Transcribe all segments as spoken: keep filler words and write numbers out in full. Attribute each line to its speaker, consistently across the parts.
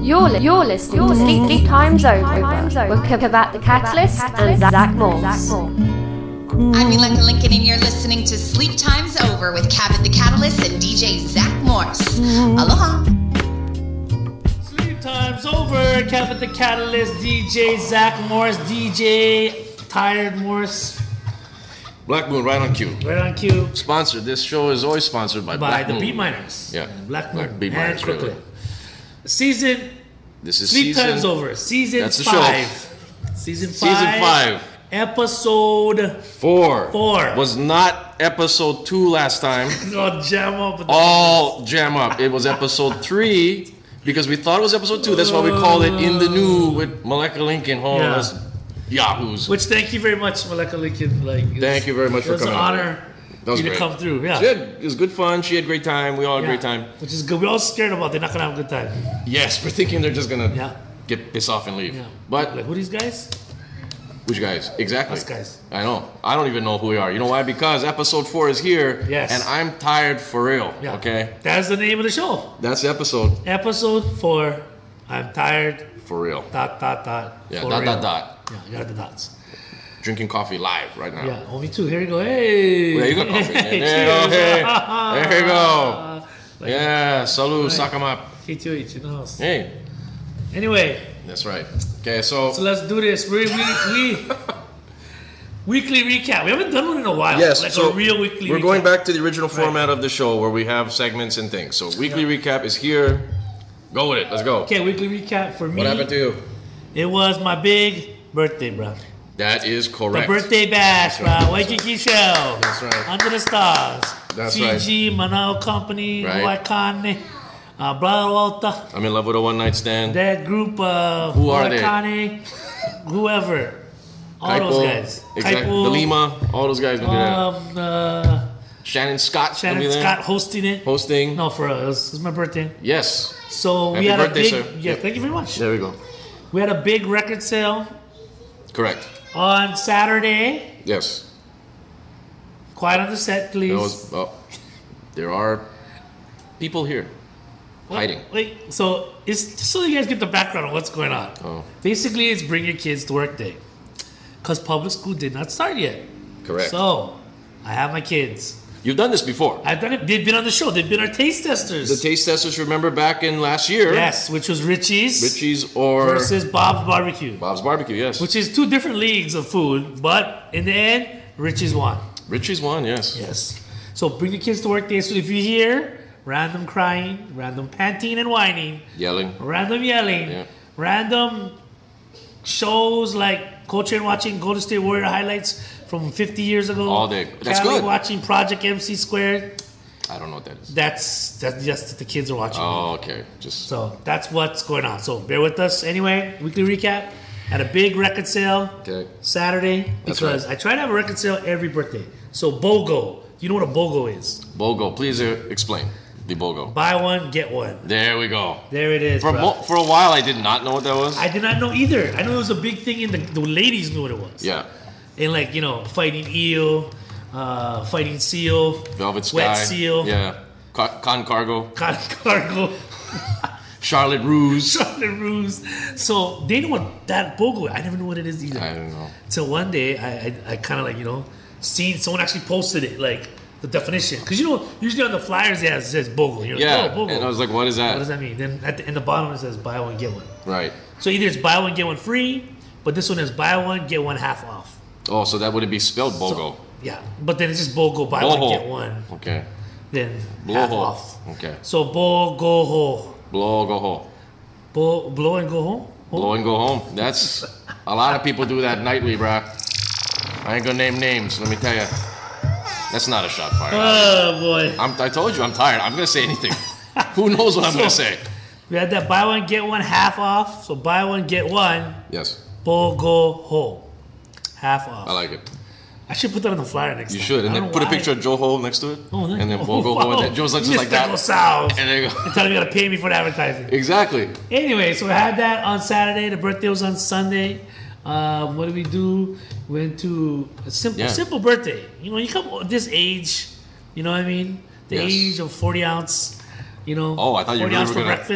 Speaker 1: You're, li- you're listening to Sleep, Sleep Times Over with Kavat the Catalyst and Zach Morse.
Speaker 2: I'm Elena Lincoln, and you're listening to Sleep Times Over with Kavat the Catalyst and D J Zach Morse. Aloha.
Speaker 3: Sleep Times Over, Kavat the Catalyst, D J Zach Morse, D J Tired Morse.
Speaker 4: Black Moon, right on cue.
Speaker 3: Right on cue.
Speaker 4: Sponsored. This show is always sponsored by,
Speaker 3: By
Speaker 4: Black
Speaker 3: the
Speaker 4: Moon.
Speaker 3: Beat Miners.
Speaker 4: Yeah.
Speaker 3: Black Moon.
Speaker 4: Black Beat
Speaker 3: and
Speaker 4: Miners,
Speaker 3: Crooklyn.
Speaker 4: really.
Speaker 3: Season.
Speaker 4: This is
Speaker 3: Sleep
Speaker 4: season.
Speaker 3: Times Over. Season
Speaker 4: That's the
Speaker 3: five.
Speaker 4: show.
Speaker 3: Season five.
Speaker 4: Season five.
Speaker 3: Episode
Speaker 4: Four.
Speaker 3: Four.
Speaker 4: Was not episode two last time.
Speaker 3: All jam up. With the
Speaker 4: All jam up. It was episode three because we thought it was episode two. That's why we called it In the New with Maleka Lincoln. Oh,
Speaker 3: Yeah.
Speaker 4: that's yahoos.
Speaker 3: Which, thank you very much, Maleka Lincoln. Like, it's-
Speaker 4: Thank you very much
Speaker 3: it
Speaker 4: for
Speaker 3: was
Speaker 4: coming
Speaker 3: an
Speaker 4: out.
Speaker 3: honor
Speaker 4: That was
Speaker 3: for you
Speaker 4: great.
Speaker 3: to come through. Yeah.
Speaker 4: She had, it was good fun. She had a great time. We all had a
Speaker 3: Yeah.
Speaker 4: great time.
Speaker 3: Which is good. We're all scared about they're not going to have a good time.
Speaker 4: Yes, we're thinking they're just going to
Speaker 3: Yeah.
Speaker 4: get pissed off and leave.
Speaker 3: Yeah.
Speaker 4: But
Speaker 3: Like, who are these guys?
Speaker 4: which guys? Exactly.
Speaker 3: Us guys.
Speaker 4: I know. I don't even know who we are. You know why? Because episode four is here.
Speaker 3: Yes.
Speaker 4: And I'm tired for real.
Speaker 3: Yeah.
Speaker 4: Okay?
Speaker 3: That's the name of the show.
Speaker 4: That's the episode
Speaker 3: Episode four. I'm tired.
Speaker 4: for real.
Speaker 3: Dot, dot, dot.
Speaker 4: Yeah,
Speaker 3: for
Speaker 4: dot,
Speaker 3: real.
Speaker 4: dot, dot.
Speaker 3: Yeah, you got the dots.
Speaker 4: Drinking coffee live right now.
Speaker 3: Yeah, oh, me too. Here you go. Hey.
Speaker 4: There you go, coffee.
Speaker 3: Hey,
Speaker 4: There you go.
Speaker 3: cheers.
Speaker 4: Hey. There you go.
Speaker 3: Like,
Speaker 4: Yeah, salud,
Speaker 3: Right.
Speaker 4: suck 'em up.
Speaker 3: K two H in the house.
Speaker 4: Hey,
Speaker 3: Anyway,
Speaker 4: that's right. Okay, so,
Speaker 3: so let's do this. We, we, we, weekly recap. We haven't done one in a while.
Speaker 4: yes,
Speaker 3: Like
Speaker 4: so
Speaker 3: a real weekly
Speaker 4: we're
Speaker 3: recap.
Speaker 4: going back to the original
Speaker 3: Right.
Speaker 4: format of the show where we have segments and things. So weekly recap is here. Go with it. Let's go.
Speaker 3: Okay, weekly recap for me.
Speaker 4: What happened to you?
Speaker 3: It was my big birthday, bro.
Speaker 4: That is
Speaker 3: The
Speaker 4: correct.
Speaker 3: birthday bash,
Speaker 4: That's right.
Speaker 3: bro. Waikiki Shell.
Speaker 4: That's right.
Speaker 3: Under the stars.
Speaker 4: That's
Speaker 3: Fiji, Manao Company,
Speaker 4: Right.
Speaker 3: Waikane, uh, Brother Walter.
Speaker 4: I'm in love with a one night stand.
Speaker 3: That group, uh,
Speaker 4: Who are they?
Speaker 3: Waikane, whoever. All
Speaker 4: Kaipo,
Speaker 3: those guys.
Speaker 4: Exactly.
Speaker 3: Kaipo,
Speaker 4: The Lima, all those guys gonna do that.
Speaker 3: Um, uh,
Speaker 4: Shannon Scott. gonna
Speaker 3: Shannon
Speaker 4: be there.
Speaker 3: Scott hosting it.
Speaker 4: Hosting.
Speaker 3: No, for real. It was, it was my birthday.
Speaker 4: Yes.
Speaker 3: So
Speaker 4: Happy
Speaker 3: we had
Speaker 4: birthday,
Speaker 3: a big.
Speaker 4: sir.
Speaker 3: Yeah,
Speaker 4: Yep.
Speaker 3: thank you very much.
Speaker 4: There we go.
Speaker 3: We had a big record sale
Speaker 4: Correct.
Speaker 3: on Saturday.
Speaker 4: Yes.
Speaker 3: Quiet on the set, please.
Speaker 4: There was. Oh, there are people here hiding.
Speaker 3: Wait, so it's just so you guys get the background on what's going on.
Speaker 4: Oh.
Speaker 3: Basically, it's bring your kids to work day, because public school did not start yet.
Speaker 4: Correct.
Speaker 3: So I have my kids.
Speaker 4: You've done this before.
Speaker 3: I've done it. They've been on the show. They've been our taste testers.
Speaker 4: The taste testers, remember back in last year?
Speaker 3: Yes, which was Richie's,
Speaker 4: Richie's or
Speaker 3: versus Bob's Barbecue,
Speaker 4: Bob's Barbecue, yes.
Speaker 3: which is two different leagues of food, but in the end, Richie's won.
Speaker 4: Richie's won, yes.
Speaker 3: Yes. So bring the kids to work day. So if you hear random crying, random panting and whining,
Speaker 4: Yelling.
Speaker 3: random yelling,
Speaker 4: Yeah.
Speaker 3: random shows like Coltrane watching Golden State Warrior highlights from fifty years ago.
Speaker 4: All day. That's
Speaker 3: Cali
Speaker 4: good.
Speaker 3: watching Project M C Squared.
Speaker 4: I don't know what that is.
Speaker 3: That's that's just that the kids are watching.
Speaker 4: Oh, okay. Just
Speaker 3: So that's what's going on. So bear with us. Anyway, weekly recap. Had a big record sale
Speaker 4: okay.
Speaker 3: Saturday
Speaker 4: That's
Speaker 3: because
Speaker 4: right.
Speaker 3: I try to have a record sale every birthday. So BOGO. You know what a BOGO is?
Speaker 4: BOGO, please uh, explain the BOGO.
Speaker 3: Buy one, get one.
Speaker 4: There we go.
Speaker 3: There it is.
Speaker 4: For,
Speaker 3: bro.
Speaker 4: mo- for a while, I did not know what that was.
Speaker 3: I did not know either. I know it was a big thing, and the, the ladies knew what it was.
Speaker 4: Yeah.
Speaker 3: And like, you know, fighting eel, uh, fighting seal,
Speaker 4: Velvet Sky.
Speaker 3: wet seal,
Speaker 4: Yeah. Con, Con Cargo.
Speaker 3: con- cargo,
Speaker 4: Charlotte Ruse.
Speaker 3: Charlotte Ruse. So they know what that BOGO. I never knew what it is either.
Speaker 4: I don't know.
Speaker 3: Till one day, I I, I kind of like, you know, seen someone actually posted it, like the definition. Because, you know, usually on the flyers it, has, it says BOGO. You're
Speaker 4: Yeah.
Speaker 3: like, oh, BOGO.
Speaker 4: And I was like, what is that?
Speaker 3: What does that mean? Then at the, in the bottom it says buy one, get one.
Speaker 4: Right.
Speaker 3: So either it's buy one, get one free, but this one is buy one, get one half off.
Speaker 4: Oh, so that would be spelled BOGO.
Speaker 3: So, yeah, but then it's just BOGO, buy
Speaker 4: Boho.
Speaker 3: one, get one.
Speaker 4: Okay.
Speaker 3: Then half
Speaker 4: Bloho.
Speaker 3: off.
Speaker 4: Okay.
Speaker 3: So BOGO.
Speaker 4: Blow, go home.
Speaker 3: Blow, blow and go home?
Speaker 4: Blow and go home. That's a lot of people do that nightly, bruh. I ain't gonna name names. Let me tell you. That's not a shot fired.
Speaker 3: Oh, boy.
Speaker 4: I'm, I told you I'm tired. I'm gonna say anything. Who knows what I'm gonna
Speaker 3: So-
Speaker 4: say?
Speaker 3: We had that buy one, get one half off. So buy one, get one.
Speaker 4: Yes,
Speaker 3: BOGO home. Half off.
Speaker 4: I like it.
Speaker 3: I should put that on the flyer next
Speaker 4: You
Speaker 3: time.
Speaker 4: should, and
Speaker 3: I
Speaker 4: then
Speaker 3: don't
Speaker 4: put a
Speaker 3: know
Speaker 4: picture
Speaker 3: why.
Speaker 4: of Joe Ho next to it,
Speaker 3: Oh, there-
Speaker 4: and then
Speaker 3: oh,
Speaker 4: BOGO
Speaker 3: wow.
Speaker 4: Ho, and then Joe's like just like that.
Speaker 3: Mister Gonzalez.
Speaker 4: And there you go.
Speaker 3: They're telling me you gotta pay me for the advertising.
Speaker 4: Exactly.
Speaker 3: Anyway, so we had that on Saturday. The birthday was on Sunday. Um, what did we do? We went to a simple,
Speaker 4: Yeah.
Speaker 3: simple birthday. You know, you come at this age. You know what I mean? The
Speaker 4: Yes.
Speaker 3: age of forty ounce. You know.
Speaker 4: Oh, I thought you
Speaker 3: forty
Speaker 4: really
Speaker 3: ounce
Speaker 4: were
Speaker 3: for
Speaker 4: gonna-
Speaker 3: breakfast.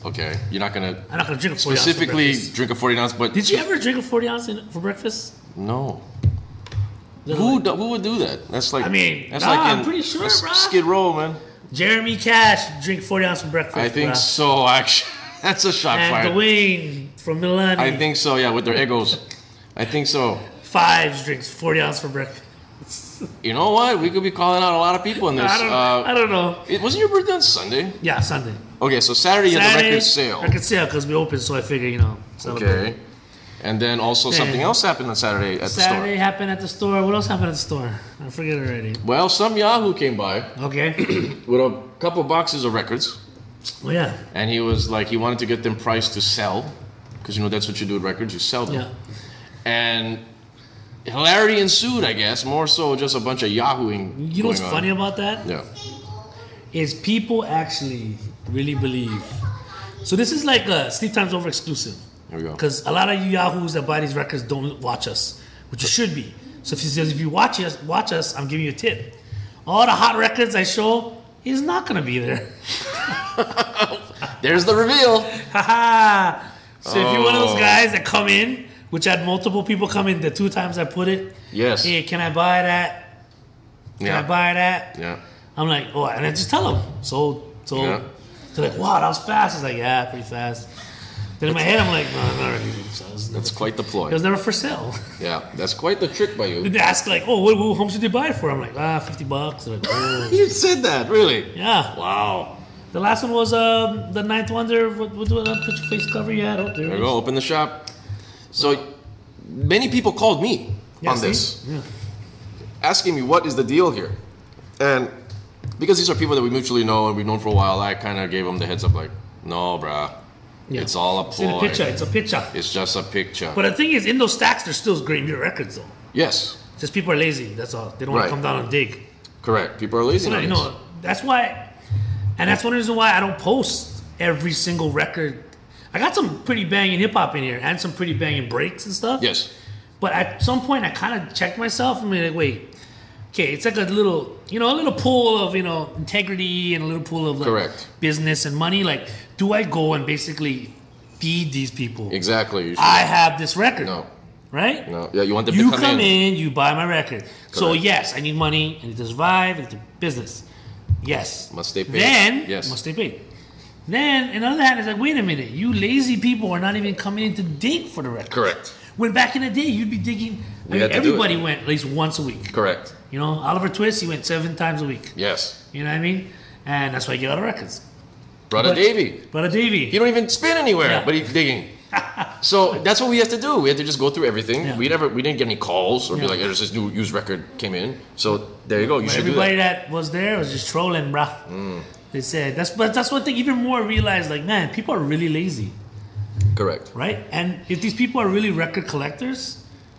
Speaker 4: Okay, you're not gonna
Speaker 3: I'm not gonna drink a forty
Speaker 4: specifically
Speaker 3: ounce for breakfast.
Speaker 4: drink a forty ounce, but
Speaker 3: Did you ever drink a forty ounce in, for breakfast?
Speaker 4: No.
Speaker 3: Is that
Speaker 4: Who
Speaker 3: like-
Speaker 4: do, who would do that? That's like
Speaker 3: I mean,
Speaker 4: that's
Speaker 3: nah,
Speaker 4: like
Speaker 3: I'm
Speaker 4: in,
Speaker 3: pretty sure,
Speaker 4: that's
Speaker 3: bruh.
Speaker 4: Skid Row, man.
Speaker 3: Jeremy Cash drink forty ounce for breakfast.
Speaker 4: I think
Speaker 3: bruh.
Speaker 4: so. Actually, that's a shot
Speaker 3: And
Speaker 4: fired.
Speaker 3: Dwayne from Milani.
Speaker 4: I think so. Yeah, with their egos. I think so.
Speaker 3: Fives drinks forty ounce for breakfast.
Speaker 4: You know what? We could be calling out a lot of people in this.
Speaker 3: I don't,
Speaker 4: uh,
Speaker 3: I don't know.
Speaker 4: It wasn't your birthday on Sunday.
Speaker 3: Yeah, Sunday.
Speaker 4: Okay, so Saturday you had the
Speaker 3: Saturday,
Speaker 4: record sale.
Speaker 3: Record sale because we opened, so I figure you know. Celebrate.
Speaker 4: Okay. And then also
Speaker 3: Yeah.
Speaker 4: something else happened on Saturday at
Speaker 3: Saturday
Speaker 4: the
Speaker 3: happened at the store. What else happened at the store? I forget already.
Speaker 4: store. Well, some Yahoo came by
Speaker 3: Okay.
Speaker 4: with a couple boxes of records,
Speaker 3: Well, yeah.
Speaker 4: and he was like, he wanted to get them priced to sell, because you know that's what you do with records, you sell them.
Speaker 3: Yeah.
Speaker 4: And hilarity ensued, I guess, more so just a bunch of Yahooing.
Speaker 3: You know what's
Speaker 4: going
Speaker 3: funny
Speaker 4: on.
Speaker 3: about that?
Speaker 4: Yeah.
Speaker 3: Is people actually really believe. So this is like a Sleep Times Over exclusive.
Speaker 4: Here we go.
Speaker 3: Because a lot of you Yahoos that buy these records don't watch us, which you should be. So if you says if you watch us, watch us, I'm giving you a tip. All the hot records I show is not gonna be there.
Speaker 4: There's the reveal.
Speaker 3: Haha. So if you're one of those
Speaker 4: Oh.
Speaker 3: guys that come in, which had multiple people come in the two times I put it.
Speaker 4: Yes.
Speaker 3: Hey, can I buy that? Can
Speaker 4: Yeah.
Speaker 3: I buy that?
Speaker 4: Yeah.
Speaker 3: I'm like, oh, and I just tell them. So, so
Speaker 4: Yeah.
Speaker 3: they're like, wow, that was fast. I was like, yeah, pretty fast. Then in my head, I'm like, no, not really. So it was never,
Speaker 4: That's quite the
Speaker 3: it
Speaker 4: ploy.
Speaker 3: was never for sale.
Speaker 4: Yeah, that's quite the trick by you.
Speaker 3: They ask like, oh, what, what, how much did they buy it for? I'm like, ah, fifty bucks. They're like, oh,
Speaker 4: You said that, really?
Speaker 3: yeah.
Speaker 4: Wow.
Speaker 3: The last one was um, the Ninth Wonder. What, what, what picture face cover you had? Oh, there
Speaker 4: There
Speaker 3: it
Speaker 4: you
Speaker 3: is.
Speaker 4: go, open the shop. So many people called me
Speaker 3: Yeah,
Speaker 4: on
Speaker 3: see?
Speaker 4: this,
Speaker 3: Yeah.
Speaker 4: asking me what is the deal here. And because these are people that we mutually know and we've known for a while, I kind of gave them the heads up like, no, bruh.
Speaker 3: Yeah.
Speaker 4: It's all a
Speaker 3: See the
Speaker 4: ploy.
Speaker 3: picture. It's a picture.
Speaker 4: It's just a picture.
Speaker 3: But the thing is, in those stacks, there's still great new records though.
Speaker 4: Yes,
Speaker 3: Just people are lazy. That's all. They don't want
Speaker 4: Right.
Speaker 3: to come down and dig.
Speaker 4: correct. People are lazy
Speaker 3: So, you
Speaker 4: nowadays.
Speaker 3: know, that's why, and that's one reason why I don't post every single record. I got some pretty banging hip hop in here and some pretty banging breaks and stuff.
Speaker 4: Yes,
Speaker 3: But at some point, I kind of checked myself and be like, wait, okay, it's like a little, you know, a little pool of, you know, integrity and a little pool of like
Speaker 4: Correct.
Speaker 3: business and money. Like, do I go and basically feed these people?
Speaker 4: exactly. You should-
Speaker 3: I have this record,
Speaker 4: no,
Speaker 3: right?
Speaker 4: no. Yeah, you want them
Speaker 3: You
Speaker 4: to come,
Speaker 3: come
Speaker 4: in.
Speaker 3: in, you buy my record. So
Speaker 4: Correct.
Speaker 3: yes, I need money, I need to survive, I need to business. Yes.
Speaker 4: Must stay paid.
Speaker 3: Then
Speaker 4: Yes.
Speaker 3: must stay paid. Then another hand is like, wait a minute, you lazy people are not even coming in to dig for the record.
Speaker 4: Correct.
Speaker 3: When back in the day, you'd be digging. I
Speaker 4: We
Speaker 3: mean,
Speaker 4: had to do
Speaker 3: everybody
Speaker 4: it.
Speaker 3: went at least once a week.
Speaker 4: Correct.
Speaker 3: You know, Oliver Twist, he went seven times a week.
Speaker 4: Yes.
Speaker 3: You know what I mean? And that's why you get a lot of records.
Speaker 4: Brother
Speaker 3: But-
Speaker 4: Davey.
Speaker 3: Brother Davey.
Speaker 4: He don't even spin anywhere,
Speaker 3: Yeah.
Speaker 4: but he's digging. So that's what we have to do. We had to just go through everything.
Speaker 3: Yeah.
Speaker 4: We never, we didn't get any calls or be
Speaker 3: Yeah.
Speaker 4: like, "There's this new used record came in." So there you go. You
Speaker 3: But
Speaker 4: should do
Speaker 3: everybody
Speaker 4: that.
Speaker 3: that. was there was just trolling, bruh.
Speaker 4: Mm.
Speaker 3: They said that's but that's one thing. Even more realized, like, man, people are really lazy,
Speaker 4: Correct.
Speaker 3: right? And if these people are really record collectors,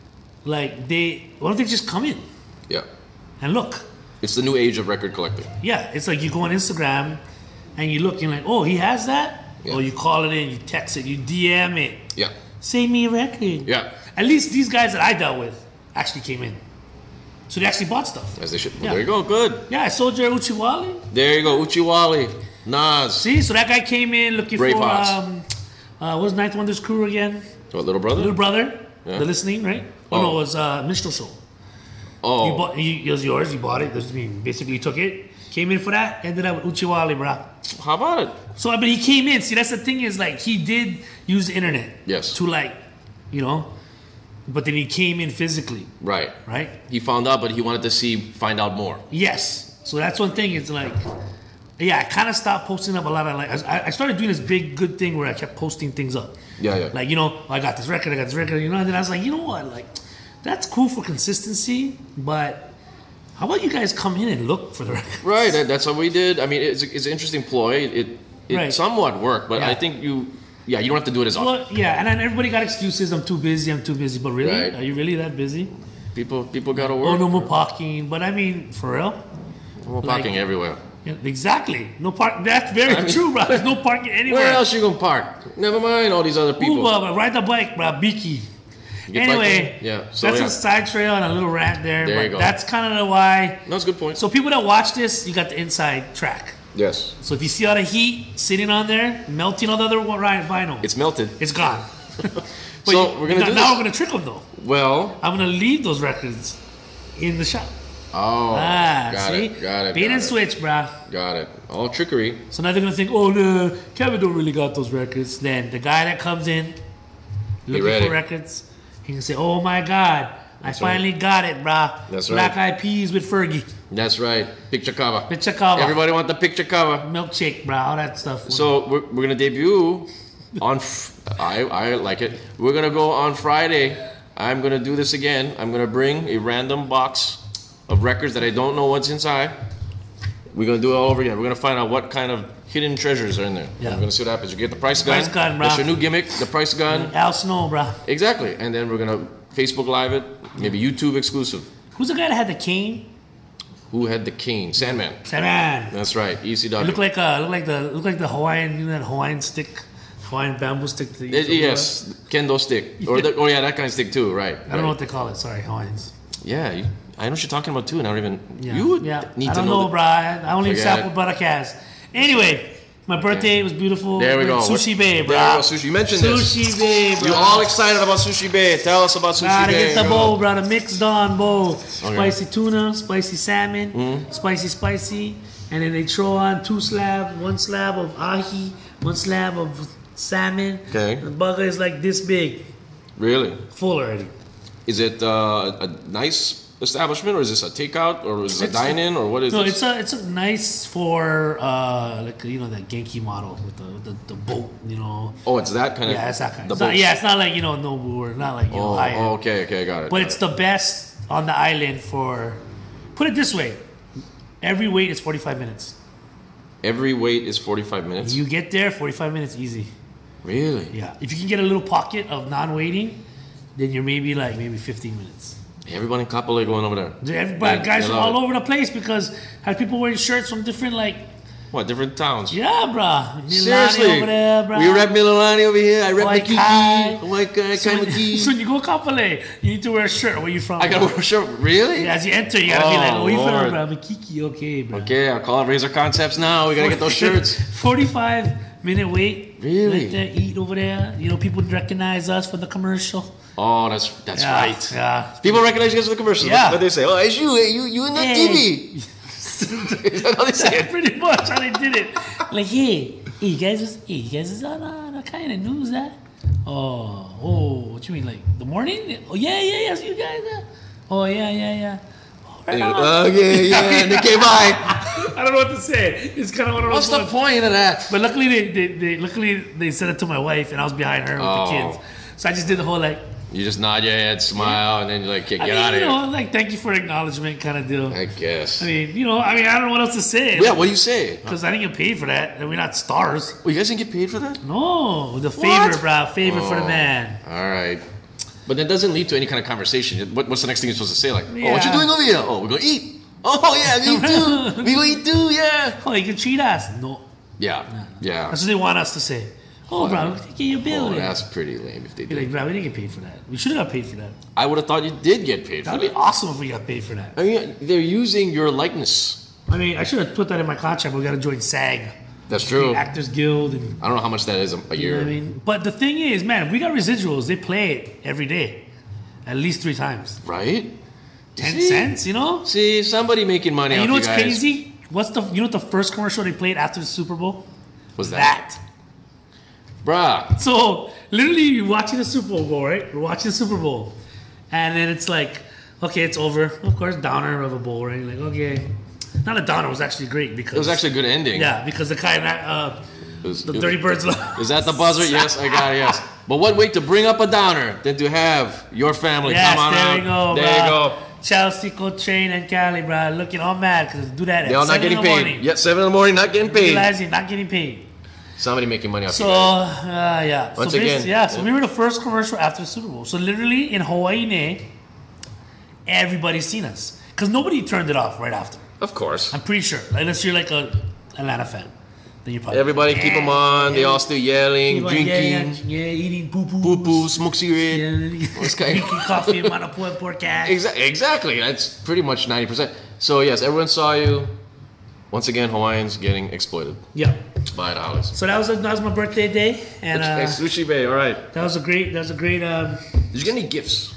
Speaker 3: like they, why don't they just come in
Speaker 4: Yeah.
Speaker 3: and look?
Speaker 4: It's the new age of record collecting.
Speaker 3: Yeah, it's like you go on Instagram and you look, and you're like, oh, he has that.
Speaker 4: Yeah.
Speaker 3: Or you call it in, you text it, you D M it.
Speaker 4: Yeah.
Speaker 3: Save me a record.
Speaker 4: Yeah.
Speaker 3: At least these guys that I dealt with actually came in. So they actually bought stuff.
Speaker 4: As they should. Well,
Speaker 3: Yeah.
Speaker 4: there you go. Good.
Speaker 3: Yeah, I sold Jerry Uchiwali.
Speaker 4: There you go. Uchiwali. Nas.
Speaker 3: See, so that guy came in looking
Speaker 4: Brave
Speaker 3: for,
Speaker 4: Hearts.
Speaker 3: um, uh, what was Ninth Wonder's crew again?
Speaker 4: What, little brother?
Speaker 3: Little Brother.
Speaker 4: Yeah.
Speaker 3: The Listening, right? Oh,
Speaker 4: Oh.
Speaker 3: no, it was uh, Minstrel Show.
Speaker 4: oh.
Speaker 3: You bought, you, it was yours, you bought it. That's- I mean, basically you took it, came in for that, ended up with Uchiwali, brah.
Speaker 4: How about it?
Speaker 3: So, but he came in. See, that's the thing is, like, he did use the internet.
Speaker 4: Yes.
Speaker 3: To, like, you know, but then he came in physically,
Speaker 4: Right.
Speaker 3: right?
Speaker 4: He found out, but he wanted to see, find out more.
Speaker 3: Yes. So that's one thing. It's like, yeah, I kind of stopped posting up a lot of, like, I, I started doing this big good thing where I kept posting things up.
Speaker 4: Yeah, yeah.
Speaker 3: Like, you know, I got this record, I got this record, you know, and then I was like, you know what, like, that's cool for consistency, but how about you guys come in and look for the record?
Speaker 4: Right. That, that's what we did. I mean, it's, it's an interesting ploy. It it
Speaker 3: Right.
Speaker 4: somewhat worked, but
Speaker 3: Yeah.
Speaker 4: I think you, yeah, you don't have to do it as often.
Speaker 3: Well, yeah, and then everybody got excuses. I'm too busy. I'm too busy. But really,
Speaker 4: Right.
Speaker 3: are you really that busy?
Speaker 4: People people got to
Speaker 3: Oh,
Speaker 4: work.
Speaker 3: no more parking. But I mean, for real?
Speaker 4: We're parking
Speaker 3: like-
Speaker 4: everywhere.
Speaker 3: Yeah, exactly. No park. That's very
Speaker 4: I mean-
Speaker 3: true, bro. There's no parking anywhere.
Speaker 4: Where else you gonna park? Never mind all these other people.
Speaker 3: Ooh, but ride the bike, bro. Biki.
Speaker 4: Get
Speaker 3: Anyway,
Speaker 4: biking? Yeah, so
Speaker 3: that's
Speaker 4: yeah.
Speaker 3: a side trail and a little rant there.
Speaker 4: There
Speaker 3: but
Speaker 4: you go.
Speaker 3: That's kind of why.
Speaker 4: That's a good point.
Speaker 3: So people that watch this, you got the inside track.
Speaker 4: Yes.
Speaker 3: So if you see all the heat sitting on there, melting all the other wi- vinyl,
Speaker 4: It's melted.
Speaker 3: it's gone. But
Speaker 4: So
Speaker 3: you-
Speaker 4: we're gonna
Speaker 3: now,
Speaker 4: do
Speaker 3: now
Speaker 4: this.
Speaker 3: we're gonna trick them though.
Speaker 4: Well.
Speaker 3: I'm gonna leave those records in the shop.
Speaker 4: Oh.
Speaker 3: ah,
Speaker 4: got
Speaker 3: see,
Speaker 4: it. Got it.
Speaker 3: bait
Speaker 4: got
Speaker 3: and
Speaker 4: it.
Speaker 3: switch, bruh.
Speaker 4: Got it. All trickery.
Speaker 3: So now they're gonna think, oh no, Kevin don't really got those records. Then the guy that comes in looking
Speaker 4: ready.
Speaker 3: for records, he can say, oh my God,
Speaker 4: That's
Speaker 3: I finally
Speaker 4: right.
Speaker 3: got it, bruh.
Speaker 4: That's
Speaker 3: Black
Speaker 4: right.
Speaker 3: Eyed Peas with Fergie,
Speaker 4: That's right. Picture cover.
Speaker 3: picture cover,
Speaker 4: Everybody want the picture cover.
Speaker 3: milkshake, bruh, all that stuff.
Speaker 4: So we're, we're gonna debut on. F- I I like it. We're gonna go on Friday. I'm gonna do this again. I'm gonna bring a random box of records that I don't know what's inside. We're gonna do it all over again. We're gonna find out what kind of hidden treasures are in there.
Speaker 3: Yeah.
Speaker 4: We're gonna see what happens. You get the price gun.
Speaker 3: Price gun, bro.
Speaker 4: That's your new gimmick. The price gun.
Speaker 3: Al Snow, bruh.
Speaker 4: Exactly. And then we're gonna Facebook Live it. Maybe YouTube exclusive.
Speaker 3: Who's the guy that had the cane?
Speaker 4: Who had the cane? Sandman.
Speaker 3: Sandman.
Speaker 4: That's right. E C
Speaker 3: It
Speaker 4: W.
Speaker 3: looked like uh, looked like the looked like the Hawaiian, you know that Hawaiian stick, Hawaiian bamboo stick. That you
Speaker 4: It-
Speaker 3: throw
Speaker 4: yes, kendo stick, or the, oh yeah, that kind of stick too, right?
Speaker 3: around. I don't know what they call it. Sorry, Hawaiians.
Speaker 4: Yeah, you, I know what you're talking about too, and I don't even.
Speaker 3: Yeah.
Speaker 4: You would
Speaker 3: yeah.
Speaker 4: need
Speaker 3: I
Speaker 4: to
Speaker 3: don't
Speaker 4: know.
Speaker 3: know,
Speaker 4: that-
Speaker 3: Brian. I only
Speaker 4: Forget
Speaker 3: sampled
Speaker 4: it.
Speaker 3: Buttacast. Anyway, my birthday was beautiful.
Speaker 4: There we go.
Speaker 3: Sushi Bay,
Speaker 4: There
Speaker 3: bro.
Speaker 4: we go, Sushi. You mentioned this.
Speaker 3: Sushi Bay, bro.
Speaker 4: You're all excited about Sushi Bay. Tell us about Sushi
Speaker 3: Gotta
Speaker 4: Bay.
Speaker 3: get the
Speaker 4: Go.
Speaker 3: bowl, bro. The mixed dawn bowl. Spicy tuna, spicy salmon,
Speaker 4: Mm-hmm.
Speaker 3: spicy spicy, and then they throw on two slab, one slab of ahi, one slab of salmon.
Speaker 4: Okay.
Speaker 3: The burger is like this big,
Speaker 4: Really?
Speaker 3: full already.
Speaker 4: Is it uh, a nice establishment, or is this a takeout, or is it a
Speaker 3: It's-
Speaker 4: dine-in, or what is
Speaker 3: No,
Speaker 4: this?
Speaker 3: it's a it's a nice for uh like you know that Genki model with the with the, the boat, you know.
Speaker 4: oh, it's that kind of.
Speaker 3: Yeah, it's that kind.
Speaker 4: The
Speaker 3: It's not,
Speaker 4: boat.
Speaker 3: yeah, it's not like you know Nobu or not like you know
Speaker 4: Oh,
Speaker 3: high end.
Speaker 4: oh, okay, okay, got it.
Speaker 3: But
Speaker 4: got
Speaker 3: it's
Speaker 4: it.
Speaker 3: the best on the island for. Put it this way, every wait is forty-five minutes.
Speaker 4: Every wait is forty-five minutes.
Speaker 3: You get there, forty-five minutes easy.
Speaker 4: Really?
Speaker 3: Yeah, if you can get a little pocket of non-waiting, then you're maybe like maybe fifteen minutes.
Speaker 4: Everybody in Kapolei going over there.
Speaker 3: Dude, Everybody,
Speaker 4: They-
Speaker 3: guys
Speaker 4: they
Speaker 3: from
Speaker 4: love
Speaker 3: all
Speaker 4: it.
Speaker 3: over the place because have people wearing shirts from different like
Speaker 4: What, different towns?
Speaker 3: yeah, bruh. Milani
Speaker 4: Seriously,
Speaker 3: over there, bruh.
Speaker 4: we rep Mililani over here. I rep
Speaker 3: Hawaii
Speaker 4: Makiki.
Speaker 3: Kai.
Speaker 4: Hawaii Kai,
Speaker 3: So
Speaker 4: Kai
Speaker 3: when,
Speaker 4: Maki.
Speaker 3: so when you go Kapolei, you need to wear a shirt. Where you from?
Speaker 4: I gotta wear a shirt. Really?
Speaker 3: Yeah, as you enter, you gotta be like,
Speaker 4: Oh,
Speaker 3: "Oh, you from,
Speaker 4: Lord.
Speaker 3: bro? Makiki, okay, bro."
Speaker 4: Okay, I'll call it Razor Concepts now. We gotta get those shirts.
Speaker 3: Forty-five minute wait.
Speaker 4: Really?
Speaker 3: Right there, eat over there. You know, people recognize us for the commercial.
Speaker 4: Oh, that's that's
Speaker 3: Yeah,
Speaker 4: right.
Speaker 3: Yeah.
Speaker 4: People recognize you guys for the commercials.
Speaker 3: Yeah.
Speaker 4: But they say, oh, it's you. You you in the
Speaker 3: Hey.
Speaker 4: T V. Is that how they say it?
Speaker 3: Pretty much how they did it. Like, hey, hey, you guys was, hey, you guys is on uh, the kind of news that. Oh, oh, what you mean, like the morning? Oh, yeah, yeah, yes, you guys. Uh, oh, yeah, yeah, yeah. Oh, right on.
Speaker 4: Oh, yeah, yeah. And they came by.
Speaker 3: I don't know what to say. It's kind of one of
Speaker 4: What's
Speaker 3: those
Speaker 4: the
Speaker 3: ones.
Speaker 4: point of that?
Speaker 3: But luckily, they, they, they luckily they said it to my wife, and I was behind her with
Speaker 4: Oh.
Speaker 3: the kids. So I just did the whole like,
Speaker 4: You just nod your head, smile, and then you're like, get,
Speaker 3: I
Speaker 4: get
Speaker 3: mean,
Speaker 4: out of
Speaker 3: you
Speaker 4: here.
Speaker 3: know, like thank you for acknowledgement kind of deal.
Speaker 4: I guess.
Speaker 3: I mean, you know, I mean, I don't know what else to say.
Speaker 4: Yeah, what do you say?
Speaker 3: Because I didn't get paid for that, and we're not stars.
Speaker 4: Well, you guys didn't get paid for that?
Speaker 3: No, the favor,
Speaker 4: What?
Speaker 3: bro, favor for the
Speaker 4: Oh.
Speaker 3: man.
Speaker 4: All right. But that doesn't lead to any kind of conversation. What, what's the next thing you're supposed to say? Like, oh, what you
Speaker 3: Yeah.
Speaker 4: doing over here? Oh, we're going to eat. Oh, yeah, we eat too. We going to eat too, yeah.
Speaker 3: Oh, you can treat us. No,
Speaker 4: Yeah, yeah.
Speaker 3: that's what they want us to say. Oh, bro, we can get your bill.
Speaker 4: Oh,
Speaker 3: then.
Speaker 4: that's pretty lame if they
Speaker 3: Be like,
Speaker 4: did.
Speaker 3: bro, we didn't get paid for that. We should have got paid for that.
Speaker 4: I would have thought you did get paid for
Speaker 3: That'd be
Speaker 4: that.
Speaker 3: awesome if we got paid for that.
Speaker 4: I mean, they're using your likeness.
Speaker 3: I mean, I should have put that in my contract. We got to join SAG,
Speaker 4: That's true.
Speaker 3: the Actors Guild, and
Speaker 4: I don't know how much that is a, a
Speaker 3: you know
Speaker 4: year.
Speaker 3: what I mean. But the thing is, man, we got residuals. They play it every day, at least three times.
Speaker 4: Right?
Speaker 3: Ten
Speaker 4: See?
Speaker 3: cents, you know.
Speaker 4: See, somebody making money
Speaker 3: And
Speaker 4: off
Speaker 3: you know what's
Speaker 4: guys.
Speaker 3: crazy? What's the you know what the first commercial they played after the Super Bowl?
Speaker 4: Was that?
Speaker 3: That.
Speaker 4: Bruh.
Speaker 3: So literally, you're watching the Super Bowl, right? We're watching the Super Bowl, and then it's like, okay, it's over. Of course, downer of a bowl, right? Like, okay, not a downer. It was actually great because
Speaker 4: It was actually a good ending.
Speaker 3: yeah, because the kind of uh,
Speaker 4: It was-
Speaker 3: the
Speaker 4: it-
Speaker 3: Dirty Birds. Love.
Speaker 4: Is that the buzzer? Yes, I got it, yes. But what way to bring up a downer than to have your family
Speaker 3: Yes,
Speaker 4: come on
Speaker 3: there
Speaker 4: out.
Speaker 3: we go.
Speaker 4: There
Speaker 3: bruh.
Speaker 4: you go.
Speaker 3: Chelsea, Coltrane, and Cali, bro, looking all mad because do that at
Speaker 4: They're all not
Speaker 3: seven
Speaker 4: getting
Speaker 3: in the
Speaker 4: paid.
Speaker 3: morning.
Speaker 4: Yet seven in the morning, not getting paid.
Speaker 3: Realizing not getting paid.
Speaker 4: Somebody making money off
Speaker 3: So
Speaker 4: you guys.
Speaker 3: uh, yeah.
Speaker 4: Once
Speaker 3: so basi-
Speaker 4: again,
Speaker 3: yeah. So
Speaker 4: yeah.
Speaker 3: we were the first commercial after the Super Bowl. So literally in Hawaii, everybody's seen us because nobody turned it off right after.
Speaker 4: Of course.
Speaker 3: I'm pretty sure, unless you're like a Atlanta fan, then you probably
Speaker 4: Everybody keep them on. They all still yelling,
Speaker 3: People like,
Speaker 4: drinking,
Speaker 3: yeah, yeah, yeah, eating poo poo,
Speaker 4: poo poo, smoke cigarette.
Speaker 3: yeah,
Speaker 4: What's kind-
Speaker 3: drinking coffee in Manapua, poor cat.
Speaker 4: Exa- exactly. That's pretty much ninety percent. So, yes, everyone saw you. Once again, Hawaiians getting exploited
Speaker 3: Yeah.
Speaker 4: by the Haoles.
Speaker 3: So that was that was my birthday day, and
Speaker 4: Hey,
Speaker 3: uh,
Speaker 4: Sushi Bay, all right.
Speaker 3: that was a great that was a great. Um,
Speaker 4: Did you get any gifts?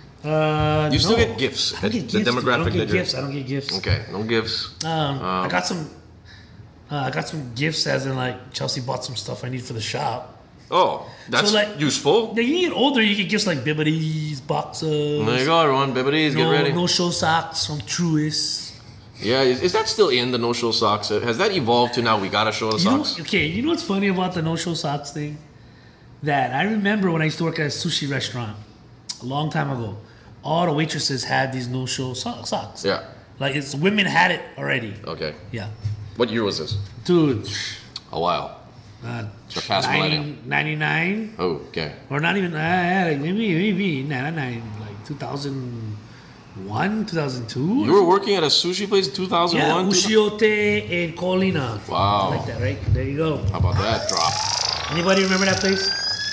Speaker 3: uh,
Speaker 4: You still
Speaker 3: no.
Speaker 4: get gifts
Speaker 3: I don't
Speaker 4: at
Speaker 3: get
Speaker 4: the
Speaker 3: gifts, dude. I
Speaker 4: demographic
Speaker 3: don't
Speaker 4: that
Speaker 3: get
Speaker 4: you're-
Speaker 3: gifts. I don't get gifts.
Speaker 4: Okay, no gifts.
Speaker 3: Um, I
Speaker 4: Um,
Speaker 3: got some. Uh, I got some gifts, as in like Chelsea bought some stuff I need for the shop.
Speaker 4: Oh, that's
Speaker 3: So, like-
Speaker 4: useful.
Speaker 3: Yeah, you get older, you get gifts like bibbities, boxes.
Speaker 4: There you go, everyone. Bibbities, get
Speaker 3: no,
Speaker 4: ready.
Speaker 3: no show socks from Truist.
Speaker 4: Yeah, is, is that still in the no-show socks? Has that evolved to now we gotta show the
Speaker 3: You know,
Speaker 4: socks?
Speaker 3: okay, you know what's funny about the no show socks thing? That I remember when I used to work at a sushi restaurant a long time ago. All the waitresses had these no show so- socks.
Speaker 4: Yeah.
Speaker 3: Like it's women had it already.
Speaker 4: Okay.
Speaker 3: Yeah,
Speaker 4: What year was this?
Speaker 3: dude.
Speaker 4: A while.
Speaker 3: Uh,
Speaker 4: The past millennium.
Speaker 3: ninety-nine
Speaker 4: Oh, okay.
Speaker 3: or not even uh, like maybe maybe ninety-nine, like two thousand one, two thousand two.
Speaker 4: You were working at a sushi place in two thousand
Speaker 3: Yeah,
Speaker 4: one?
Speaker 3: Ushiote and Colina.
Speaker 4: Wow.
Speaker 3: Like that, right? There you go.
Speaker 4: How about that drop?
Speaker 3: Anybody remember that place?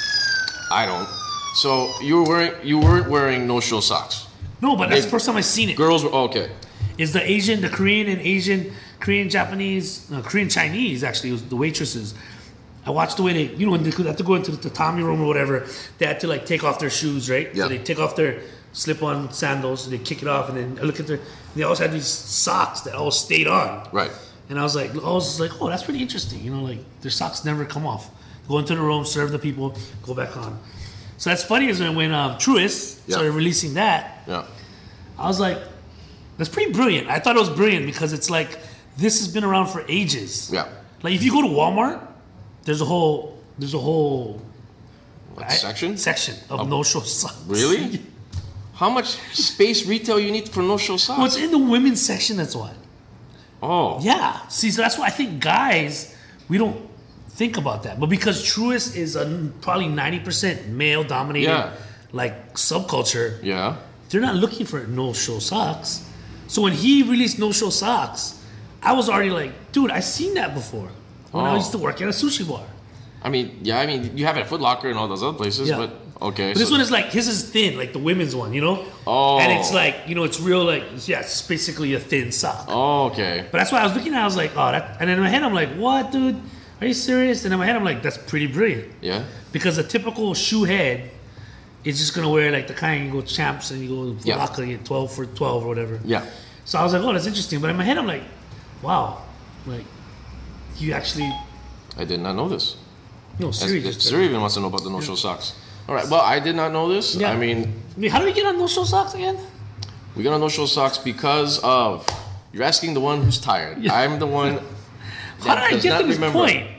Speaker 4: I don't. So you were wearing you weren't wearing no-show socks.
Speaker 3: No, but that's
Speaker 4: They-
Speaker 3: the first time I seen it.
Speaker 4: Girls were oh, okay.
Speaker 3: Is the Asian, the Korean and Asian, Korean, Japanese, no, Korean, Chinese actually, was the waitresses. I watched the way they, you know, when they have to go into the tatami room or whatever, they had to like take off their shoes, right?
Speaker 4: Yeah.
Speaker 3: So they take off their slip-on sandals, and they kick it off, and then I look at their, they always had these socks that all stayed on.
Speaker 4: Right.
Speaker 3: And I was like, I was like, oh, that's pretty interesting. You know, like their socks never come off. Go into the room, serve the people, go back on. So that's funny is when, when um, Truist
Speaker 4: Yeah.
Speaker 3: started releasing that,
Speaker 4: Yeah.
Speaker 3: I was like, that's pretty brilliant. I thought it was brilliant because it's like, this has been around for ages.
Speaker 4: Yeah.
Speaker 3: Like if you go to Walmart, there's a whole, there's a whole
Speaker 4: What
Speaker 3: I-
Speaker 4: section?
Speaker 3: section of no-show socks.
Speaker 4: Really? How much space retail you need for no-show socks?
Speaker 3: Well, it's in the women's section, that's why.
Speaker 4: oh.
Speaker 3: Yeah. See, so that's why I think guys, we don't think about that. But because Truist is a probably ninety percent male-dominated,
Speaker 4: Yeah.
Speaker 3: like, subculture,
Speaker 4: Yeah.
Speaker 3: they're not looking for no-show socks. So when he released no-show socks, I was already like, dude, I've seen that before when I
Speaker 4: Oh.
Speaker 3: used to work at a sushi bar.
Speaker 4: I mean, yeah, I mean, you have it at Foot Locker and all those other places,
Speaker 3: Yeah.
Speaker 4: but okay.
Speaker 3: But this
Speaker 4: so-
Speaker 3: one is like, his is thin, like the women's one, you know?
Speaker 4: Oh.
Speaker 3: And it's like, you know, it's real, like, yeah, it's basically a thin sock.
Speaker 4: Oh, okay.
Speaker 3: But that's why I was looking at it, I was like, oh, that, and then in my head, I'm like, what, dude? Are you serious? And in my head, I'm like, that's pretty brilliant.
Speaker 4: Yeah.
Speaker 3: Because a typical shoe head is just gonna wear like the kind you go champs and you go Foot
Speaker 4: Yeah.
Speaker 3: Locker and get twelve for twelve or whatever.
Speaker 4: Yeah.
Speaker 3: So I was like, oh, that's interesting. But in my head, I'm like, wow, like, you actually,
Speaker 4: I did not know this.
Speaker 3: no,
Speaker 4: That's-
Speaker 3: Siri
Speaker 4: that's-
Speaker 3: just
Speaker 4: Siri even wants to know about the no-show socks. All right. Well, I did not know this.
Speaker 3: Yeah.
Speaker 4: I mean,
Speaker 3: I mean, how do we get on no show socks again?
Speaker 4: we got on no-show socks because of you're asking the one who's tired.
Speaker 3: Yeah.
Speaker 4: I'm the one.
Speaker 3: How
Speaker 4: that
Speaker 3: did I
Speaker 4: does
Speaker 3: get
Speaker 4: not
Speaker 3: to this
Speaker 4: remember.
Speaker 3: point?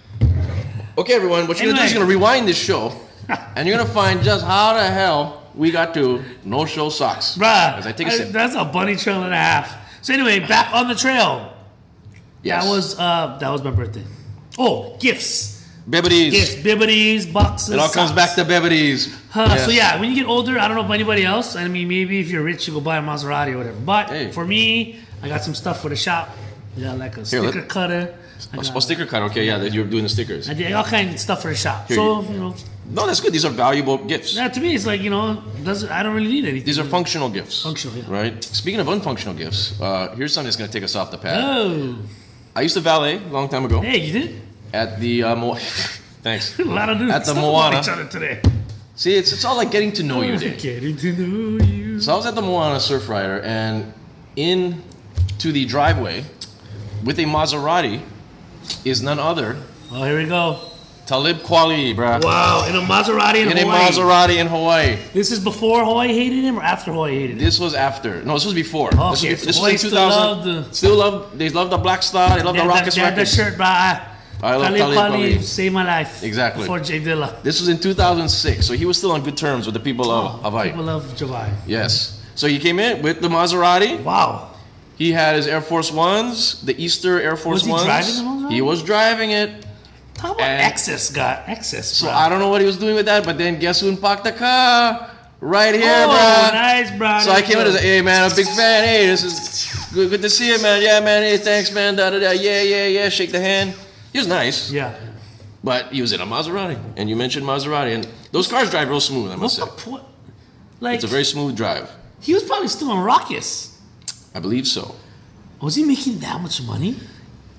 Speaker 4: Okay, everyone. What you're gonna do is you're
Speaker 3: Anyway.
Speaker 4: gonna rewind this show, and you're gonna find just how the hell we got to no-show socks.
Speaker 3: Bruh,
Speaker 4: As I take a
Speaker 3: I-
Speaker 4: sip.
Speaker 3: that's a bunny trail and a half. So anyway, back on the trail.
Speaker 4: Yes.
Speaker 3: That was uh, that was my birthday. Oh, gifts,
Speaker 4: Bibbities.
Speaker 3: gifts, bibbities, boxes.
Speaker 4: It all comes
Speaker 3: socks.
Speaker 4: back to Bibbities.
Speaker 3: Huh,
Speaker 4: Yes.
Speaker 3: So yeah, when you get older, I don't know if anybody else. I mean, maybe if you're rich, you go buy a Maserati or whatever. But
Speaker 4: Hey.
Speaker 3: for me, I got some stuff for the shop. I got like a
Speaker 4: Here,
Speaker 3: sticker
Speaker 4: let-
Speaker 3: cutter. I
Speaker 4: Oh,
Speaker 3: got,
Speaker 4: oh, sticker cut. Okay, yeah, that you're doing the stickers.
Speaker 3: I did all kinds of stuff for the shop.
Speaker 4: Here,
Speaker 3: so you know,
Speaker 4: No, that's good. These are valuable gifts.
Speaker 3: yeah, to me, it's like you know, doesn't I don't really need anything.
Speaker 4: These are functional gifts.
Speaker 3: Functional, yeah.
Speaker 4: Right? Speaking of unfunctional gifts, uh, here's something that's going to take us off the path.
Speaker 3: Oh,
Speaker 4: I used to valet a long time ago
Speaker 3: hey, you did
Speaker 4: at the uh, Mo- Thanks.
Speaker 3: a lot of new
Speaker 4: At the
Speaker 3: stuff
Speaker 4: Moana.
Speaker 3: about each other today.
Speaker 4: See, it's, it's all like getting to know you day.
Speaker 3: Getting to know you.
Speaker 4: So I was at the Moana Surf Rider, and in to the driveway with a Maserati is none other
Speaker 3: Oh, here we go.
Speaker 4: Talib Kweli, bruh.
Speaker 3: Wow, in a Maserati in,
Speaker 4: In a
Speaker 3: Hawaii.
Speaker 4: Maserati in Hawaii.
Speaker 3: This is before Hawaii hated him or after Hawaii hated him?
Speaker 4: This was after. No, this was before.
Speaker 3: Okay,
Speaker 4: this was,
Speaker 3: so
Speaker 4: this
Speaker 3: Hawaii
Speaker 4: was in
Speaker 3: still
Speaker 4: two thousand.
Speaker 3: loved the-
Speaker 4: Still love. They love the Black Star. They love the
Speaker 3: They had
Speaker 4: Rockets
Speaker 3: that, they had that
Speaker 4: records.
Speaker 3: shirt, bro. I,
Speaker 4: I love
Speaker 3: Talib
Speaker 4: Talib
Speaker 3: Kweli
Speaker 4: Kweli.
Speaker 3: saved my life.
Speaker 4: Exactly.
Speaker 3: Before Jay Dilla.
Speaker 4: This was in two thousand six, so he was still on good terms with the people of Hawaii.
Speaker 3: Oh, People love Javai.
Speaker 4: Yes. So he came in with the Maserati.
Speaker 3: Wow.
Speaker 4: He had his Air Force Ones, the Easter Air Force
Speaker 3: he
Speaker 4: Ones.
Speaker 3: driving the Maserati?
Speaker 4: He was driving it.
Speaker 3: Talk about
Speaker 4: And-
Speaker 3: excess, God. Excess,
Speaker 4: So
Speaker 3: bro.
Speaker 4: I don't know what he was doing with that, but then guess who parked the car? Right here,
Speaker 3: oh,
Speaker 4: bruh.
Speaker 3: nice, bro.
Speaker 4: So I came in and said, hey, man, I'm a big fan. Hey, this is good, good to see you, man. Yeah, man. Hey, thanks, man. Da, da, da. Yeah, yeah, yeah. Shake the hand. He was nice,
Speaker 3: Yeah.
Speaker 4: but he was in a Maserati. And you mentioned Maserati. And those cars drive real smooth, I
Speaker 3: What's
Speaker 4: must
Speaker 3: the
Speaker 4: say.
Speaker 3: point? Like,
Speaker 4: It's a very smooth drive.
Speaker 3: he was probably still on Raucous.
Speaker 4: I believe so.
Speaker 3: Was he making that much money?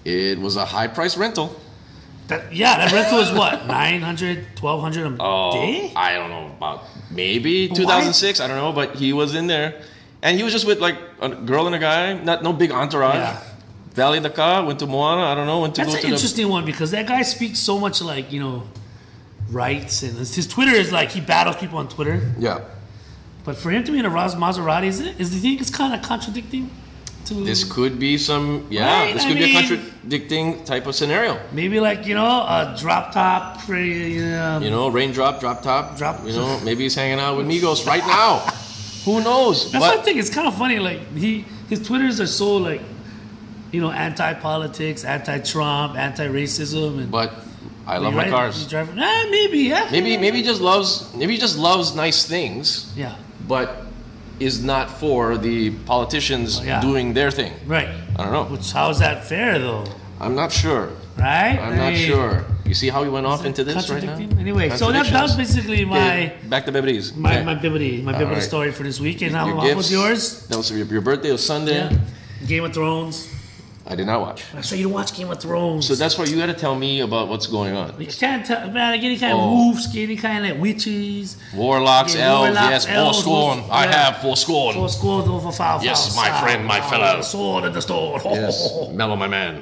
Speaker 4: It was a high price rental.
Speaker 3: That, yeah, that rental is what? nine hundred, twelve hundred a
Speaker 4: Oh,
Speaker 3: day?
Speaker 4: I don't know about maybe
Speaker 3: Why?
Speaker 4: two thousand six. I don't know, but he was in there, and he was just with like a girl and a guy. Not no big entourage.
Speaker 3: Yeah.
Speaker 4: Valley Dakar went to Moana. I don't know. Went to
Speaker 3: That's
Speaker 4: go
Speaker 3: an
Speaker 4: to the.
Speaker 3: interesting one because that guy speaks so much like, you know, rights. And his, his Twitter is like, he battles people on Twitter.
Speaker 4: Yeah.
Speaker 3: But for him to be in a Ras- Maserati, is it? Is do you think it's kind of contradicting to
Speaker 4: This could be some. Yeah.
Speaker 3: Right,
Speaker 4: This
Speaker 3: I
Speaker 4: could be a
Speaker 3: mean-
Speaker 4: contradicting type of scenario.
Speaker 3: maybe like, you know, a drop top for, you know,
Speaker 4: You know, raindrop, drop top.
Speaker 3: Drop-
Speaker 4: You know, maybe he's hanging out with Migos right now. Who knows?
Speaker 3: That's
Speaker 4: But
Speaker 3: one thing. It's kind of funny. Like he, his Twitters are so like, you know, anti-politics, anti-Trump, anti-racism, and
Speaker 4: but I love
Speaker 3: you
Speaker 4: my
Speaker 3: right,
Speaker 4: cars.
Speaker 3: you drive- Ah, maybe, yeah.
Speaker 4: Maybe maybe he just loves maybe he just loves nice things,
Speaker 3: Yeah.
Speaker 4: but is not for the politicians
Speaker 3: Oh, yeah.
Speaker 4: doing their thing.
Speaker 3: Right.
Speaker 4: I don't know.
Speaker 3: Which how is that fair though?
Speaker 4: I'm not sure.
Speaker 3: Right.
Speaker 4: I'm
Speaker 3: I
Speaker 4: not
Speaker 3: mean,
Speaker 4: sure. You see how we went off
Speaker 3: is it
Speaker 4: into this right now?
Speaker 3: contradicting? Anyway, so that, that was basically my
Speaker 4: Okay, back to Beberies.
Speaker 3: my
Speaker 4: Okay.
Speaker 3: my bibbity my
Speaker 4: All
Speaker 3: bibbity
Speaker 4: right.
Speaker 3: story for this week. And
Speaker 4: Your
Speaker 3: how, how
Speaker 4: gifts.
Speaker 3: was yours?
Speaker 4: That was your, your birthday was Sunday.
Speaker 3: Yeah. Game of Thrones.
Speaker 4: I did not watch.
Speaker 3: I saw you to watch Game of Thrones.
Speaker 4: So that's why you got to tell me about what's going on.
Speaker 3: you can't tell, man. Like any kind
Speaker 4: Oh.
Speaker 3: of wolves, any kind of like witches.
Speaker 4: Warlocks,
Speaker 3: Yeah,
Speaker 4: elves,
Speaker 3: warlocks,
Speaker 4: yes,
Speaker 3: elves,
Speaker 4: forsworn.
Speaker 3: wolves,
Speaker 4: I
Speaker 3: yeah.
Speaker 4: have forsworn.
Speaker 3: Four scores over foul.
Speaker 4: Yes,
Speaker 3: foul,
Speaker 4: my
Speaker 3: foul,
Speaker 4: friend, my
Speaker 3: foul,
Speaker 4: fellow.
Speaker 3: The sword and the stone.
Speaker 4: Yes, Mellow, my man.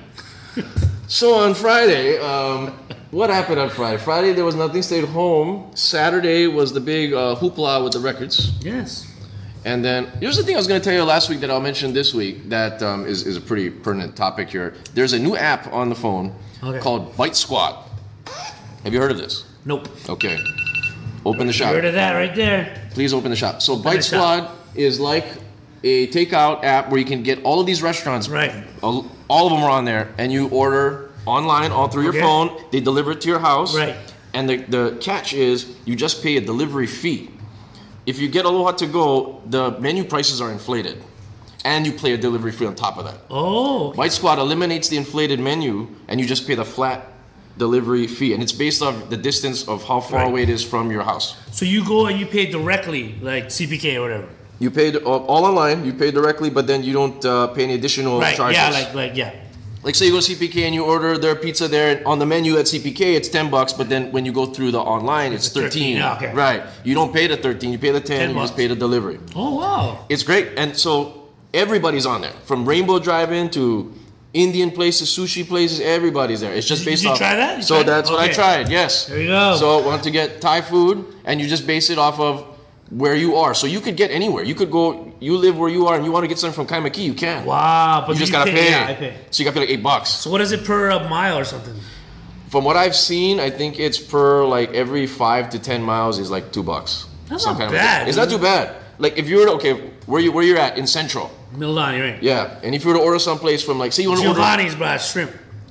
Speaker 4: So on Friday, um, what happened on Friday? Friday there was nothing. Stayed home. Saturday was the big uh, hoopla with the records.
Speaker 3: Yes.
Speaker 4: And then here's the thing I was going to tell you last week that I'll mention this week that um, is, is a pretty pertinent topic here. There's a new app on the phone
Speaker 3: Okay.
Speaker 4: called Bite Squad. Have you heard of this?
Speaker 3: Nope.
Speaker 4: Okay. Open the shop.
Speaker 3: Heard of that right there.
Speaker 4: Please open the shop. So
Speaker 3: the
Speaker 4: Bite
Speaker 3: shop.
Speaker 4: Squad is like a takeout app where you can get all of these restaurants.
Speaker 3: Right.
Speaker 4: All, all of them are on there, and you order online all through
Speaker 3: Okay.
Speaker 4: your phone. They deliver it to your house.
Speaker 3: Right.
Speaker 4: And the, the catch is you just pay a delivery fee. If you get Aloha to go, the menu prices are inflated, and you pay a delivery fee on top of that.
Speaker 3: Oh. okay.
Speaker 4: Bite Squad eliminates the inflated menu, and you just pay the flat delivery fee, and it's based off the distance of how far
Speaker 3: Right.
Speaker 4: away it is from your house.
Speaker 3: So you go and you pay directly, like C P K or whatever.
Speaker 4: You paid all all online. You pay directly, but then you don't uh, pay any additional
Speaker 3: Right.
Speaker 4: charges.
Speaker 3: Yeah. Like like yeah.
Speaker 4: Like say you go to C P K and you order their pizza there, and on the menu at C P K it's ten bucks, but then when you go through the online it's
Speaker 3: It's thirteen,
Speaker 4: thirteen.
Speaker 3: yeah, okay.
Speaker 4: Right. You don't pay the thirteen. You pay the ten.
Speaker 3: ten
Speaker 4: you just
Speaker 3: bucks.
Speaker 4: pay the delivery.
Speaker 3: Oh wow.
Speaker 4: It's great, and so everybody's on there, from Rainbow Drive-In to Indian places, sushi places. Everybody's there. It's just
Speaker 3: Did
Speaker 4: based
Speaker 3: you
Speaker 4: off.
Speaker 3: try that? You
Speaker 4: so
Speaker 3: tried-
Speaker 4: that's what I
Speaker 3: okay.
Speaker 4: tried. Yes.
Speaker 3: There you go.
Speaker 4: So want to get Thai food, and you just base it off of where you are. So you could get anywhere. You could go. You live where you are, and you want to get something from Kaimaki, you can.
Speaker 3: Wow. But
Speaker 4: You just
Speaker 3: you
Speaker 4: gotta
Speaker 3: pay.
Speaker 4: pay.
Speaker 3: Yeah, I pay.
Speaker 4: So you gotta pay like eight bucks.
Speaker 3: So what is it per uh, mile or something?
Speaker 4: From what I've seen, I think it's per like every five to ten miles is like two bucks.
Speaker 3: That's
Speaker 4: Some
Speaker 3: not
Speaker 4: kind of a
Speaker 3: bad,
Speaker 4: thing. It's not
Speaker 3: dude.
Speaker 4: too bad. Like if you were to, okay, where you where you're at in Central,
Speaker 3: Milani, right?
Speaker 4: yeah, and if you were to order someplace from like say you want to order,
Speaker 3: Giovanni's, bro. Shrimp.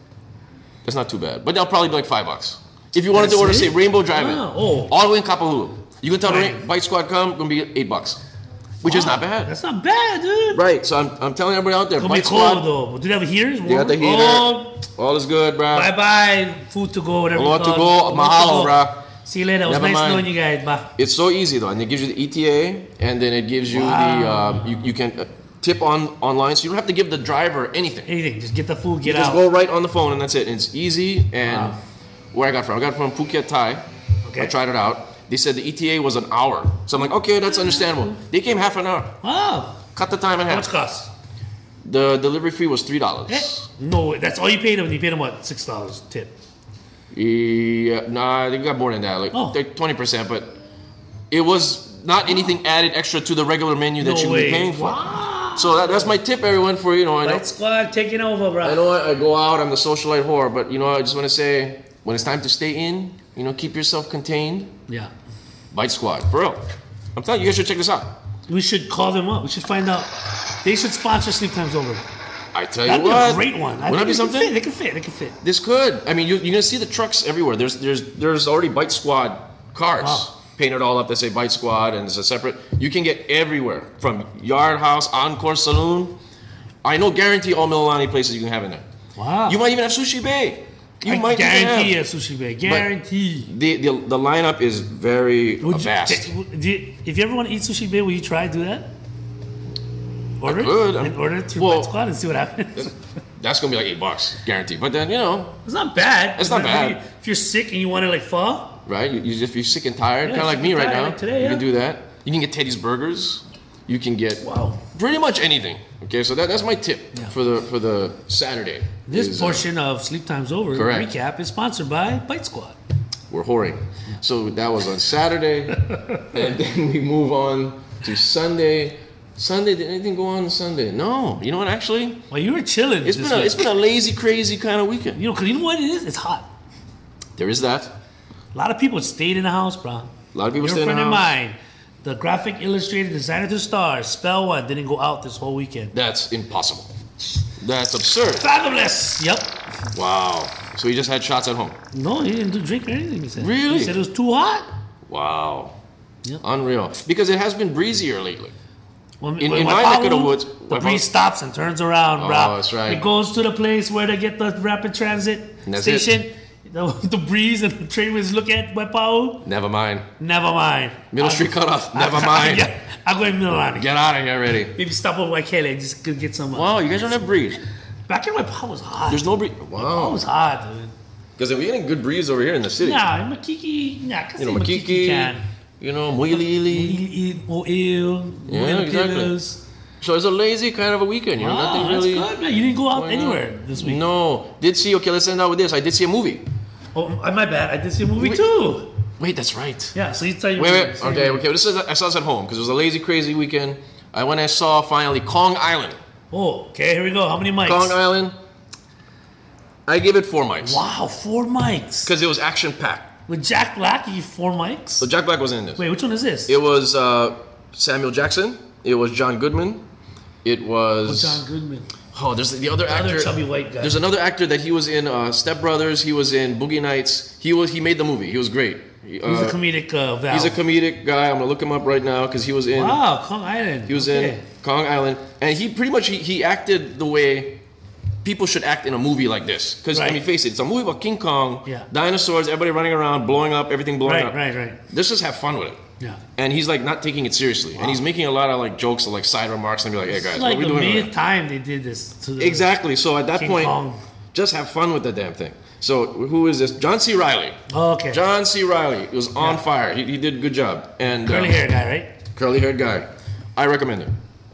Speaker 4: that's not too bad, but they'll probably be like five bucks. If you wanted
Speaker 3: That's
Speaker 4: to order
Speaker 3: it?
Speaker 4: say Rainbow Drive-In,
Speaker 3: Ah, oh.
Speaker 4: all the way in Kapahulu, you can tell
Speaker 3: Right.
Speaker 4: the Bite Squad come, gonna be eight bucks, which is not bad.
Speaker 3: That's not bad, dude.
Speaker 4: Right, so I'm, I'm telling everybody out there,
Speaker 3: It's gonna be
Speaker 4: Bite
Speaker 3: cold
Speaker 4: Squad,
Speaker 3: though. Do they have heaters?
Speaker 4: they got the heater,
Speaker 3: Oh,
Speaker 4: all is good, bro.
Speaker 3: bye bye. Food to go, whatever.
Speaker 4: Aloha
Speaker 3: you
Speaker 4: to
Speaker 3: call
Speaker 4: go,
Speaker 3: it.
Speaker 4: mahalo, bro.
Speaker 3: See you later. It was
Speaker 4: Never
Speaker 3: nice
Speaker 4: mind.
Speaker 3: knowing you guys. Bye.
Speaker 4: It's so easy though, and it gives you the E T A, and then it gives you the uh, you, you can uh, tip on online, so you don't have to give the driver anything.
Speaker 3: Anything. Just get the food,
Speaker 4: You
Speaker 3: get
Speaker 4: just
Speaker 3: out.
Speaker 4: go right on the phone, and that's it. And it's easy. And
Speaker 3: Wow.
Speaker 4: where I got it from, I got it from Phuket Thai.
Speaker 3: Okay.
Speaker 4: I tried it out. They said the E T A was an hour, so I'm like, okay, that's understandable. They came half an hour,
Speaker 3: Oh,
Speaker 4: cut the time in
Speaker 3: how much
Speaker 4: half.
Speaker 3: cost?
Speaker 4: The delivery fee was three
Speaker 3: Eh?
Speaker 4: dollars.
Speaker 3: No, way. That's all you paid them. You paid them what? Six dollars tip.
Speaker 4: Yeah, nah, they got more than that, like
Speaker 3: Oh.
Speaker 4: twenty percent, but it was not anything added extra to the regular menu that
Speaker 3: No
Speaker 4: you would
Speaker 3: way.
Speaker 4: be paying for.
Speaker 3: Wow.
Speaker 4: So that, that's my tip, everyone. For you know, I know,
Speaker 3: Bite Squad taking over, bro.
Speaker 4: I know I, I go out, I'm the socialite whore, but you know, I just want to say, when it's time to stay in, you know, keep yourself contained.
Speaker 3: Yeah.
Speaker 4: Bite Squad, for real. I'm telling you, you guys should check this out.
Speaker 3: We should call them up. We should find out. They should sponsor Sleep Times Over.
Speaker 4: I tell
Speaker 3: That'd
Speaker 4: you
Speaker 3: be
Speaker 4: what,
Speaker 3: a great one. I
Speaker 4: wouldn't that be
Speaker 3: think
Speaker 4: something?
Speaker 3: They can fit. They can fit. They can fit.
Speaker 4: This could. I mean, you, you're gonna see the trucks everywhere. There's there's there's already Bite Squad cars
Speaker 3: Wow.
Speaker 4: painted all up that say Bite Squad, and it's a separate. You can get everywhere from Yard House, Encore Saloon. I know, guarantee all Mililani places you can have in there.
Speaker 3: Wow.
Speaker 4: You might even have Sushi Bay. You
Speaker 3: I
Speaker 4: might even
Speaker 3: guarantee
Speaker 4: have.
Speaker 3: a sushi bag. Guarantee.
Speaker 4: The, the the lineup is very
Speaker 3: Would you-
Speaker 4: vast.
Speaker 3: t- do you- if you ever want to eat sushi bay, will you try to do that? Order it?
Speaker 4: could. I'm-
Speaker 3: And order it through
Speaker 4: well-
Speaker 3: Bite Squad and see what happens.
Speaker 4: That's gonna be like eight bucks, guaranteed. But then you know,
Speaker 3: It's not bad.
Speaker 4: It's not
Speaker 3: If you-
Speaker 4: bad.
Speaker 3: If you're sick and you want to like fall,
Speaker 4: right? You, you if you're sick and tired,
Speaker 3: Yeah,
Speaker 4: kind of like
Speaker 3: sick
Speaker 4: me
Speaker 3: and
Speaker 4: right
Speaker 3: tired,
Speaker 4: now.
Speaker 3: like today,
Speaker 4: you
Speaker 3: yeah.
Speaker 4: can do that. You can get Teddy's Burgers. You can get
Speaker 3: wow.
Speaker 4: pretty much anything. Okay, so that, that's my tip
Speaker 3: Yeah.
Speaker 4: for the for the Saturday.
Speaker 3: This
Speaker 4: is, uh,
Speaker 3: portion of Sleep Time's Over
Speaker 4: Correct.
Speaker 3: recap is sponsored by Bite Squad.
Speaker 4: we're whoring. So that was on Saturday, and then we move on to Sunday. Sunday, did anything go on Sunday? No. You know what? Actually,
Speaker 3: Well, you were chilling.
Speaker 4: it's
Speaker 3: this
Speaker 4: been a,
Speaker 3: week.
Speaker 4: it's been a lazy, crazy kind of weekend.
Speaker 3: You know, cause you know what it is? It's hot.
Speaker 4: There is that.
Speaker 3: A lot of people stayed in the house, bro.
Speaker 4: A lot of people
Speaker 3: Your
Speaker 4: stay in the
Speaker 3: friend of
Speaker 4: house.
Speaker 3: mine, the graphic illustrator designer to stars, Spell One, didn't go out this whole weekend.
Speaker 4: That's impossible. That's absurd.
Speaker 3: Fabulous. Yep.
Speaker 4: Wow. So he just had shots at home.
Speaker 3: No, he didn't do drink or anything. He said.
Speaker 4: Really?
Speaker 3: He said it was too hot.
Speaker 4: Wow.
Speaker 3: Yep.
Speaker 4: Unreal. Because it has been breezier lately.
Speaker 3: When,
Speaker 4: In-
Speaker 3: when
Speaker 4: in
Speaker 3: my
Speaker 4: my neck of the
Speaker 3: Paulo,
Speaker 4: woods-
Speaker 3: the
Speaker 4: my
Speaker 3: breeze
Speaker 4: Paulo-
Speaker 3: stops and turns around,
Speaker 4: Oh,
Speaker 3: bro.
Speaker 4: that's right.
Speaker 3: It goes to the place where they get the rapid transit
Speaker 4: And that's it.
Speaker 3: station. The, the breeze and the trainways look at my Paulo.
Speaker 4: Never mind.
Speaker 3: Never mind.
Speaker 4: Middle
Speaker 3: I-
Speaker 4: Street cutoff.
Speaker 3: I-
Speaker 4: Never mind.
Speaker 3: Yeah, I'll go in Milani.
Speaker 4: Get out of here already.
Speaker 3: Maybe stop over Waikele and just go get some. Uh,
Speaker 4: Wow, you guys don't have breeze.
Speaker 3: Back in my Paulo was hot.
Speaker 4: There's no breeze.
Speaker 3: It
Speaker 4: Wow.
Speaker 3: was hot, dude.
Speaker 4: Because we're getting good breeze over here in the city.
Speaker 3: Nah, Makiki. Nah,
Speaker 4: You know, Makiki.
Speaker 3: can.
Speaker 4: You know, Moilili.
Speaker 3: Eat or ill.
Speaker 4: Yeah, exactly. So it's a lazy kind of a weekend. You know,
Speaker 3: Wow,
Speaker 4: nothing
Speaker 3: that's
Speaker 4: really.
Speaker 3: good, man. You didn't go out
Speaker 4: going on.
Speaker 3: anywhere this week.
Speaker 4: No. Did see, okay, let's end out with this. I did see a movie.
Speaker 3: Oh, my bad. I did see a movie
Speaker 4: Wait.
Speaker 3: too.
Speaker 4: Wait, that's right.
Speaker 3: Yeah, so you tell your
Speaker 4: Wait,
Speaker 3: movie.
Speaker 4: wait.
Speaker 3: Say your
Speaker 4: Okay,
Speaker 3: movie.
Speaker 4: okay. This is I saw this at home because it was a lazy, crazy weekend. I went and saw finally Kong Island.
Speaker 3: Oh, okay, here we go. How many mics?
Speaker 4: Kong Island. I give it four mics
Speaker 3: Wow, four mics.
Speaker 4: because it was action packed.
Speaker 3: With Jack Black, you give four mics?
Speaker 4: So Jack Black wasn't in this.
Speaker 3: Wait, which one is this?
Speaker 4: It was uh, Samuel Jackson. It was John Goodman. It
Speaker 3: oh,
Speaker 4: was
Speaker 3: John Goodman.
Speaker 4: oh, there's the other
Speaker 3: The
Speaker 4: actor.
Speaker 3: other chubby white guy.
Speaker 4: There's another actor that he was in uh, Step Brothers. He was in Boogie Nights. He was he made the movie. He was great. He,
Speaker 3: He's a
Speaker 4: uh,
Speaker 3: comedic uh, Val.
Speaker 4: he's a comedic guy. I'm gonna look him up right now because he was in
Speaker 3: Wow, Kong Island.
Speaker 4: he was
Speaker 3: okay.
Speaker 4: in Kong Island, and he pretty much he, he acted the way people should act in a movie like this. Because I
Speaker 3: Right.
Speaker 4: mean, face it, it's a movie about King Kong,
Speaker 3: Yeah.
Speaker 4: dinosaurs, everybody running around, blowing up, everything blowing
Speaker 3: Right,
Speaker 4: up.
Speaker 3: right, right.
Speaker 4: Let's just have fun with it.
Speaker 3: Yeah.
Speaker 4: And he's like not taking it seriously, and he's making a lot of like jokes or like side remarks, and be like, "Hey guys,
Speaker 3: It's like
Speaker 4: what are
Speaker 3: the
Speaker 4: we doing?"
Speaker 3: millionth
Speaker 4: right
Speaker 3: time they did this to
Speaker 4: now?"
Speaker 3: the
Speaker 4: Exactly. So at that
Speaker 3: King
Speaker 4: point,
Speaker 3: Kong.
Speaker 4: just have fun with the damn thing. So who is this? John C. Riley.
Speaker 3: Oh, okay.
Speaker 4: John C. Riley was on
Speaker 3: Yeah.
Speaker 4: fire. He, he did a good job. And
Speaker 3: Curly
Speaker 4: uh,
Speaker 3: hair guy, right?
Speaker 4: curly haired guy. I recommend it.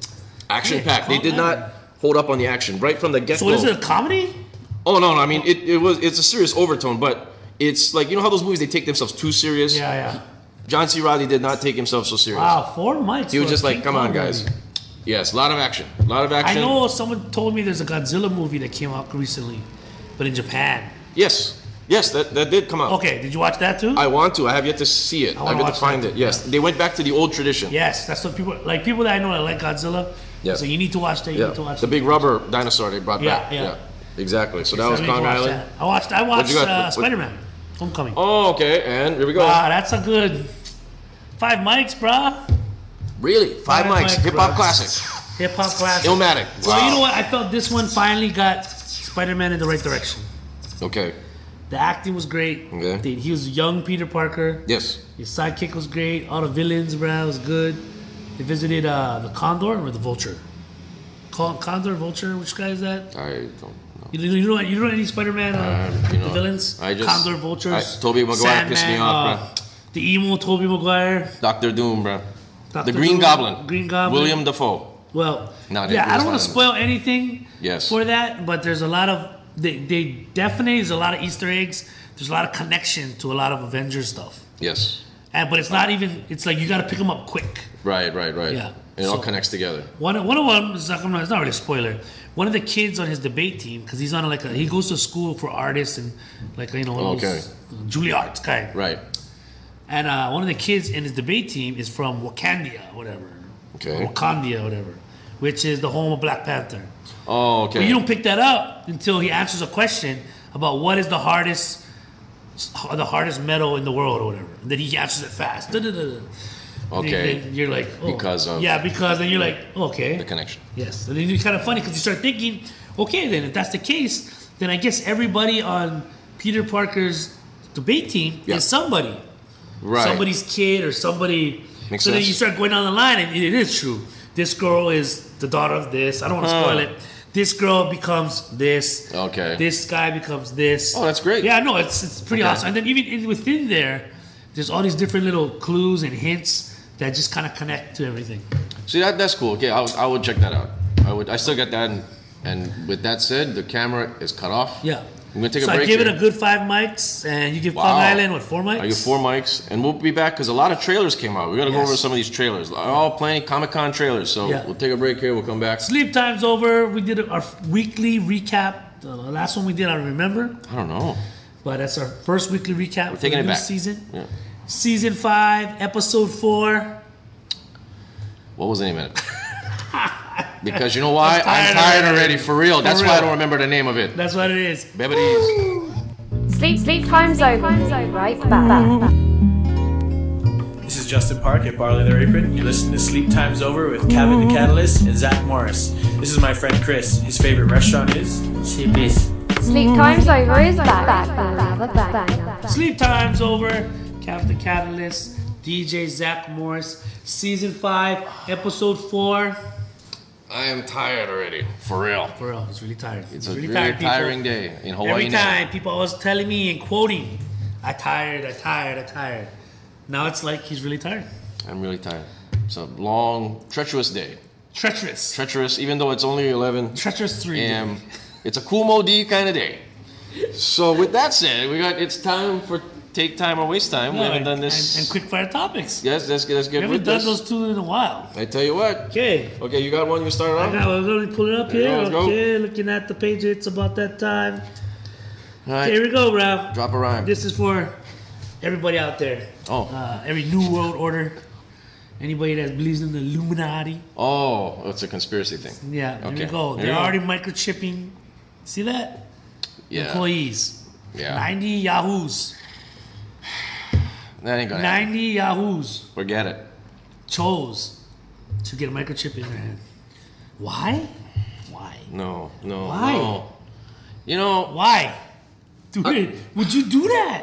Speaker 4: Action packed. They
Speaker 3: Kong
Speaker 4: did
Speaker 3: Island.
Speaker 4: not hold up on the action right from the get
Speaker 3: So
Speaker 4: go.
Speaker 3: is it a comedy?
Speaker 4: Oh no, no. I mean, it, it was it's a serious overtone, but it's like you know how those movies they take themselves too serious.
Speaker 3: Yeah, yeah.
Speaker 4: John C. Riley did not take himself so serious.
Speaker 3: Wow, four mics.
Speaker 4: He was
Speaker 3: for a
Speaker 4: just like,
Speaker 3: King
Speaker 4: "Come on,
Speaker 3: Kong
Speaker 4: guys."
Speaker 3: movie.
Speaker 4: Yes, a lot of action. A lot of
Speaker 3: I
Speaker 4: action.
Speaker 3: know someone told me there's a Godzilla movie that came out recently, but in Japan.
Speaker 4: Yes, yes, that, that did come out.
Speaker 3: Okay, did you watch that too?
Speaker 4: I want to. I have yet to see it.
Speaker 3: I
Speaker 4: I
Speaker 3: wanna
Speaker 4: have yet
Speaker 3: watch
Speaker 4: to find
Speaker 3: that
Speaker 4: it.
Speaker 3: too.
Speaker 4: Yes, they went back to the old tradition.
Speaker 3: Yes, that's what people like. People that I know that like Godzilla.
Speaker 4: Yeah.
Speaker 3: So you need to watch that. You
Speaker 4: Yeah,
Speaker 3: need to watch
Speaker 4: the
Speaker 3: that.
Speaker 4: big rubber dinosaur they brought
Speaker 3: Yeah,
Speaker 4: back.
Speaker 3: yeah.
Speaker 4: exactly. So that
Speaker 3: So
Speaker 4: was
Speaker 3: I need to
Speaker 4: Kong
Speaker 3: watch
Speaker 4: Island.
Speaker 3: that. I watched. I watched
Speaker 4: you got?
Speaker 3: uh,
Speaker 4: What- what-
Speaker 3: Spider-Man: Homecoming.
Speaker 4: Oh, okay. And here we go.
Speaker 3: Wow, that's a good five mics, bruh.
Speaker 4: Really? Five,
Speaker 3: Five
Speaker 4: mics.
Speaker 3: mic
Speaker 4: Hip hop
Speaker 3: rocks.
Speaker 4: classic.
Speaker 3: Hip hop classic.
Speaker 4: Illmatic.
Speaker 3: So
Speaker 4: Wow.
Speaker 3: you know what? I felt this one finally got Spider-Man in the right direction.
Speaker 4: Okay.
Speaker 3: The acting was great.
Speaker 4: Okay.
Speaker 3: The- he was young Peter Parker.
Speaker 4: Yes.
Speaker 3: His sidekick was great. All the villains, bruh, was good. They visited uh, the Condor or the Vulture. Con- Condor, Vulture, which guy is that?
Speaker 4: I don't know.
Speaker 3: You, you know you know any Spider-Man uh,
Speaker 4: Uh, you
Speaker 3: the
Speaker 4: know,
Speaker 3: villains?
Speaker 4: I just-
Speaker 3: Condor, Vultures.
Speaker 4: I- Tobey Maguire pissed me off,
Speaker 3: uh, The emo Tobey Maguire.
Speaker 4: Doctor Doom, bro.
Speaker 3: Doctor
Speaker 4: The Green
Speaker 3: Doom,
Speaker 4: Goblin.
Speaker 3: Green Goblin.
Speaker 4: William Dafoe.
Speaker 3: Well,
Speaker 4: No, they-
Speaker 3: yeah,
Speaker 4: they
Speaker 3: I
Speaker 4: was
Speaker 3: don't want to
Speaker 4: fine.
Speaker 3: spoil anything
Speaker 4: Yes.
Speaker 3: for that, but there's a lot of they, they definitely there's a lot of Easter eggs. There's a lot of connection to a lot of Avengers stuff,
Speaker 4: Yes.
Speaker 3: and but it's not even. It's like you got to pick them up quick.
Speaker 4: Right, right, right.
Speaker 3: Yeah.
Speaker 4: And it all
Speaker 3: So-
Speaker 4: connects together.
Speaker 3: One of- one of them is not, it's not really a spoiler. One of the kids on his debate team because he's on a, like a, he goes to school for artists and like you know one of those Juilliard kind.
Speaker 4: Right.
Speaker 3: And uh, one of the kids in his debate team is from Wakandia, whatever.
Speaker 4: Okay.
Speaker 3: Wakandia, whatever, which is the home of Black Panther.
Speaker 4: Oh, okay.
Speaker 3: But you don't pick that up until he answers a question about what is the hardest, the hardest metal in the world or whatever. And then he answers it fast. Da-da-da-da.
Speaker 4: Okay.
Speaker 3: And then you're like, oh.
Speaker 4: Because of-
Speaker 3: yeah, because then you're like, okay,
Speaker 4: the connection.
Speaker 3: yes. And then it's kind of funny because you start thinking, okay, then if that's the case, then I guess everybody on Peter Parker's debate team
Speaker 4: Yeah.
Speaker 3: is somebody.
Speaker 4: Right.
Speaker 3: Somebody's kid or somebody.
Speaker 4: Makes
Speaker 3: so then
Speaker 4: sense.
Speaker 3: you start going down the line, and it is true. This girl is the daughter of this. I don't want to
Speaker 4: Huh.
Speaker 3: spoil it. this girl becomes this.
Speaker 4: Okay.
Speaker 3: This guy becomes this.
Speaker 4: Oh, that's great.
Speaker 3: Yeah, no, it's it's pretty
Speaker 4: Okay.
Speaker 3: awesome. And then even in, within there, there's all these different little clues and hints that just kind of connect to everything.
Speaker 4: See, that that's cool. Okay, I would, I would check that out. I would. I still get that. And, and with that said, the camera is cut off.
Speaker 3: Yeah.
Speaker 4: I'm gonna take
Speaker 3: so
Speaker 4: a break.
Speaker 3: I give
Speaker 4: here.
Speaker 3: it a good five mics, and you give
Speaker 4: Wow.
Speaker 3: Pug Island what four mics?
Speaker 4: I give four mics, and we'll be back because a lot of trailers came out. We got to go
Speaker 3: Yes.
Speaker 4: over some of these trailers. All plenty Comic Con trailers. So
Speaker 3: Yeah.
Speaker 4: we'll take a break here. We'll come back.
Speaker 3: Sleep time's over. We did our weekly recap. The last one we did, I remember,
Speaker 4: I don't know.
Speaker 3: but that's our first weekly recap. We're
Speaker 4: taking
Speaker 3: for
Speaker 4: it
Speaker 3: the new
Speaker 4: back.
Speaker 3: season.
Speaker 4: Yeah.
Speaker 3: Season five, episode four.
Speaker 4: What was the name of it? Because you know why?
Speaker 3: I'm
Speaker 4: I'm
Speaker 3: tired
Speaker 4: tired,
Speaker 3: already.
Speaker 4: already. For real.
Speaker 3: For
Speaker 4: That's
Speaker 3: real.
Speaker 4: why I don't remember the name of it.
Speaker 3: That's what it is.
Speaker 4: Bebedes.
Speaker 1: Sleep, sleep time's over. Right back.
Speaker 5: This is Justin Park at Barley the Apron. You're listening to Sleep Time's Over with Kevin the Catalyst and Zach Morris. This is my friend Chris. His favorite restaurant is Chippies.
Speaker 1: Sleep time's over is back. back, back, back, back.
Speaker 3: Sleep time's over. Captain Catalyst, D J Zach Morris, season five, episode four.
Speaker 4: I am tired already. For real.
Speaker 3: For real, he's really tired.
Speaker 4: It's
Speaker 3: He's
Speaker 4: a
Speaker 3: really
Speaker 4: really
Speaker 3: tired, people.
Speaker 4: tiring day in Hawaii.
Speaker 3: Every
Speaker 4: now.
Speaker 3: time people always telling me and quoting, I tired, I tired, I tired. Now it's like he's really tired.
Speaker 4: I'm really tired. It's a long, treacherous day.
Speaker 3: Treacherous.
Speaker 4: Treacherous, even though it's only eleven
Speaker 3: Treacherous three.
Speaker 4: a m. It's a cool modi kind of day. So with that said, we got it's time for take time or waste time.
Speaker 3: No,
Speaker 4: we haven't
Speaker 3: and,
Speaker 4: done this.
Speaker 3: And, and quick fire topics.
Speaker 4: Yes, let's get let's
Speaker 3: We
Speaker 4: get
Speaker 3: haven't
Speaker 4: with
Speaker 3: done
Speaker 4: this.
Speaker 3: those two in a while.
Speaker 4: I tell you what.
Speaker 3: Okay.
Speaker 4: Okay, you got one. You start
Speaker 3: I
Speaker 4: off.
Speaker 3: got, we're going to pull it up
Speaker 4: There you
Speaker 3: here.
Speaker 4: go, let's go.
Speaker 3: Okay, looking at the page, it's about that time.
Speaker 4: All right.
Speaker 3: Okay, here we go, Ralph.
Speaker 4: Drop a rhyme.
Speaker 3: This is for everybody out there.
Speaker 4: Oh.
Speaker 3: Uh, every New World Order. Anybody that believes in the Illuminati.
Speaker 4: Oh, it's a conspiracy thing.
Speaker 3: Yeah, there
Speaker 4: Okay.
Speaker 3: we go.
Speaker 4: There
Speaker 3: They're
Speaker 4: you go.
Speaker 3: already microchipping. See that?
Speaker 4: Yeah.
Speaker 3: Employees.
Speaker 4: Yeah.
Speaker 3: ninety Yahoos.
Speaker 4: That ain't gonna happen.
Speaker 3: ninety Yahoos
Speaker 4: Forget it.
Speaker 3: chose to get a microchip in their hand. Why? Why?
Speaker 4: No, no,
Speaker 3: Why?
Speaker 4: no. You know,
Speaker 3: Why? Dude,
Speaker 4: Uh,
Speaker 3: would you do that?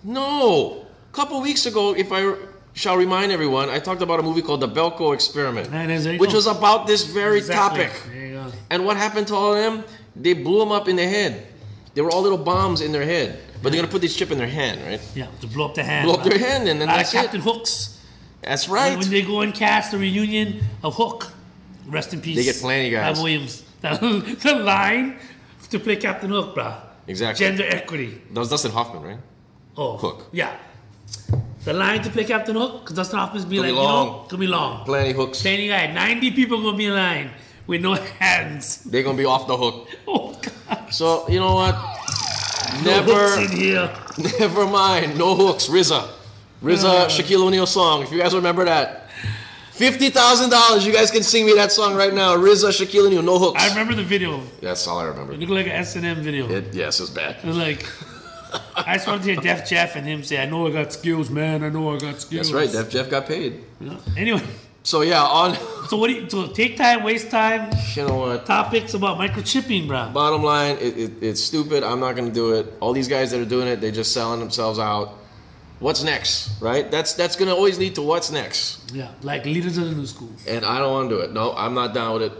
Speaker 4: no. A couple weeks ago, if I shall remind everyone, I talked about a movie called The Belko Experiment,
Speaker 3: And there you
Speaker 4: which
Speaker 3: go.
Speaker 4: was about this very
Speaker 3: Exactly.
Speaker 4: topic.
Speaker 3: There you go.
Speaker 4: And what happened to all of them? They blew them up in the head. They were all little bombs in their head. But they're gonna put this chip in their hand, right?
Speaker 3: Yeah, to blow up the hand.
Speaker 4: Blow up
Speaker 3: right?
Speaker 4: their hand, and then
Speaker 3: Like
Speaker 4: that's it.
Speaker 3: Captain Hooks.
Speaker 4: That's right.
Speaker 3: When they go and cast the reunion of Hook, rest in peace.
Speaker 4: They get plenty, guys.
Speaker 3: Bob Williams. The, the line to play Captain Hook, bro.
Speaker 4: Exactly.
Speaker 3: Gender equity.
Speaker 4: That was Dustin Hoffman, right?
Speaker 3: Oh,
Speaker 4: Hook.
Speaker 3: Yeah. The line to play Captain Hook, because Dustin Hoffman's be
Speaker 4: Gonna
Speaker 3: like,
Speaker 4: be
Speaker 3: you know,
Speaker 4: long.
Speaker 3: gonna be long.
Speaker 4: Plenty hooks.
Speaker 3: Plenty guy. ninety people gonna be in line with no hands.
Speaker 4: They're gonna be off the hook.
Speaker 3: Oh, God.
Speaker 4: So you know what?
Speaker 3: No hooks in
Speaker 4: Never,
Speaker 3: here.
Speaker 4: never mind. No hooks. R Z A, R Z A,
Speaker 3: Uh.
Speaker 4: Shaquille O'Neal song. If you guys remember that, fifty thousand dollars. You guys can sing me that song right now. R Z A, Shaquille O'Neal, no hooks.
Speaker 3: I remember the video.
Speaker 4: That's all I remember.
Speaker 3: It looked like an S and M video.
Speaker 4: It, yes, it was bad.
Speaker 3: It was like, I just wanted to hear Def Jeff and him say, I know I got skills, man. I know I got skills.
Speaker 4: That's right. Def Jeff got paid.
Speaker 3: Yeah. Anyway,
Speaker 4: So yeah, on.
Speaker 3: so what do you, so take time, waste time,
Speaker 4: You know what?
Speaker 3: topics about microchipping, bro.
Speaker 4: Bottom line, it, it, it's stupid. I'm not gonna do it. All these guys that are doing it, they're just selling themselves out. What's next, right? That's that's gonna always lead to what's next.
Speaker 3: Yeah, like leaders of the new school.
Speaker 4: And I don't want to do it. No, I'm not down with it.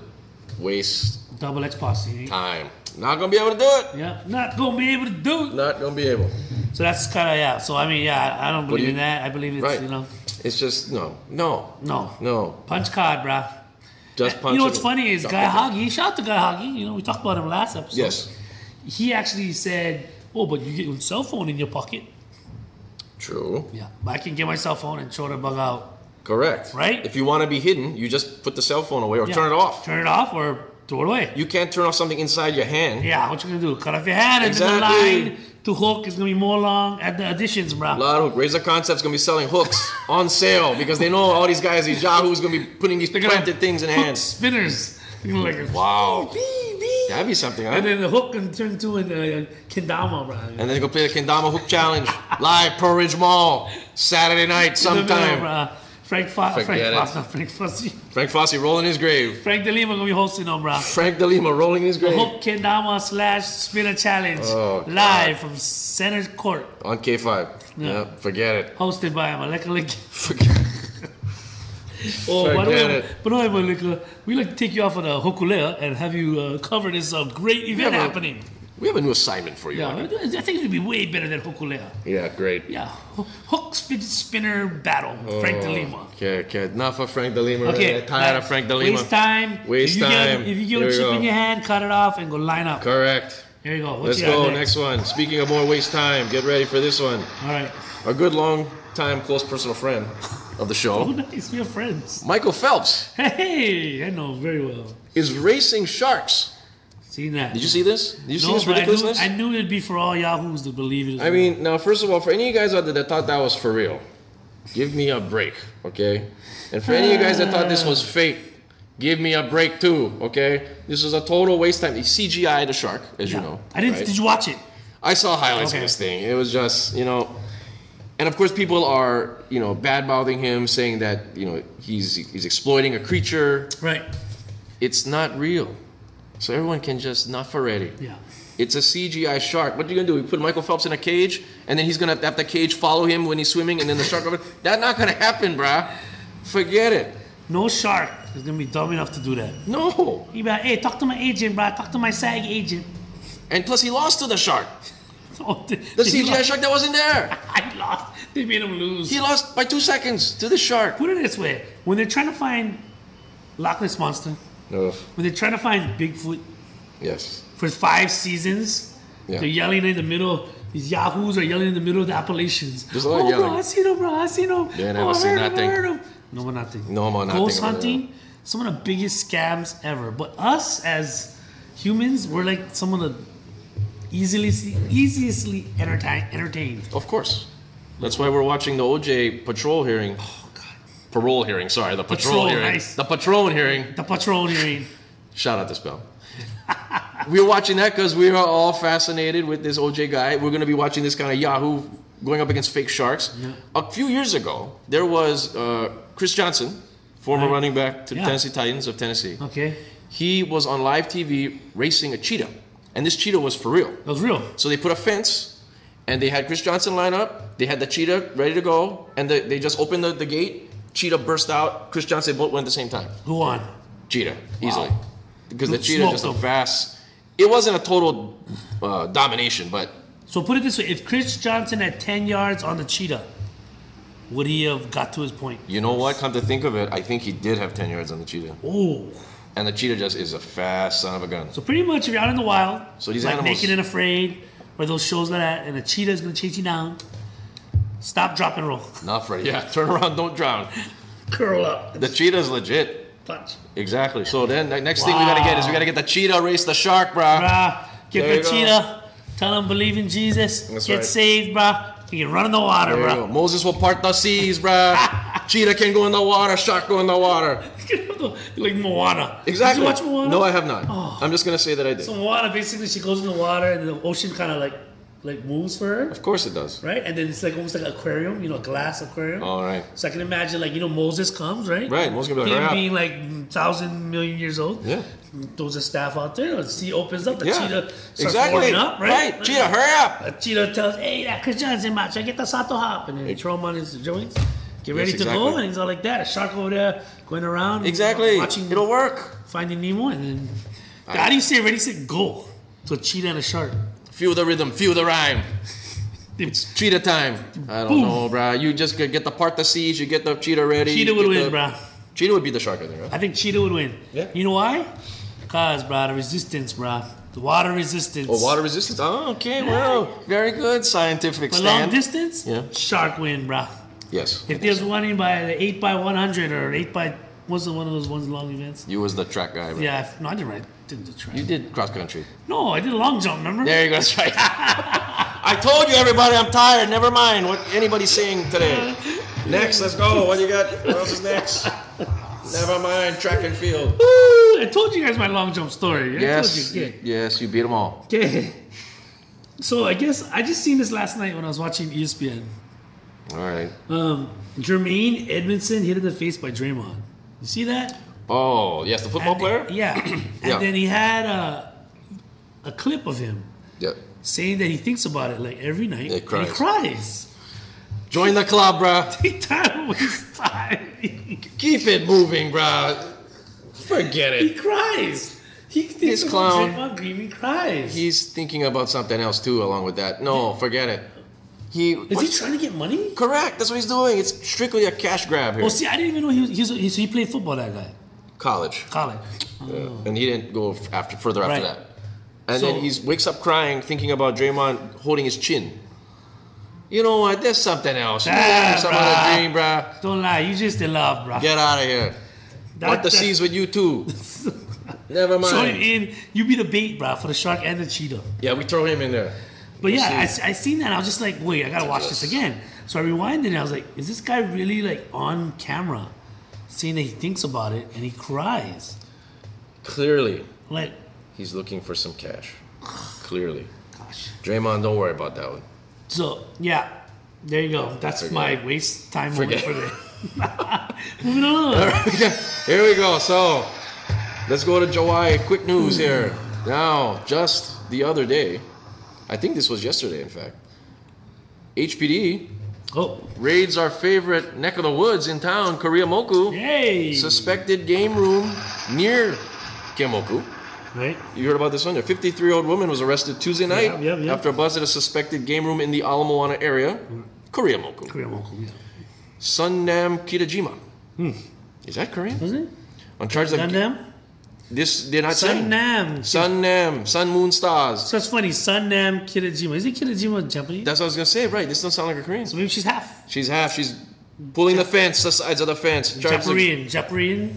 Speaker 4: Waste
Speaker 3: Double X posse. eh?
Speaker 4: time. Not gonna be able to do it.
Speaker 3: Yeah, not gonna be able to do it.
Speaker 4: Not gonna be able.
Speaker 3: So that's kind of, yeah. So I mean, yeah, I don't
Speaker 4: What do
Speaker 3: believe
Speaker 4: you-
Speaker 3: in that. I believe it's,
Speaker 4: Right.
Speaker 3: you know,
Speaker 4: It's just no, no,
Speaker 3: no.
Speaker 4: no.
Speaker 3: Punch card, bro.
Speaker 4: Just punch.
Speaker 3: You know
Speaker 4: it.
Speaker 3: what's funny is
Speaker 4: Drop
Speaker 3: Guy
Speaker 4: it.
Speaker 3: Hoggy, shout out to Guy Hoggy, you know, we talked about him last episode.
Speaker 4: Yes,
Speaker 3: He actually said, oh, but you get your cell phone in your pocket.
Speaker 4: true.
Speaker 3: Yeah. But I can get my cell phone and throw the bug out.
Speaker 4: Correct.
Speaker 3: Right?
Speaker 4: If you want to be hidden, you just put the cell phone away or
Speaker 3: Yeah.
Speaker 4: turn it off.
Speaker 3: Turn it off or throw it away.
Speaker 4: You can't turn off something inside your hand.
Speaker 3: Yeah, what you gonna do? Cut off your hand and then the
Speaker 4: Exactly.
Speaker 3: line to hook is gonna be more long at the additions, bro.
Speaker 4: A lot of hook. Razor Concepts gonna be selling hooks on sale because they know all these guys, these Yahoos, gonna be putting these
Speaker 3: They're gonna
Speaker 4: planted things in
Speaker 3: hook
Speaker 4: hands.
Speaker 3: spinners. You know, like,
Speaker 4: Wow. That'd be something, huh?
Speaker 3: and then the hook can turn to a uh, kendama, bro.
Speaker 4: And then they go play the Kendama Hook Challenge live Pearl Ridge Mall Saturday night
Speaker 3: In the middle,
Speaker 4: sometime.
Speaker 3: bruh. Frank Fo- Frank
Speaker 4: Forget it.
Speaker 3: Foss, not Frank Fossey.
Speaker 4: Frank Fosse rolling his grave.
Speaker 3: Frank DeLima gonna be hosting them, bro.
Speaker 4: Frank DeLima rolling his grave
Speaker 3: Hook Kendama slash Spinner Challenge
Speaker 4: Oh, God.
Speaker 3: live from Center Court,
Speaker 4: on K five.
Speaker 3: Yeah.
Speaker 4: Yeah, forget it.
Speaker 3: hosted by Maleka Link.
Speaker 4: Forget.
Speaker 3: Oh, by the
Speaker 4: Forget
Speaker 3: way,
Speaker 4: it.
Speaker 3: but no, but like, uh, we like to take you off on a hokulea and have you uh, cover this uh, great event
Speaker 4: Yeah, but-
Speaker 3: happening.
Speaker 4: We have a new assignment for you.
Speaker 3: Yeah, I think it would be way better than hokulea.
Speaker 4: Yeah, great.
Speaker 3: Yeah, Ho- hook spin, spinner battle, Frank De Lima.
Speaker 4: Okay, okay. Enough of Frank De Lima.
Speaker 3: Okay,
Speaker 4: I'm tired of Frank De Lima.
Speaker 3: Waste time.
Speaker 4: Waste
Speaker 3: if you
Speaker 4: time.
Speaker 3: Get, if you get
Speaker 4: Here
Speaker 3: a
Speaker 4: we
Speaker 3: chip
Speaker 4: go.
Speaker 3: in your hand, cut it off and go line up.
Speaker 4: Correct.
Speaker 3: Here you go. What
Speaker 4: Let's
Speaker 3: you got
Speaker 4: go.
Speaker 3: next?
Speaker 4: Next one. Speaking of more waste time, get ready for this one.
Speaker 3: All right.
Speaker 4: A good long time close personal friend of the
Speaker 3: Oh,
Speaker 4: show,
Speaker 3: nice. We are friends.
Speaker 4: Michael Phelps,
Speaker 3: Hey, I know very well.
Speaker 4: is racing sharks.
Speaker 3: Seen that?
Speaker 4: Did you see this? Did you see
Speaker 3: No,
Speaker 4: this
Speaker 3: but I knew,
Speaker 4: ridiculousness?
Speaker 3: I knew it'd be for all yahoos to believe it. as
Speaker 4: I
Speaker 3: well.
Speaker 4: mean, now, first of all, for any of you guys out there that thought that was for real, give me a break, okay? And for any of you guys that thought this was fake, give me a break too, okay? This was a total waste of time. He C G I'd the shark, as
Speaker 3: Yeah.
Speaker 4: you know.
Speaker 3: I didn't.
Speaker 4: right?
Speaker 3: Did you watch it?
Speaker 4: I saw highlights
Speaker 3: Okay.
Speaker 4: of this thing. It was just, you know, and of course people are, you know, bad-mouthing him, saying that, you know, he's he's exploiting a creature.
Speaker 3: Right.
Speaker 4: It's not real. So everyone can just not for ready.
Speaker 3: Yeah.
Speaker 4: It's a C G I shark. What are you gonna do? You put Michael Phelps in a cage, and then he's gonna have the cage follow him when he's swimming, and then the shark over. That's not gonna happen, bruh. Forget it.
Speaker 3: No shark is gonna be dumb enough to do that.
Speaker 4: No.
Speaker 3: He be like, hey, talk to my agent, bro. Talk to my SAG agent.
Speaker 4: And plus, he lost to the shark.
Speaker 3: Oh, did,
Speaker 4: The
Speaker 3: did he
Speaker 4: C G I
Speaker 3: lost?
Speaker 4: shark that wasn't there.
Speaker 3: I lost. They made him lose.
Speaker 4: He lost by two seconds to the shark.
Speaker 3: Put it this way: when they're trying to find Loch Ness monster,
Speaker 4: Oh,
Speaker 3: when they're trying to find Bigfoot
Speaker 4: yes.
Speaker 3: for five seasons,
Speaker 4: Yeah.
Speaker 3: they're yelling in the middle. These yahoos are yelling in the middle of the Appalachians.
Speaker 4: There's a lot
Speaker 3: oh,
Speaker 4: of yelling.
Speaker 3: bro, I seen him, bro. I seen him.
Speaker 4: They never
Speaker 3: oh, I
Speaker 4: seen
Speaker 3: heard him, I
Speaker 4: nothing.
Speaker 3: heard him. No more nothing.
Speaker 4: No more nothing
Speaker 3: Ghost
Speaker 4: over
Speaker 3: hunting, some of the biggest scams ever. But us as humans, we're like some of the easily, easiestly entertain, entertained.
Speaker 4: Of course. That's why we're watching the O J patrol hearing.
Speaker 3: Oh God,
Speaker 4: Parole hearing, sorry, the patrol,
Speaker 3: Patrol,
Speaker 4: hearing.
Speaker 3: nice.
Speaker 4: The patrol hearing.
Speaker 3: the patrol hearing.
Speaker 4: Shout out to Spell. We were watching that because we are all fascinated with this O J guy. We're going to be watching this kind of Yahoo going up against fake sharks.
Speaker 3: Yeah.
Speaker 4: A few years ago, there was uh, Chris Johnson, former
Speaker 3: Right.
Speaker 4: running back to the
Speaker 3: Yeah.
Speaker 4: Tennessee Titans of Tennessee.
Speaker 3: Okay,
Speaker 4: He was on live T V racing a cheetah. And this cheetah was for real.
Speaker 3: that was real.
Speaker 4: So they put a fence, and they had Chris Johnson line up. They had the cheetah ready to go, and they, they just opened the, the gate. Cheetah burst out. Chris Johnson both went at the same time.
Speaker 3: Who won?
Speaker 4: Cheetah, easily.
Speaker 3: Wow.
Speaker 4: Because the
Speaker 3: Smoked
Speaker 4: cheetah just a
Speaker 3: them.
Speaker 4: fast. It wasn't a total uh, domination, but
Speaker 3: So put it this way: if Chris Johnson had ten yards on the cheetah, would he have got to his point?
Speaker 4: you know what? Come to think of it, I think he did have ten yards on the cheetah.
Speaker 3: Oh,
Speaker 4: And the cheetah just is a fast son of a gun.
Speaker 3: so pretty much if you're out in the wild,
Speaker 4: So these
Speaker 3: like
Speaker 4: animals-
Speaker 3: Naked and Afraid, or those shows like that, and a cheetah is gonna chase you down, stop, drop, and roll,
Speaker 4: Not for yeah. Turn around, don't drown.
Speaker 3: curl up,
Speaker 4: The cheetah's legit.
Speaker 3: punch.
Speaker 4: Exactly. So then the next thing we gotta get is we gotta get the cheetah race the shark, brah.
Speaker 3: Bruh, get
Speaker 4: There you
Speaker 3: the
Speaker 4: go.
Speaker 3: cheetah, tell him believe in Jesus,
Speaker 4: That's
Speaker 3: get
Speaker 4: right.
Speaker 3: saved, bruh. You can run in the water,
Speaker 4: There you
Speaker 3: bruh.
Speaker 4: go. Moses will part the seas, bruh. Cheetah can go in the water, shark go in the water.
Speaker 3: Like Moana.
Speaker 4: Exactly.
Speaker 3: Did you watch Moana?
Speaker 4: No, I have not.
Speaker 3: Oh.
Speaker 4: I'm just gonna say that I did.
Speaker 3: So Moana, basically, she goes in the water, and the ocean kind of like like moves for her,
Speaker 4: Of course it does.
Speaker 3: right? And then it's like almost like an aquarium, you know, a glass aquarium.
Speaker 4: All right.
Speaker 3: So I can imagine, like, you know, Moses comes, right?
Speaker 4: Right, Moses gonna be like,
Speaker 3: Him
Speaker 4: "Hurry up."
Speaker 3: being like thousand million years old.
Speaker 4: Yeah.
Speaker 3: Throws a staff out there. The sea opens up. The
Speaker 4: Yeah.
Speaker 3: cheetah starts
Speaker 4: Exactly.
Speaker 3: warming up, right?
Speaker 4: Right. Cheetah, hurry up.
Speaker 3: The cheetah tells, "Hey, that Chris Johnson match, I get the Sato hop," and then throw him on his joints. Get ready
Speaker 4: Yes,
Speaker 3: to go,
Speaker 4: exactly.
Speaker 3: and he's all like that. A shark over there going around,
Speaker 4: Exactly.
Speaker 3: watching,
Speaker 4: It'll work.
Speaker 3: Finding Nemo, and then how do you say ready, set, go to a cheetah and a shark?
Speaker 4: Feel the rhythm, feel the rhyme. It's cheetah time. I don't
Speaker 3: Boom.
Speaker 4: know, bruh. You just get, get the part the seas, you get the cheetah ready.
Speaker 3: Cheetah
Speaker 4: you
Speaker 3: would
Speaker 4: get
Speaker 3: win,
Speaker 4: the-
Speaker 3: bro.
Speaker 4: Cheetah would beat the shark, I think, right?
Speaker 3: I think cheetah would win.
Speaker 4: Yeah.
Speaker 3: You know why? Cause, bro, the resistance, bro, the water resistance.
Speaker 4: Oh, water resistance. Oh, okay, well, very good scientific
Speaker 3: For long
Speaker 4: stand.
Speaker 3: distance,
Speaker 4: Yeah.
Speaker 3: shark win, bro.
Speaker 4: Yes.
Speaker 3: If there's running by the eight by one hundred or eight by, what's the one of those ones long events?
Speaker 4: You was the track guy, right?
Speaker 3: Yeah, no, I didn't ride, didn't do track.
Speaker 4: You did cross country.
Speaker 3: No, I did a long jump. Remember?
Speaker 4: There you go. That's right. I told you, everybody, I'm tired. Never mind what anybody's saying today. Next, let's go. What you got? What else is next? Never mind. Track and field.
Speaker 3: Woo! I told you guys my long jump story. I
Speaker 4: Yes.
Speaker 3: told you. Yeah.
Speaker 4: Yes, you beat them all.
Speaker 3: Okay. So I guess I just seen this last night when I was watching E S P N.
Speaker 4: All right.
Speaker 3: Um, Jermaine Edmondson hit in the face by Draymond. You see that?
Speaker 4: Oh, yes, the football
Speaker 3: And-
Speaker 4: player?
Speaker 3: Yeah. And
Speaker 4: Yeah.
Speaker 3: then he had a, a clip of him
Speaker 4: Yeah.
Speaker 3: saying that he thinks about it like every night.
Speaker 4: He
Speaker 3: And he cries.
Speaker 4: Join the club, bruh.
Speaker 3: Take time with his time.
Speaker 4: Keep it moving, bro. Forget
Speaker 3: He
Speaker 4: it.
Speaker 3: cries. He thinks
Speaker 4: This
Speaker 3: about
Speaker 4: clown.
Speaker 3: Draymond Green. He cries.
Speaker 4: He's thinking about something else too, along with that. No, forget it. He
Speaker 3: Is he trying to get money?
Speaker 4: correct? That's what he's doing. It's strictly a cash grab here.
Speaker 3: Oh, see, I didn't even know he was. He, was, he, so he played football. That guy,
Speaker 4: College,
Speaker 3: college.
Speaker 4: Yeah. And he didn't go f- after further after
Speaker 3: Right.
Speaker 4: that. And
Speaker 3: So-
Speaker 4: then he wakes up crying, thinking about Draymond holding his chin. You know what? There's something else. You
Speaker 3: Ah,
Speaker 4: some
Speaker 3: bruh.
Speaker 4: other dream, bruh.
Speaker 3: Don't lie. You just in love, bro.
Speaker 4: Get out of here.
Speaker 3: That-
Speaker 4: What the
Speaker 3: that-
Speaker 4: seas with you too? Never
Speaker 3: Throw him
Speaker 4: mind.
Speaker 3: in. You be the bait, bro, for the shark and the cheetah.
Speaker 4: Yeah, we throw him in there.
Speaker 3: But yeah, I,
Speaker 4: see.
Speaker 3: I seen that. And I was just like, wait, I gotta watch this again. So I rewinded and I was like, is this guy really like on camera, saying that he thinks about it and he cries?
Speaker 4: Clearly,
Speaker 3: Like,
Speaker 4: he's looking for some cash. Clearly.
Speaker 3: gosh.
Speaker 4: Draymond, don't worry about that one.
Speaker 3: So yeah, there you go. That's
Speaker 4: Forget
Speaker 3: my
Speaker 4: it.
Speaker 3: waste time moment
Speaker 4: Forget
Speaker 3: for the moving on.
Speaker 4: Here we go. So, let's go to July. Quick news here. Now, just the other day, I think this was yesterday, in fact, H P D
Speaker 3: Oh,
Speaker 4: raids our favorite neck of the woods in town, Koreamoku.
Speaker 3: yay!
Speaker 4: Suspected game room near Kemoku.
Speaker 3: Right?
Speaker 4: You heard about this one? A fifty-three-year-old woman was arrested Tuesday night
Speaker 3: Yeah, yeah, yeah.
Speaker 4: after a buzz at a suspected game room in the Ala Moana area, Koreamoku.
Speaker 3: Korean Moku, yeah.
Speaker 4: Sunnam Kitajima.
Speaker 3: Hmm.
Speaker 4: Is that Korean?
Speaker 3: Was it?
Speaker 4: On charge of
Speaker 3: Gundam?
Speaker 4: this, they're not saying.
Speaker 3: Sunnam.
Speaker 4: Sunnam, Sun Moon Stars.
Speaker 3: So it's funny. Sunnam Kitajima. Is it Kitajima Japanese?
Speaker 4: That's what I was gonna say. Right? This doesn't sound like a Korean.
Speaker 3: So maybe she's half.
Speaker 4: She's half. She's pulling the fence, the sides of the fence. in charge of-
Speaker 3: Japanese. Japanese.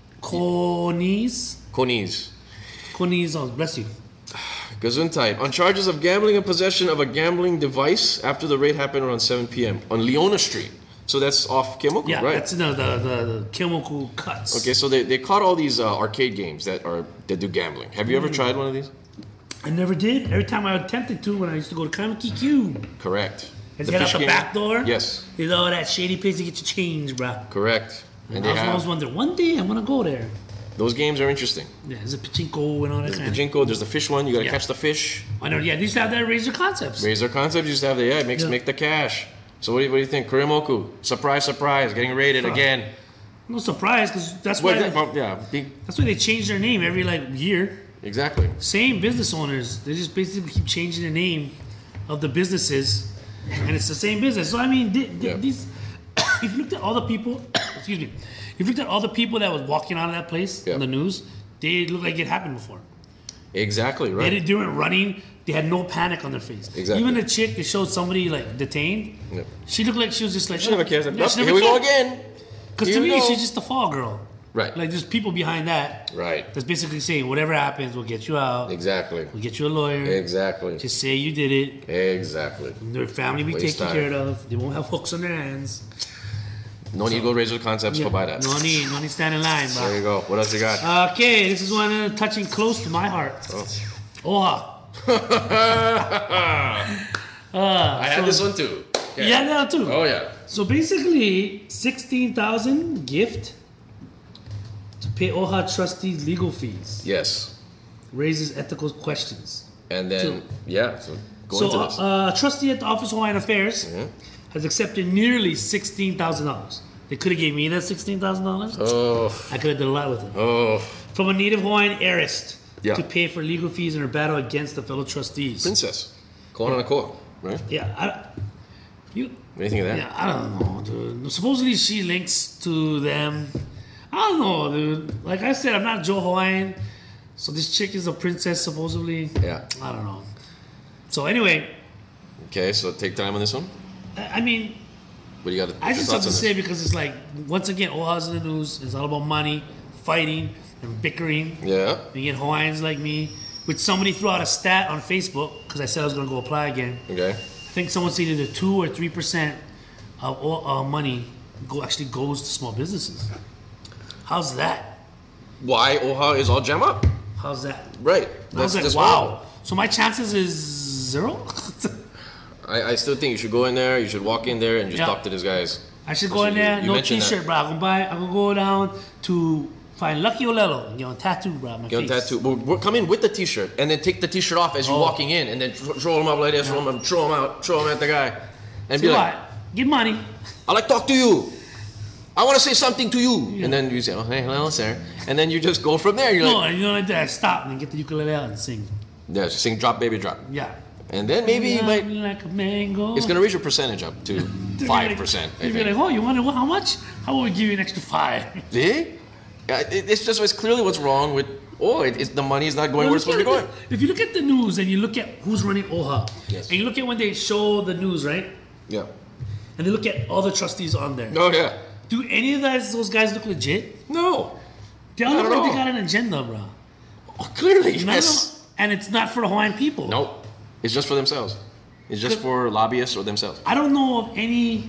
Speaker 3: Konese.
Speaker 4: Konese.
Speaker 3: Konese. Oh, bless you.
Speaker 4: Gesundheit. On charges of gambling and possession of a gambling device after the raid happened around seven p.m. on Leona Street. So that's off Kemoku,
Speaker 3: Yeah,
Speaker 4: right?
Speaker 3: that's the the the, the Kemoku cuts.
Speaker 4: Okay, so they, they caught all these uh, arcade games that are that do gambling. Have you ever
Speaker 3: Mm.
Speaker 4: tried one of these?
Speaker 3: I never did. Every time I attempted to when I used to go to Kamiki Cube.
Speaker 4: Correct.
Speaker 3: Has it got the
Speaker 4: game?
Speaker 3: back door?
Speaker 4: Yes,
Speaker 3: There's all that shady place to get your change, bro.
Speaker 4: correct. And
Speaker 3: And
Speaker 4: they
Speaker 3: I was always
Speaker 4: have
Speaker 3: wondering, one day I'm gonna go there.
Speaker 4: those games are interesting.
Speaker 3: Yeah, there's a pachinko and all that
Speaker 4: There's
Speaker 3: kind of.
Speaker 4: Pachinko, there's the fish one. You gotta
Speaker 3: Yeah.
Speaker 4: catch the fish.
Speaker 3: I know. Yeah, they used to have that Razor Concepts.
Speaker 4: Razor Concepts used to have the yeah, it makes
Speaker 3: Yeah.
Speaker 4: make the cash. So what do you, what do you think? Koreamoku, surprise, surprise, getting raided again.
Speaker 3: No surprise, because that's
Speaker 4: Well,
Speaker 3: why
Speaker 4: that- well, yeah, big,
Speaker 3: that's why they change their name every like year.
Speaker 4: exactly.
Speaker 3: Same business owners, they just basically keep changing the name of the businesses, and it's the same business. So I mean, th- th-
Speaker 4: Yeah.
Speaker 3: these. If you looked at all the people, excuse me, if you looked at all the people that was walking out of that place
Speaker 4: Yeah.
Speaker 3: on the news, they looked like it happened before.
Speaker 4: Exactly
Speaker 3: They
Speaker 4: right.
Speaker 3: didn't do it running. They had no panic on their face.
Speaker 4: Exactly.
Speaker 3: Even the chick that showed somebody like detained,
Speaker 4: Yep.
Speaker 3: she looked like she was just like.
Speaker 4: She never cares.
Speaker 3: Yeah, she
Speaker 4: Here
Speaker 3: never
Speaker 4: we go
Speaker 3: cared.
Speaker 4: again.
Speaker 3: Because to
Speaker 4: Here we
Speaker 3: me,
Speaker 4: go.
Speaker 3: she's just a fall girl.
Speaker 4: Right.
Speaker 3: Like there's people behind that
Speaker 4: Right.
Speaker 3: that's basically saying whatever happens, we'll get you out.
Speaker 4: Exactly.
Speaker 3: We'll get you a lawyer.
Speaker 4: Exactly.
Speaker 3: Just say you did it.
Speaker 4: Exactly.
Speaker 3: Their family will be
Speaker 4: Waste
Speaker 3: taken
Speaker 4: time.
Speaker 3: care of. They won't have hooks on their hands.
Speaker 4: No need to go Razor Concepts
Speaker 3: Yeah,
Speaker 4: to buy that.
Speaker 3: No need. No need stand in line,
Speaker 4: There
Speaker 3: bro.
Speaker 4: you go. What else you got?
Speaker 3: Okay, this is one uh, touching close to my heart.
Speaker 4: Oh.
Speaker 3: Oha.
Speaker 4: I had this one too.
Speaker 3: Yeah, that too.
Speaker 4: Oh yeah.
Speaker 3: So basically, sixteen thousand gift to pay Oha trustees legal fees
Speaker 4: Yes.
Speaker 3: raises ethical questions.
Speaker 4: And then
Speaker 3: So-
Speaker 4: yeah. So go
Speaker 3: So,
Speaker 4: into
Speaker 3: uh,
Speaker 4: this.
Speaker 3: uh, a trustee at the Office of Hawaiian Affairs
Speaker 4: Mhm.
Speaker 3: has accepted nearly sixteen thousand dollars. They could have gave me that sixteen thousand dollars.
Speaker 4: oh.
Speaker 3: I could have done a lot with it.
Speaker 4: Oh.
Speaker 3: From a native Hawaiian heiress
Speaker 4: Yeah.
Speaker 3: to pay for legal fees in her battle against the fellow trustees.
Speaker 4: Princess. Kona Nakoa. Right?
Speaker 3: Yeah, I, you.
Speaker 4: What do you think of that?
Speaker 3: Yeah, I don't know, dude. Supposedly she links to them. I don't know, dude. Like I said, I'm not Joe Hawaiian, so this chick is a princess supposedly.
Speaker 4: Yeah.
Speaker 3: I don't know. So anyway,
Speaker 4: Okay, so take time on this one.
Speaker 3: I I mean,
Speaker 4: What do you got?
Speaker 3: I just have
Speaker 4: thoughts
Speaker 3: to
Speaker 4: on
Speaker 3: say
Speaker 4: this?
Speaker 3: because it's like once again, Oaha's in the news. It's all about money, fighting, and bickering.
Speaker 4: Yeah.
Speaker 3: You get Hawaiians like me, which somebody threw out a stat on Facebook because I said I was going to go apply again.
Speaker 4: Okay.
Speaker 3: I think someone said either two or three percent of all uh, money go actually goes to small businesses. How's that?
Speaker 4: Why Oha is all jam up?
Speaker 3: How's that?
Speaker 4: Right.
Speaker 3: I was like,
Speaker 4: that's
Speaker 3: wow. So my chances is zero.
Speaker 4: I, I still think you should go in there. You should walk in there and just
Speaker 3: Yeah.
Speaker 4: talk to these guys.
Speaker 3: I should
Speaker 4: That's
Speaker 3: go in
Speaker 4: what you-
Speaker 3: there,
Speaker 4: you
Speaker 3: no
Speaker 4: mentioned that.
Speaker 3: T-shirt, bro. I'm gonna buy. I'm gonna go down to find Lucky Olelo and get on tattoo, bro. on My
Speaker 4: Get on
Speaker 3: face.
Speaker 4: tattoo. Well, we'll come in with the T-shirt and then take the T-shirt off as you're
Speaker 3: Oh.
Speaker 4: walking in, and then throw throw them up like this, throw them up, throw them out, throw them at the guy, and
Speaker 3: See
Speaker 4: be like,
Speaker 3: what? Get money.
Speaker 4: "I like to talk to you." I want to say something to you. Yeah. And then you say, oh, hey, hello, sir. And then you just go from there. You're
Speaker 3: no,
Speaker 4: like,
Speaker 3: and you know, like that. Stop and get the ukulele out and sing.
Speaker 4: Yeah, just sing Drop Baby Drop.
Speaker 3: Yeah.
Speaker 4: And then maybe you might,
Speaker 3: like a mango.
Speaker 4: It's going to raise your percentage up to five percent.
Speaker 3: You'll be like, oh, you want to, how much? How about we give you an extra five?
Speaker 4: See? It's just, it's clearly what's wrong with, oh, it, it's, the money is not going well, where it's supposed to be going.
Speaker 3: If you look at the news and you look at who's running O H A,
Speaker 4: yes.
Speaker 3: and you look at when they show the news, right?
Speaker 4: Yeah.
Speaker 3: And they look at all the trustees on there.
Speaker 4: Oh, yeah.
Speaker 3: Do any of those, those guys look legit?
Speaker 4: No.
Speaker 3: They all look like they got an agenda, bro.
Speaker 4: Oh, clearly,
Speaker 3: you know?
Speaker 4: yes.
Speaker 3: And it's not for the Hawaiian people.
Speaker 4: Nope. It's just for themselves. It's just for lobbyists or themselves.
Speaker 3: I don't know of any,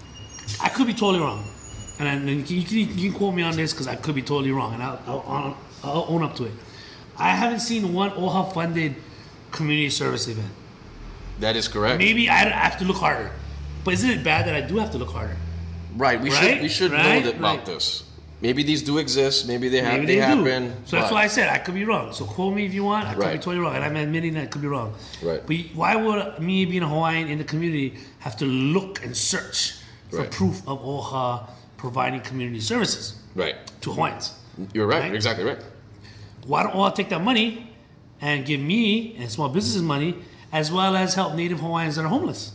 Speaker 3: I could be totally wrong. And then you can, you can quote me on this because I could be totally wrong, and I'll, I'll, I'll own up to it. I haven't seen one O H A funded community service event.
Speaker 4: That is correct.
Speaker 3: Maybe I have to look harder. But isn't it bad that I do have to look harder?
Speaker 4: Right. We
Speaker 3: right?
Speaker 4: should we should
Speaker 3: right?
Speaker 4: know that about right. this. Maybe these do exist. Maybe they have.
Speaker 3: Maybe
Speaker 4: they,
Speaker 3: they
Speaker 4: happen.
Speaker 3: Do. So that's why I said I could be wrong. So quote me if you want. I could
Speaker 4: right.
Speaker 3: be totally wrong, and I'm admitting that I could be wrong.
Speaker 4: Right.
Speaker 3: But why would me being a Hawaiian in the community have to look and search for
Speaker 4: right.
Speaker 3: proof of O H A providing community services?
Speaker 4: Right.
Speaker 3: To Hawaiians.
Speaker 4: You're right. right. Exactly right.
Speaker 3: Why don't O H A take that money and give me and small businesses money, as well as help Native Hawaiians that are homeless?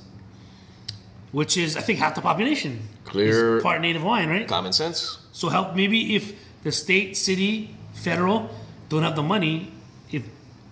Speaker 3: Which is, I think, half the population.
Speaker 4: Clear.
Speaker 3: Is part Native Hawaiian, right?
Speaker 4: Common sense.
Speaker 3: So help, maybe if the state, city, federal don't have the money, if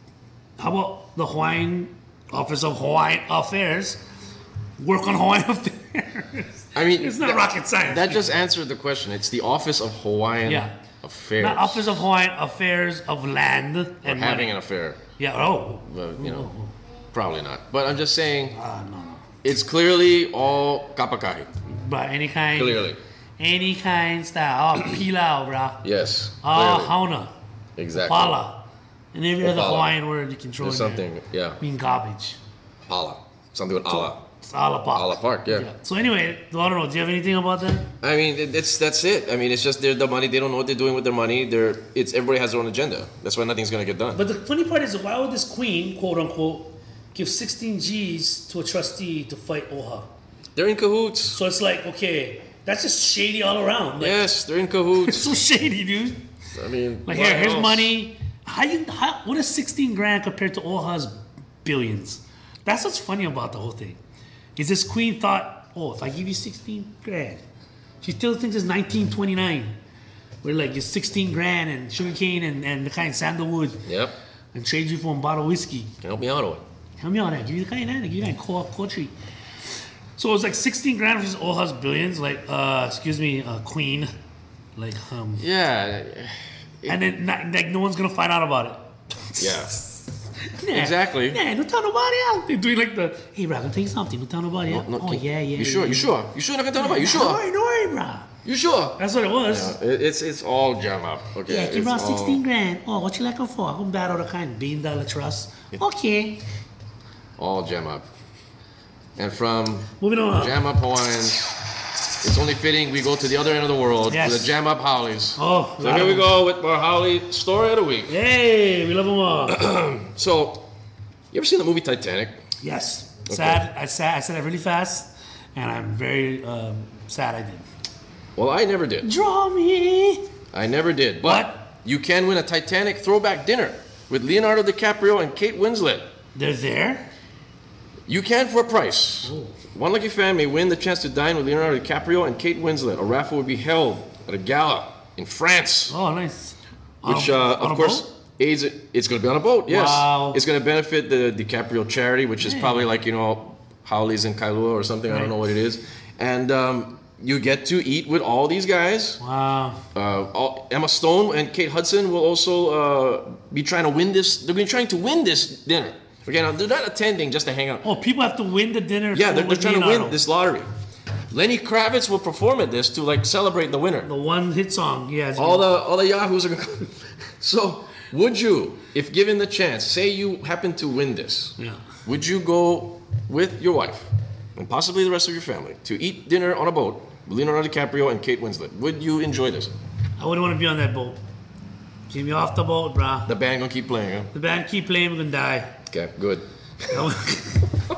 Speaker 3: how about the Hawaiian Office of Hawaiian Affairs work on Hawaiian affairs?
Speaker 4: I mean,
Speaker 3: it's not
Speaker 4: that,
Speaker 3: rocket science.
Speaker 4: That just answered the question. It's the Office of Hawaiian
Speaker 3: yeah.
Speaker 4: Affairs.
Speaker 3: Not Office of Hawaiian Affairs of Land
Speaker 4: or
Speaker 3: and
Speaker 4: having
Speaker 3: money.
Speaker 4: an affair.
Speaker 3: Yeah. Oh.
Speaker 4: Well, you know, oh. probably not. But I'm just saying.
Speaker 3: Uh, no, no.
Speaker 4: It's clearly all kapakahi.
Speaker 3: But any kind.
Speaker 4: Clearly.
Speaker 3: Any kind style. Oh, pilau, bro.
Speaker 4: Yes.
Speaker 3: Oh, hauna.
Speaker 4: Exactly.
Speaker 3: Pala. And every other Hawaiian word you can throw
Speaker 4: There's
Speaker 3: in
Speaker 4: something,
Speaker 3: there.
Speaker 4: yeah.
Speaker 3: Mean garbage.
Speaker 4: Pala. Something with ala.
Speaker 3: It's ala park.
Speaker 4: Ala park, yeah. yeah.
Speaker 3: So anyway, I don't know. Do you have anything about that?
Speaker 4: I mean, it's that's it. I mean, it's just they're the money. They don't know what they're doing with their money. They're it's everybody has their own agenda. That's why nothing's gonna get done.
Speaker 3: But the funny part is, why would this queen, quote unquote, give sixteen G's to a trustee to fight O H A?
Speaker 4: They're in cahoots.
Speaker 3: So it's like, okay, that's just shady all around. Like,
Speaker 4: yes, they're in cahoots.
Speaker 3: It's so shady, dude.
Speaker 4: I mean,
Speaker 3: like here, here's money. How you? How, what is sixteen grand compared to O H A's billions? That's what's funny about the whole thing. Is this queen thought, oh, if I give you sixteen grand, she still thinks it's nineteen twenty-nine. We're like, it's sixteen grand and sugarcane and, and the kind of sandalwood.
Speaker 4: Yep.
Speaker 3: And trade you for a bottle of whiskey.
Speaker 4: Help me out of it.
Speaker 3: Help me out of that. Give you the kind of that. Give you that co-op country. So it was like sixteen grand versus O H A's billions. Like, uh, excuse me, uh, queen. Like, um.
Speaker 4: Yeah.
Speaker 3: It, and then, not, like, no one's gonna find out about it.
Speaker 4: Yeah.
Speaker 3: Nah,
Speaker 4: exactly.
Speaker 3: Nah, don't tell nobody else. They're doing like the, hey, bro, I'm gonna tell you something. Don't tell nobody else. No, no, oh, yeah, yeah.
Speaker 4: You sure?
Speaker 3: Yeah.
Speaker 4: You sure? You sure not gonna tell nobody? You sure?
Speaker 3: Don't worry, don't worry, bro.
Speaker 4: You sure?
Speaker 3: That's what it was.
Speaker 4: Yeah, it, it's it's all jam up. Okay.
Speaker 3: Yeah, give around
Speaker 4: all...
Speaker 3: sixteen grand. Oh, what you like it for? I'm bad all the kind billion dollar trust. Okay.
Speaker 4: All jam up. And from
Speaker 3: moving on,
Speaker 4: jam up Hawaiians, it's only fitting we go to the other end of the world yes. with the jam up Howleys.
Speaker 3: Oh,
Speaker 4: so here we go with our Howley story of the week.
Speaker 3: Hey, we love them all.
Speaker 4: So, you ever seen the movie Titanic?
Speaker 3: Yes. Okay. Sad. I said I said it really fast, and I'm very um, sad I did.
Speaker 4: Well, I never did.
Speaker 3: Draw me.
Speaker 4: I never did. But what? You can win a Titanic throwback dinner with Leonardo DiCaprio and Kate Winslet.
Speaker 3: They're there?
Speaker 4: You can for a price. Oh. One lucky fan may win the chance to dine with Leonardo DiCaprio and Kate Winslet. A raffle will be held at a gala in France.
Speaker 3: Oh, nice.
Speaker 4: Which, uh, of course, aids it. It's going to be on a boat, yes.
Speaker 3: Wow.
Speaker 4: It's going to benefit the DiCaprio charity, which is probably like, you know, Howleys in Kailua or something. Right. I don't know what it is. And um, you get to eat with all these guys.
Speaker 3: Wow.
Speaker 4: Uh, all, Emma Stone and Kate Hudson will also uh, be trying to win this. They're going to be trying to win this dinner. Okay, now they're not attending just to hang out.
Speaker 3: Oh, people have to win the dinner.
Speaker 4: Yeah, they're, they're trying
Speaker 3: Leonardo.
Speaker 4: to win this lottery. Lenny Kravitz will perform at this to like celebrate the winner.
Speaker 3: The one hit song, yeah.
Speaker 4: All the all the yahoos are going to come. So, would you, if given the chance, say you happen to win this,
Speaker 3: yeah.
Speaker 4: would you go with your wife and possibly the rest of your family to eat dinner on a boat with Leonardo DiCaprio and Kate Winslet? Would you enjoy this?
Speaker 3: I wouldn't want to be on that boat. Keep me off the boat, brah.
Speaker 4: The band gonna keep playing, huh?
Speaker 3: The band keep playing, we're gonna die.
Speaker 4: Okay, good.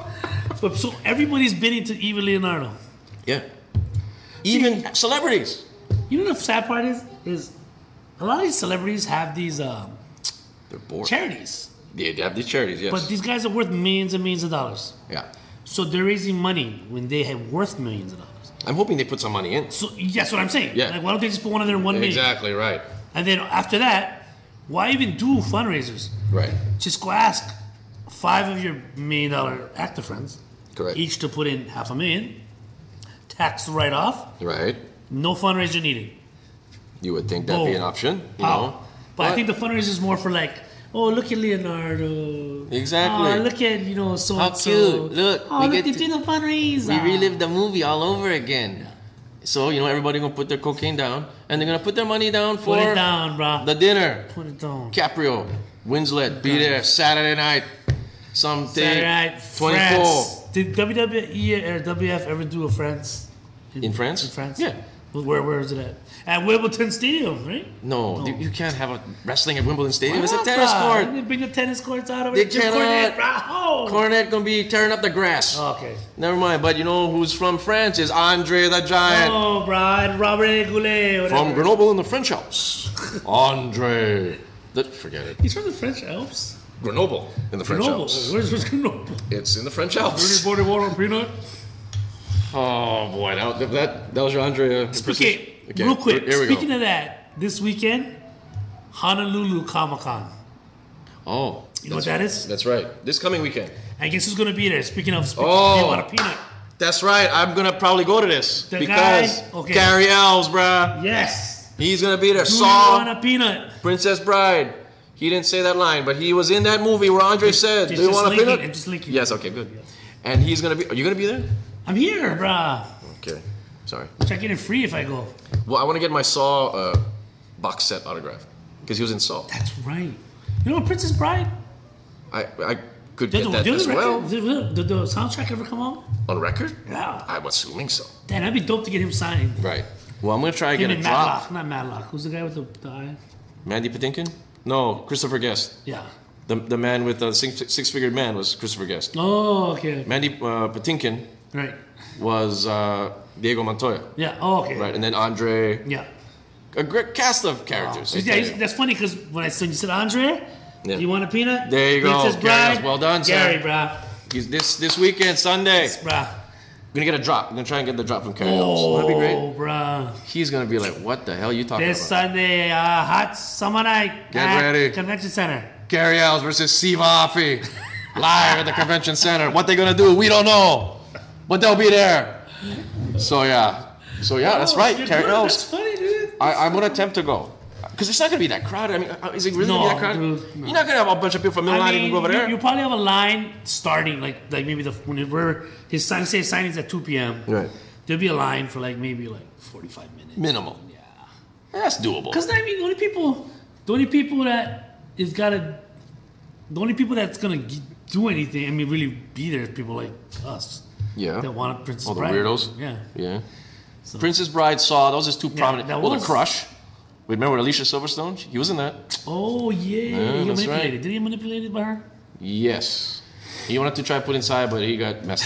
Speaker 3: So everybody's bidding to even Leonardo.
Speaker 4: Yeah. Even celebrities.
Speaker 3: You know the sad part is is a lot of these celebrities have these um,
Speaker 4: They're bored.
Speaker 3: charities,
Speaker 4: Yeah, they have these charities, yes.
Speaker 3: but these guys are worth millions and millions of dollars.
Speaker 4: yeah.
Speaker 3: So they're raising money when they have worth millions of dollars.
Speaker 4: I'm hoping they put some money in.
Speaker 3: So that's what I'm saying.
Speaker 4: Yeah.
Speaker 3: Like, why don't they just put one of their one million?
Speaker 4: Exactly, right.
Speaker 3: And then after that, why even do fundraisers?
Speaker 4: Right.
Speaker 3: Just go ask five of your million dollar actor friends,
Speaker 4: Correct.
Speaker 3: each to put in half a million, tax write off,
Speaker 4: Right.
Speaker 3: no fundraiser needed.
Speaker 4: You would think that'd be an
Speaker 3: Boom.
Speaker 4: option, you
Speaker 3: Pow.
Speaker 4: know.
Speaker 3: But I think the fundraiser is more for like, oh, look at Leonardo.
Speaker 4: Exactly.
Speaker 3: Oh, look at, you know, so
Speaker 4: How
Speaker 3: and so.
Speaker 4: cute. Look,
Speaker 3: Oh,
Speaker 4: we
Speaker 3: look,
Speaker 4: get
Speaker 3: they
Speaker 4: to-
Speaker 3: did a fundraiser.
Speaker 4: we relive the movie all over again. So, you know, everybody gonna put their cocaine down, and they're gonna put their money down for
Speaker 3: Put it down, bro.
Speaker 4: the dinner.
Speaker 3: Put it down.
Speaker 4: Caprio, Winslet, be there Saturday night. Something.
Speaker 3: Saturday night,
Speaker 4: twenty-four.
Speaker 3: France. Did W W E or W F ever do a France?
Speaker 4: In France?
Speaker 3: In France?
Speaker 4: Yeah.
Speaker 3: Where, where is it at? At Wimbledon Stadium, right?
Speaker 4: No, you- you can't have a wrestling at Wimbledon Stadium.
Speaker 3: Why
Speaker 4: It's a
Speaker 3: not,
Speaker 4: tennis
Speaker 3: bruh?
Speaker 4: court.
Speaker 3: They bring the tennis courts out over
Speaker 4: They
Speaker 3: there. Jim
Speaker 4: cannot.
Speaker 3: Cornette, bruh. Oh.
Speaker 4: Cornette gonna be tearing up the grass.
Speaker 3: Okay.
Speaker 4: Never mind. But you know who's from France is Andre the Giant.
Speaker 3: Oh, bro. And Robert Goulet.
Speaker 4: From
Speaker 3: whatever.
Speaker 4: Grenoble in the French Alps. Andre. The, forget it.
Speaker 3: He's from the French Alps.
Speaker 4: Grenoble in the French
Speaker 3: Grenoble.
Speaker 4: Alps.
Speaker 3: Where's, where's Grenoble?
Speaker 4: It's in the French Alps.
Speaker 3: forty-one on peanut.
Speaker 4: Oh boy, that that, that was your Andre. Uh,
Speaker 3: Okay,
Speaker 4: okay,
Speaker 3: real quick.
Speaker 4: Here we
Speaker 3: Speaking
Speaker 4: go.
Speaker 3: of that, this weekend, Honolulu Comic Con.
Speaker 4: Oh,
Speaker 3: You know what
Speaker 4: that's-
Speaker 3: that is?
Speaker 4: That's right. This coming weekend.
Speaker 3: And guess who's going to be there? Speaking of, speaking
Speaker 4: Oh.
Speaker 3: do you want a peanut?
Speaker 4: That's right. I'm gonna probably go to this
Speaker 3: The
Speaker 4: because
Speaker 3: guy- okay.
Speaker 4: Gary Elves, bruh.
Speaker 3: Yes.
Speaker 4: He's gonna be there.
Speaker 3: Do you
Speaker 4: Saw
Speaker 3: want a peanut?
Speaker 4: Princess Bride. He didn't say that line, but he was in that movie where Andre said,
Speaker 3: just-
Speaker 4: "Do you
Speaker 3: just
Speaker 4: want a
Speaker 3: linking
Speaker 4: peanut?"
Speaker 3: it, just linking
Speaker 4: Yes.
Speaker 3: it.
Speaker 4: Okay. Good. And he's gonna be. Are you gonna be there?
Speaker 3: I'm here, bruh.
Speaker 4: Okay. Sorry.
Speaker 3: Which I get it free if I go.
Speaker 4: Well, I want to get my Saw uh, box set autographed because he was in Saw.
Speaker 3: That's right. You know Princess Bride?
Speaker 4: I I could
Speaker 3: Did
Speaker 4: get
Speaker 3: the,
Speaker 4: that
Speaker 3: did
Speaker 4: as
Speaker 3: the,
Speaker 4: well
Speaker 3: record, did, did the soundtrack ever come out?
Speaker 4: on record.
Speaker 3: Yeah.
Speaker 4: I'm assuming so.
Speaker 3: Damn, that'd be dope to get him signed.
Speaker 4: Right. Well, I'm gonna try to
Speaker 3: Him
Speaker 4: get a
Speaker 3: and
Speaker 4: drop.
Speaker 3: Matlock. Not Matlock. Who's the guy with the, the eye?
Speaker 4: Mandy Patinkin? No, Christopher Guest.
Speaker 3: Yeah.
Speaker 4: The the man with the six six figured man was Christopher Guest.
Speaker 3: Oh, okay.
Speaker 4: Mandy uh, Patinkin
Speaker 3: Right.
Speaker 4: was uh, Diego Montoya.
Speaker 3: Yeah. Oh, okay.
Speaker 4: Right, and then Andre.
Speaker 3: Yeah.
Speaker 4: A great cast of
Speaker 3: Wow.
Speaker 4: characters.
Speaker 3: So,
Speaker 4: I
Speaker 3: yeah,
Speaker 4: tell
Speaker 3: he's-
Speaker 4: you.
Speaker 3: that's funny because when I said you said Andre,
Speaker 4: Yeah.
Speaker 3: you want a peanut?
Speaker 4: There you go.
Speaker 3: Princess
Speaker 4: Gary,
Speaker 3: Bride.
Speaker 4: well done, sir.
Speaker 3: Gary, bruh.
Speaker 4: He's this this weekend, Sunday.
Speaker 3: Bruh.
Speaker 4: I'm gonna get a drop. I'm gonna try and get the drop from Carrie Elves.
Speaker 3: Oh,
Speaker 4: That'd be great.
Speaker 3: bruh.
Speaker 4: He's gonna be like, "What the hell are you talking
Speaker 3: This
Speaker 4: about?"
Speaker 3: Sunday, uh, hot summer night
Speaker 4: Get
Speaker 3: at
Speaker 4: ready.
Speaker 3: Convention Center.
Speaker 4: Gary Elves versus Steve Aoki, live at the convention center. What they gonna do? We don't know, but they'll be there. So yeah, so yeah, that's
Speaker 3: Oh,
Speaker 4: right.
Speaker 3: you're
Speaker 4: Carrie
Speaker 3: good.
Speaker 4: Elves.
Speaker 3: That's funny, dude.
Speaker 4: I, I'm gonna attempt to go. Because it's not gonna be that crowded. I mean, uh, is it really
Speaker 3: No,
Speaker 4: gonna be that crowded?
Speaker 3: dude, no.
Speaker 4: You're not gonna have a bunch of people from Milan
Speaker 3: I
Speaker 4: even
Speaker 3: mean,
Speaker 4: go over
Speaker 3: you,
Speaker 4: there.
Speaker 3: you probably have a line starting like like maybe the whenever his sign say signing's at two p.m.
Speaker 4: Right.
Speaker 3: There'll be a line for like maybe like forty-five minutes.
Speaker 4: Minimal.
Speaker 3: Yeah.
Speaker 4: That's doable.
Speaker 3: Because I mean, the only people, the only people that is gotta, the only people that's gonna g- do anything, I mean, really be there is people like us
Speaker 4: Yeah.
Speaker 3: that want a Princess
Speaker 4: All the
Speaker 3: Bride.
Speaker 4: weirdos.
Speaker 3: Yeah.
Speaker 4: Yeah. Princess Bride saw those is two prominent.
Speaker 3: that
Speaker 4: Well,
Speaker 3: was-
Speaker 4: the Crush. Remember Alicia Silverstone? He was in that.
Speaker 3: Oh yeah, he got
Speaker 4: that's
Speaker 3: manipulated.
Speaker 4: right.
Speaker 3: Did he get manipulated by her?
Speaker 4: Yes. He wanted to try to put inside, but he got messed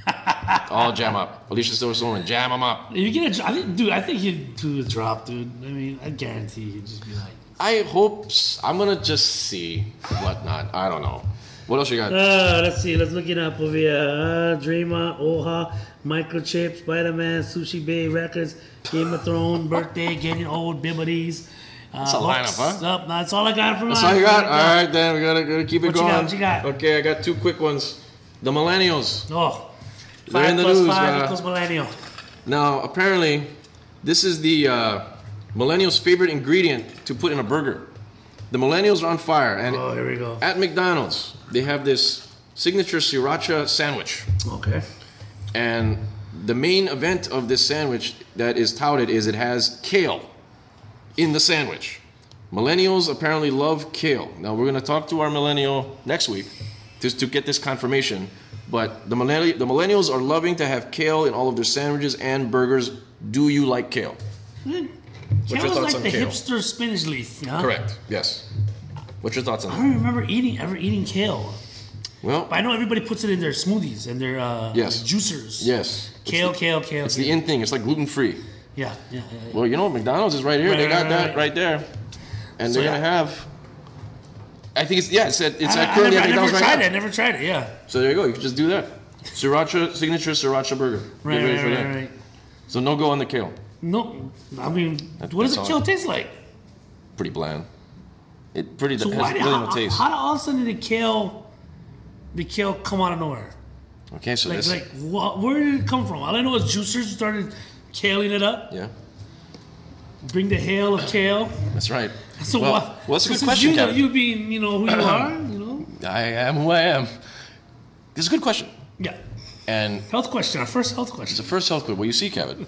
Speaker 4: up. All jam up. Alicia Silverstone and jam him up.
Speaker 3: If you get a, I think, dude, I think he'd do a drop, dude. I mean, I guarantee he'd just be like,
Speaker 4: I hope. s- I'm gonna just see whatnot. I don't know. What else you got?
Speaker 3: Uh, let's see. Let's look it up over here. Uh, Dreamer, Oha, Microchip, Spider-Man, Sushi Bay Records, Game of Thrones, Birthday, Getting Old, Bibbities. Uh,
Speaker 4: That's a lineup, huh?
Speaker 3: Up. That's all I got from
Speaker 4: That's
Speaker 3: mine.
Speaker 4: all you got? All right, then we gotta, gotta keep it
Speaker 3: What you
Speaker 4: going.
Speaker 3: got? What you got?
Speaker 4: Okay, I got two quick ones. The Millennials.
Speaker 3: Oh,
Speaker 4: They're
Speaker 3: five
Speaker 4: in the
Speaker 3: plus
Speaker 4: news,
Speaker 3: five
Speaker 4: uh,
Speaker 3: equals millennial.
Speaker 4: Now, apparently, this is the uh, millennials' favorite ingredient to put in a burger. The millennials are on fire, and
Speaker 3: Oh, here we go.
Speaker 4: at McDonald's, they have this signature sriracha sandwich.
Speaker 3: Okay.
Speaker 4: And the main event of this sandwich that is touted is it has kale in the sandwich. Millennials apparently love kale. Now, we're going to talk to our millennial next week just to get this confirmation. But the, millenni- the millennials are loving to have kale in all of their sandwiches and burgers. Do you like kale?
Speaker 3: Kale
Speaker 4: your
Speaker 3: is
Speaker 4: thoughts
Speaker 3: like
Speaker 4: on
Speaker 3: the
Speaker 4: kale?
Speaker 3: hipster spinach leaf. Yeah?
Speaker 4: Correct. Yes. What's your thoughts on
Speaker 3: I
Speaker 4: that?
Speaker 3: don't remember eating ever eating kale.
Speaker 4: Well,
Speaker 3: But I know everybody puts it in their smoothies and their uh,
Speaker 4: Yes.
Speaker 3: juicers.
Speaker 4: yes.
Speaker 3: Kale,
Speaker 4: it's
Speaker 3: kale, kale.
Speaker 4: the, it's the in thing. It's like gluten free.
Speaker 3: Yeah, yeah, yeah. yeah.
Speaker 4: Well, you know, McDonald's is right here.
Speaker 3: Right,
Speaker 4: they got
Speaker 3: right,
Speaker 4: that
Speaker 3: right.
Speaker 4: right there, and
Speaker 3: So,
Speaker 4: they're
Speaker 3: yeah.
Speaker 4: gonna have. I think it's yeah. It's at it's
Speaker 3: I,
Speaker 4: at
Speaker 3: I,
Speaker 4: currently
Speaker 3: never,
Speaker 4: at
Speaker 3: I never
Speaker 4: McDonald's
Speaker 3: tried
Speaker 4: right
Speaker 3: it. I
Speaker 4: now.
Speaker 3: never tried it. Yeah.
Speaker 4: So there you go. You can just do that. Sriracha signature sriracha burger. Get
Speaker 3: Right,
Speaker 4: ready
Speaker 3: right,
Speaker 4: for
Speaker 3: right,
Speaker 4: that.
Speaker 3: right.
Speaker 4: So no go on the kale.
Speaker 3: No, I mean,
Speaker 4: That-
Speaker 3: what does
Speaker 4: that's
Speaker 3: the
Speaker 4: all.
Speaker 3: kale taste like?
Speaker 4: Pretty bland. It pretty
Speaker 3: So
Speaker 4: has
Speaker 3: why did
Speaker 4: really
Speaker 3: how,
Speaker 4: no taste.
Speaker 3: how, how all of a sudden did the kale, the kale come out of nowhere?
Speaker 4: Okay, so
Speaker 3: Like,
Speaker 4: this.
Speaker 3: like wh- where did it come from? All I know is juicers started caling it up.
Speaker 4: Yeah,
Speaker 3: Bring the hail of kale.
Speaker 4: that's right.
Speaker 3: So
Speaker 4: well,
Speaker 3: what?
Speaker 4: well, that's a
Speaker 3: so
Speaker 4: good
Speaker 3: since
Speaker 4: question,
Speaker 3: you know,
Speaker 4: Kevin.
Speaker 3: you being, you know, who you are, you know.
Speaker 4: I am who I am. This is a good question.
Speaker 3: Yeah.
Speaker 4: And
Speaker 3: Health question. Our first health
Speaker 4: it's
Speaker 3: question.
Speaker 4: the first health clue. Well, you see, Kevin.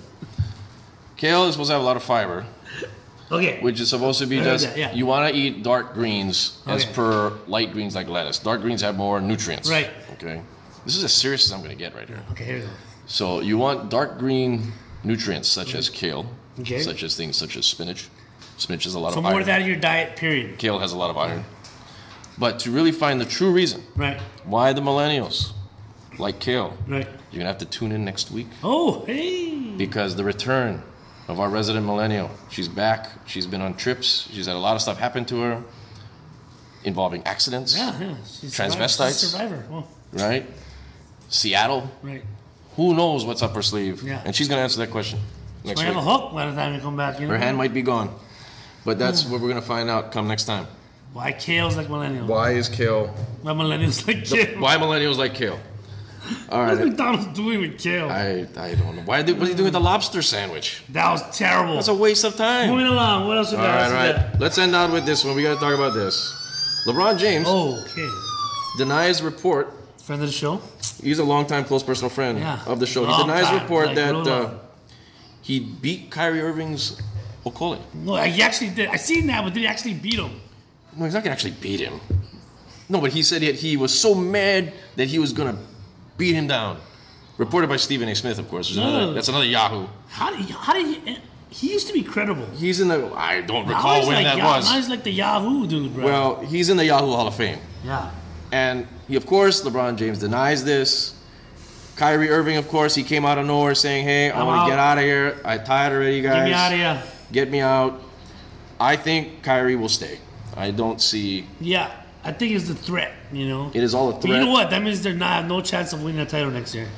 Speaker 4: Kale is supposed to have a lot of fiber,
Speaker 3: Okay.
Speaker 4: which is supposed to be
Speaker 3: I heard
Speaker 4: just
Speaker 3: that, yeah.
Speaker 4: you want to eat dark greens as
Speaker 3: Okay.
Speaker 4: per light greens like lettuce. Dark greens have more nutrients.
Speaker 3: Right.
Speaker 4: Okay. This is as serious as I'm going to get right here.
Speaker 3: Okay. Here we go.
Speaker 4: So you want dark green nutrients such as kale,
Speaker 3: Okay.
Speaker 4: such as things such as spinach. Spinach has a lot
Speaker 3: So
Speaker 4: of
Speaker 3: more
Speaker 4: iron.
Speaker 3: of that in your diet. Period.
Speaker 4: Kale has a lot of iron. But to really find the true reason
Speaker 3: Right.
Speaker 4: why the millennials like kale,
Speaker 3: Right.
Speaker 4: you're going to have to tune in next week
Speaker 3: Oh, hey.
Speaker 4: because the return of our resident millennial, she's back. She's been on trips. She's had a lot of stuff happen to her involving accidents,
Speaker 3: Yeah, yeah. She's
Speaker 4: Transvestites.
Speaker 3: She's a survivor. Oh,
Speaker 4: right? Seattle.
Speaker 3: right.
Speaker 4: Who knows what's up her sleeve?
Speaker 3: Yeah.
Speaker 4: And she's going to answer that question next
Speaker 3: Might have
Speaker 4: week.
Speaker 3: a hook by the time you come back. You know?
Speaker 4: Her hand might be gone. But that's what we're going to find out come next time.
Speaker 3: Why kale's like millennials?
Speaker 4: Why is kale...
Speaker 3: Why millennials like kale?
Speaker 4: Why millennials like kale? All
Speaker 3: What's
Speaker 4: right.
Speaker 3: McDonald's doing with kale?
Speaker 4: I, I don't know. Why did, what are you doing with the lobster sandwich?
Speaker 3: that was terrible.
Speaker 4: That's a waste of time.
Speaker 3: Moving along. What else we
Speaker 4: All
Speaker 3: got?
Speaker 4: right,
Speaker 3: What's
Speaker 4: all
Speaker 3: we
Speaker 4: right.
Speaker 3: got?
Speaker 4: Let's end out with this one. We got to talk about this. LeBron James
Speaker 3: Oh, okay.
Speaker 4: denies report.
Speaker 3: Friend of the show.
Speaker 4: He's a longtime close personal friend
Speaker 3: Yeah.
Speaker 4: of the show. He
Speaker 3: Long
Speaker 4: denies
Speaker 3: time,
Speaker 4: report
Speaker 3: like
Speaker 4: that
Speaker 3: real
Speaker 4: uh,
Speaker 3: long.
Speaker 4: he beat Kyrie Irving's Okole.
Speaker 3: No, he actually did. I seen that, but did he actually beat him?
Speaker 4: No, he's not going to actually beat him. No, but he said he, he was so mad that he was going to beat him down. Reported by Stephen A. Smith, of course. There's another,
Speaker 3: No.
Speaker 4: that's another Yahoo.
Speaker 3: How did he, how did he? He used to be credible.
Speaker 4: He's in the. I don't
Speaker 3: Now
Speaker 4: recall
Speaker 3: he's
Speaker 4: when
Speaker 3: like
Speaker 4: that
Speaker 3: Yah-
Speaker 4: was.
Speaker 3: Now he's like the Yahoo dude, bro.
Speaker 4: Well, he's in the Yahoo Hall of Fame.
Speaker 3: yeah.
Speaker 4: And he, of course, LeBron James denies this. Kyrie Irving, of course, he came out of nowhere saying, hey, I
Speaker 3: I'm
Speaker 4: want to get
Speaker 3: out.
Speaker 4: out of here. I'm tired already, guys.
Speaker 3: Get me out of here.
Speaker 4: Get me out. I think Kyrie will stay. I don't see.
Speaker 3: Yeah, I think it's the threat. You know.
Speaker 4: It is all a
Speaker 3: But
Speaker 4: threat.
Speaker 3: you know what? That means there's not no chance of winning a title next year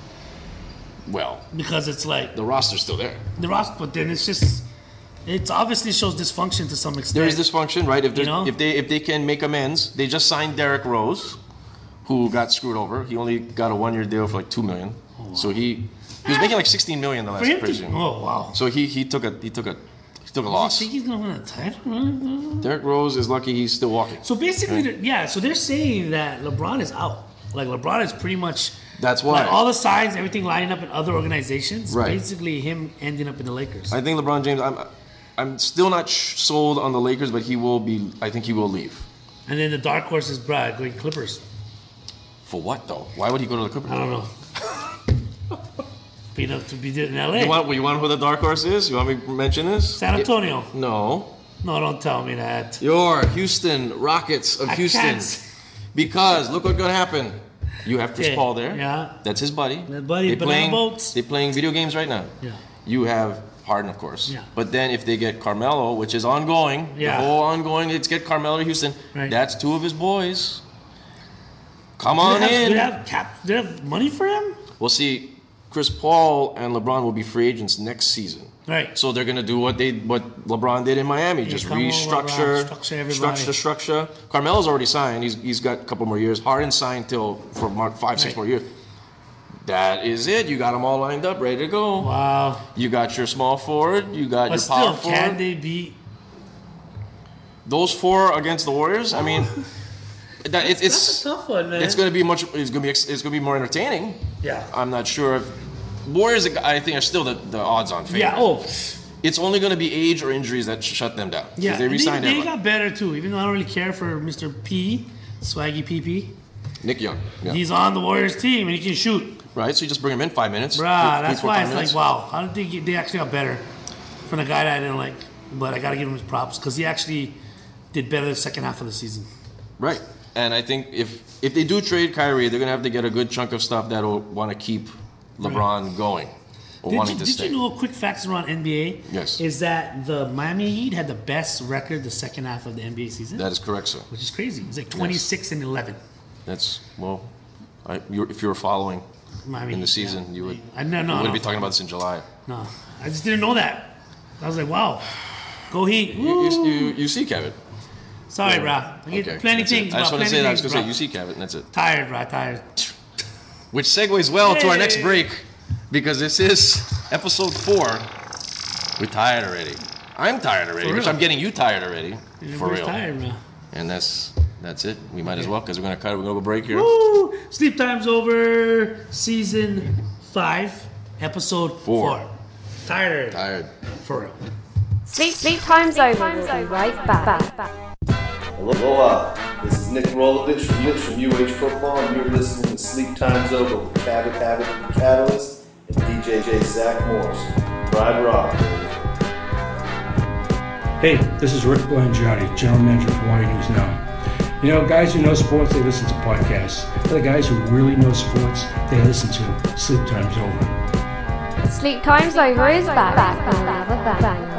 Speaker 4: Well,
Speaker 3: because it's like
Speaker 4: the roster's still there.
Speaker 3: the roster. But then it's just it obviously shows dysfunction to some extent.
Speaker 4: There is dysfunction, right? If,
Speaker 3: You
Speaker 4: there's-
Speaker 3: know?
Speaker 4: if they if they can make amends, they just signed Derrick Rose, who got screwed over. He only got a one year deal for like two million. So he he was making like sixteen million the
Speaker 3: For
Speaker 4: last
Speaker 3: him to-
Speaker 4: preseason.
Speaker 3: oh wow.
Speaker 4: So he he took a he took a he took a
Speaker 3: You
Speaker 4: loss.
Speaker 3: think he's gonna win a title?
Speaker 4: Derrick Rose is lucky he's still walking.
Speaker 3: So basically, they're- yeah. So they're saying that LeBron is out. Like LeBron is pretty much.
Speaker 4: That's why.
Speaker 3: Like all the signs, everything lining up in other organizations.
Speaker 4: Right.
Speaker 3: Basically, him ending up in the Lakers.
Speaker 4: I think LeBron James. I'm I'm still not sh- sold on the Lakers, but he will be. I think he will leave.
Speaker 3: And then the dark horse is Brad going Clippers.
Speaker 4: For what though? Why would he go to the Clippers?
Speaker 3: I don't know. Being up to be in L A.
Speaker 4: You want you want who the dark horse is? You want me to mention this?
Speaker 3: San Antonio.
Speaker 4: It- no.
Speaker 3: No, don't tell me that.
Speaker 4: Your Houston Rockets of
Speaker 3: I
Speaker 4: Houston.
Speaker 3: can't.
Speaker 4: Because look what's gonna happen. You have Chris
Speaker 3: Okay,
Speaker 4: Paul there.
Speaker 3: yeah.
Speaker 4: That's his buddy.
Speaker 3: That buddy,
Speaker 4: They
Speaker 3: banana
Speaker 4: playing,
Speaker 3: boats.
Speaker 4: They're playing video games right now.
Speaker 3: Yeah.
Speaker 4: You have Harden, of course.
Speaker 3: Yeah.
Speaker 4: But then if they get Carmelo, which is ongoing,
Speaker 3: Yeah.
Speaker 4: the whole ongoing, it's get Carmelo to Houston.
Speaker 3: Right.
Speaker 4: That's two of his boys. Come
Speaker 3: Do
Speaker 4: on
Speaker 3: they have,
Speaker 4: in.
Speaker 3: do they have cap? Do they have money for him?
Speaker 4: Well, see, Chris Paul and LeBron will be free agents next season.
Speaker 3: Right.
Speaker 4: So they're gonna do what they what LeBron did in Miami, just
Speaker 3: come on,
Speaker 4: restructure,
Speaker 3: LeBron, structure everybody.
Speaker 4: structure, structure. Carmelo's already signed. He's he's got a couple more years. Harden signed till for mar- five six
Speaker 3: Right.
Speaker 4: more years. That is it. You got them all lined up, ready to go.
Speaker 3: Wow.
Speaker 4: You got your small forward. You got
Speaker 3: But
Speaker 4: your
Speaker 3: still,
Speaker 4: power
Speaker 3: can
Speaker 4: forward.
Speaker 3: they beat?
Speaker 4: Those four against the Warriors. I mean, that, it's
Speaker 3: That's
Speaker 4: it's
Speaker 3: a tough one, man.
Speaker 4: it's gonna be much. It's gonna be ex- it's gonna be more entertaining.
Speaker 3: Yeah.
Speaker 4: I'm not sure if Warriors. I think are still the, the odds-on favorite.
Speaker 3: Yeah. Oh.
Speaker 4: It's only going to be age or injuries that shut them down. 'Cause
Speaker 3: Yeah.
Speaker 4: they
Speaker 3: and
Speaker 4: re-signed
Speaker 3: they, they
Speaker 4: everyone.
Speaker 3: got better too. Even though I don't really care for Mister P, Swaggy P P.
Speaker 4: Nick Young. Yeah.
Speaker 3: He's on the Warriors team and he can shoot.
Speaker 4: Right, so you just bring him in five minutes.
Speaker 3: Bruh,
Speaker 4: three- three,
Speaker 3: that's
Speaker 4: four,
Speaker 3: why
Speaker 4: five
Speaker 3: it's
Speaker 4: minutes.
Speaker 3: like, wow. I don't think they actually got better from the guy that I didn't like. But I got to give him his props because he actually did better the second half of the season.
Speaker 4: Right, and I think if if they do trade Kyrie, they're going to have to get a good chunk of stuff that'll want to keep LeBron going. or
Speaker 3: Did,
Speaker 4: wanting
Speaker 3: you,
Speaker 4: to
Speaker 3: did
Speaker 4: stay.
Speaker 3: you know quick facts around N B A?
Speaker 4: Yes.
Speaker 3: Is that the Miami Heat had the best record the second half of the N B A season?
Speaker 4: That is correct, sir.
Speaker 3: Which is crazy. It's like twenty-six and eleven.
Speaker 4: That's, well, I, you're, if you were following
Speaker 3: Miami
Speaker 4: in the
Speaker 3: Heat,
Speaker 4: season,
Speaker 3: yeah.
Speaker 4: you would
Speaker 3: I, no, no,
Speaker 4: you
Speaker 3: no.
Speaker 4: wouldn't be talking about this in July.
Speaker 3: No, I just didn't know that. I was like, wow, go Heat.
Speaker 4: You, you, you, you see Kevin.
Speaker 3: Sorry, bro. I get
Speaker 4: Okay,
Speaker 3: plenty
Speaker 4: that's it.
Speaker 3: things.
Speaker 4: I just
Speaker 3: bro,
Speaker 4: want to
Speaker 3: plenty
Speaker 4: say that. I was
Speaker 3: things,
Speaker 4: going to say,
Speaker 3: bro.
Speaker 4: you see Kevin, that's it.
Speaker 3: Tired, bro. Tired.
Speaker 4: Which segues well to our next
Speaker 3: Hey.
Speaker 4: break, because this is episode four. We're tired already. I'm tired already,
Speaker 3: For
Speaker 4: which
Speaker 3: real.
Speaker 4: I'm getting you tired already. For
Speaker 3: Everybody's
Speaker 4: real.
Speaker 3: tired, bro.
Speaker 4: And that's that's it. We might as well, because we're going to cut it. We're going to go break here.
Speaker 3: Woo! Sleep Time's over. Season five, episode four.
Speaker 4: Four.
Speaker 3: Tired.
Speaker 4: Tired.
Speaker 3: For real.
Speaker 1: Sleep, sleep time's over. We'll be right back.
Speaker 6: Aloha, this is Nick Rolovich from, U- from U H Football, and you're listening to Sleep Time's Over with Cabot, Cabot, Catalyst, and D J J Zach Morris. Ride Rock.
Speaker 7: Hey, this is Rick Blangiardi, General Manager of Hawaii News Now. You know, guys who know sports, they listen to podcasts. For the guys who really know sports, they listen to Sleep Time's Over.
Speaker 1: Sleep time's over is back. Back with another bang.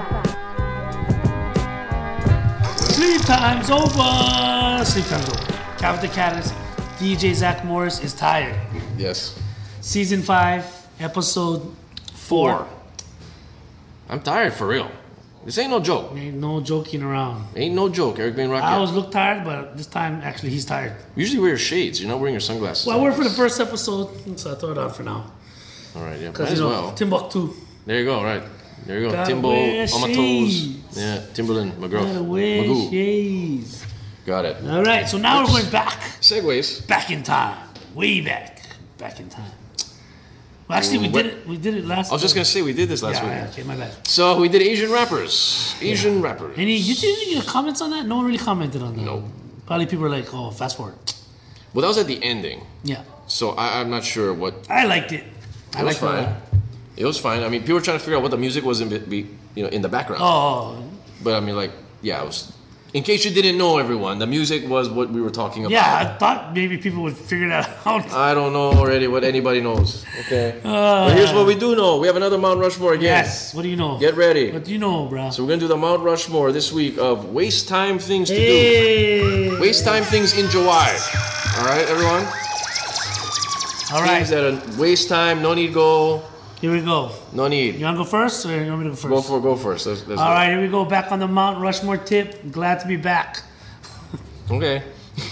Speaker 3: Sleep Time's over. Sleep Time's over. Calvin the Catalyst. D J Zach Morris is tired.
Speaker 4: Yes.
Speaker 3: Season five, episode four.
Speaker 4: Four. I'm tired for real. This ain't no joke.
Speaker 3: Ain't no joking around.
Speaker 4: Ain't no joke. Eric Bain Rock.
Speaker 3: I always look tired, but this time, actually, he's tired.
Speaker 4: Usually wear your shades. You're not wearing your sunglasses.
Speaker 3: Well, I worked for the first episode, so I throw it on for now.
Speaker 4: All right, yeah. Might
Speaker 3: Because,
Speaker 4: as
Speaker 3: you know,
Speaker 4: well.
Speaker 3: Timbuktu.
Speaker 4: There you go, right. There you go.
Speaker 3: Gotta
Speaker 4: Timbo
Speaker 3: wear
Speaker 4: on my toes.
Speaker 3: shades.
Speaker 4: Yeah, Timberland, McGraw.
Speaker 3: Gotta wear
Speaker 4: Magoo.
Speaker 3: shades.
Speaker 4: Got it.
Speaker 3: All right, so now we're going back.
Speaker 4: Segways.
Speaker 3: Back in time. Way back. Back in time. Well, actually, we
Speaker 4: What-
Speaker 3: did it. We did it last
Speaker 4: I was just going to say, we did this last
Speaker 3: yeah,
Speaker 4: week.
Speaker 3: yeah, okay, my bad.
Speaker 4: So we did Asian rappers. Asian rappers.
Speaker 3: Any, you did any comments on that? No one really commented on that.
Speaker 4: No.
Speaker 3: Probably people were like, oh, fast forward.
Speaker 4: Well, that was at the ending.
Speaker 3: Yeah.
Speaker 4: So I, I'm not sure what.
Speaker 3: I liked it. I
Speaker 4: It was
Speaker 3: liked it a
Speaker 4: fine.
Speaker 3: lot.
Speaker 4: It was fine. I mean, people were trying to figure out what the music was in, be, you know, in the background.
Speaker 3: Oh,
Speaker 4: But I mean, like, yeah, it was. In case you didn't know, everyone, the music was what we were talking about.
Speaker 3: yeah, I thought maybe people would figure that out.
Speaker 4: I don't know already what anybody knows. Okay. but here's what we do know. We have another Mount Rushmore again.
Speaker 3: Yes, what do you know?
Speaker 4: Get ready.
Speaker 3: What do you know, bro?
Speaker 4: So we're gonna do the Mount Rushmore this week of waste time things to
Speaker 3: Hey!
Speaker 4: do. Waste time things in July. All right, everyone.
Speaker 3: All right,
Speaker 4: Things that are waste time. No need go.
Speaker 3: here we go.
Speaker 4: No need.
Speaker 3: You want to go first, or you want me to go first?
Speaker 4: Go for go first. Let's, let's
Speaker 3: All
Speaker 4: go.
Speaker 3: right, here we go. Back on the Mount Rushmore tip. Glad to be back.
Speaker 4: Okay.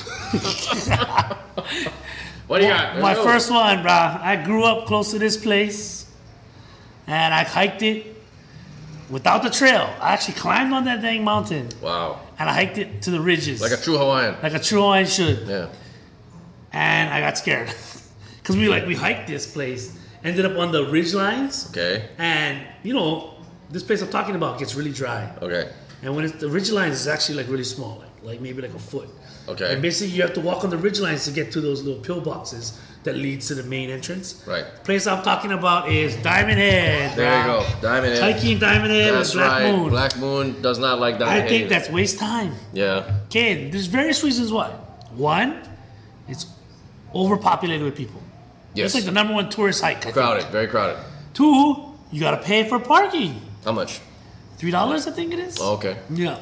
Speaker 4: What do you got?
Speaker 3: My
Speaker 4: Let's go.
Speaker 3: first one, bro. I grew up close to this place, and I hiked it without the trail. I actually climbed on that dang mountain,
Speaker 4: Wow.
Speaker 3: and I hiked it to the ridges.
Speaker 4: Like a true Hawaiian.
Speaker 3: like a true Hawaiian should.
Speaker 4: Yeah.
Speaker 3: And I got scared. Because we like we hiked this place, ended up on the ridge lines,
Speaker 4: Okay.
Speaker 3: and you know, this place I'm talking about gets really dry.
Speaker 4: Okay.
Speaker 3: And when it's, the ridge lines is actually like really small, like, like maybe like a foot.
Speaker 4: Okay.
Speaker 3: And basically you have to walk on the ridge lines to get to those little pill boxes that leads to the main entrance.
Speaker 4: Right.
Speaker 3: Place I'm talking about is Diamond Head.
Speaker 4: There you
Speaker 3: bro.
Speaker 4: go. Diamond Head.
Speaker 3: Hiking Diamond Head
Speaker 4: That's
Speaker 3: with Black
Speaker 4: right.
Speaker 3: Moon.
Speaker 4: Black Moon does not like Diamond
Speaker 3: I
Speaker 4: Head
Speaker 3: think
Speaker 4: either.
Speaker 3: that's waste time.
Speaker 4: Yeah.
Speaker 3: Okay, there's various reasons why. One, it's overpopulated with people.
Speaker 4: Yes.
Speaker 3: It's like the number one tourist hike. I think.
Speaker 4: Crowded. Very crowded.
Speaker 3: Two, you gotta pay for parking.
Speaker 4: How much?
Speaker 3: Three dollars, I think it is.
Speaker 4: Oh, okay.
Speaker 3: Yeah.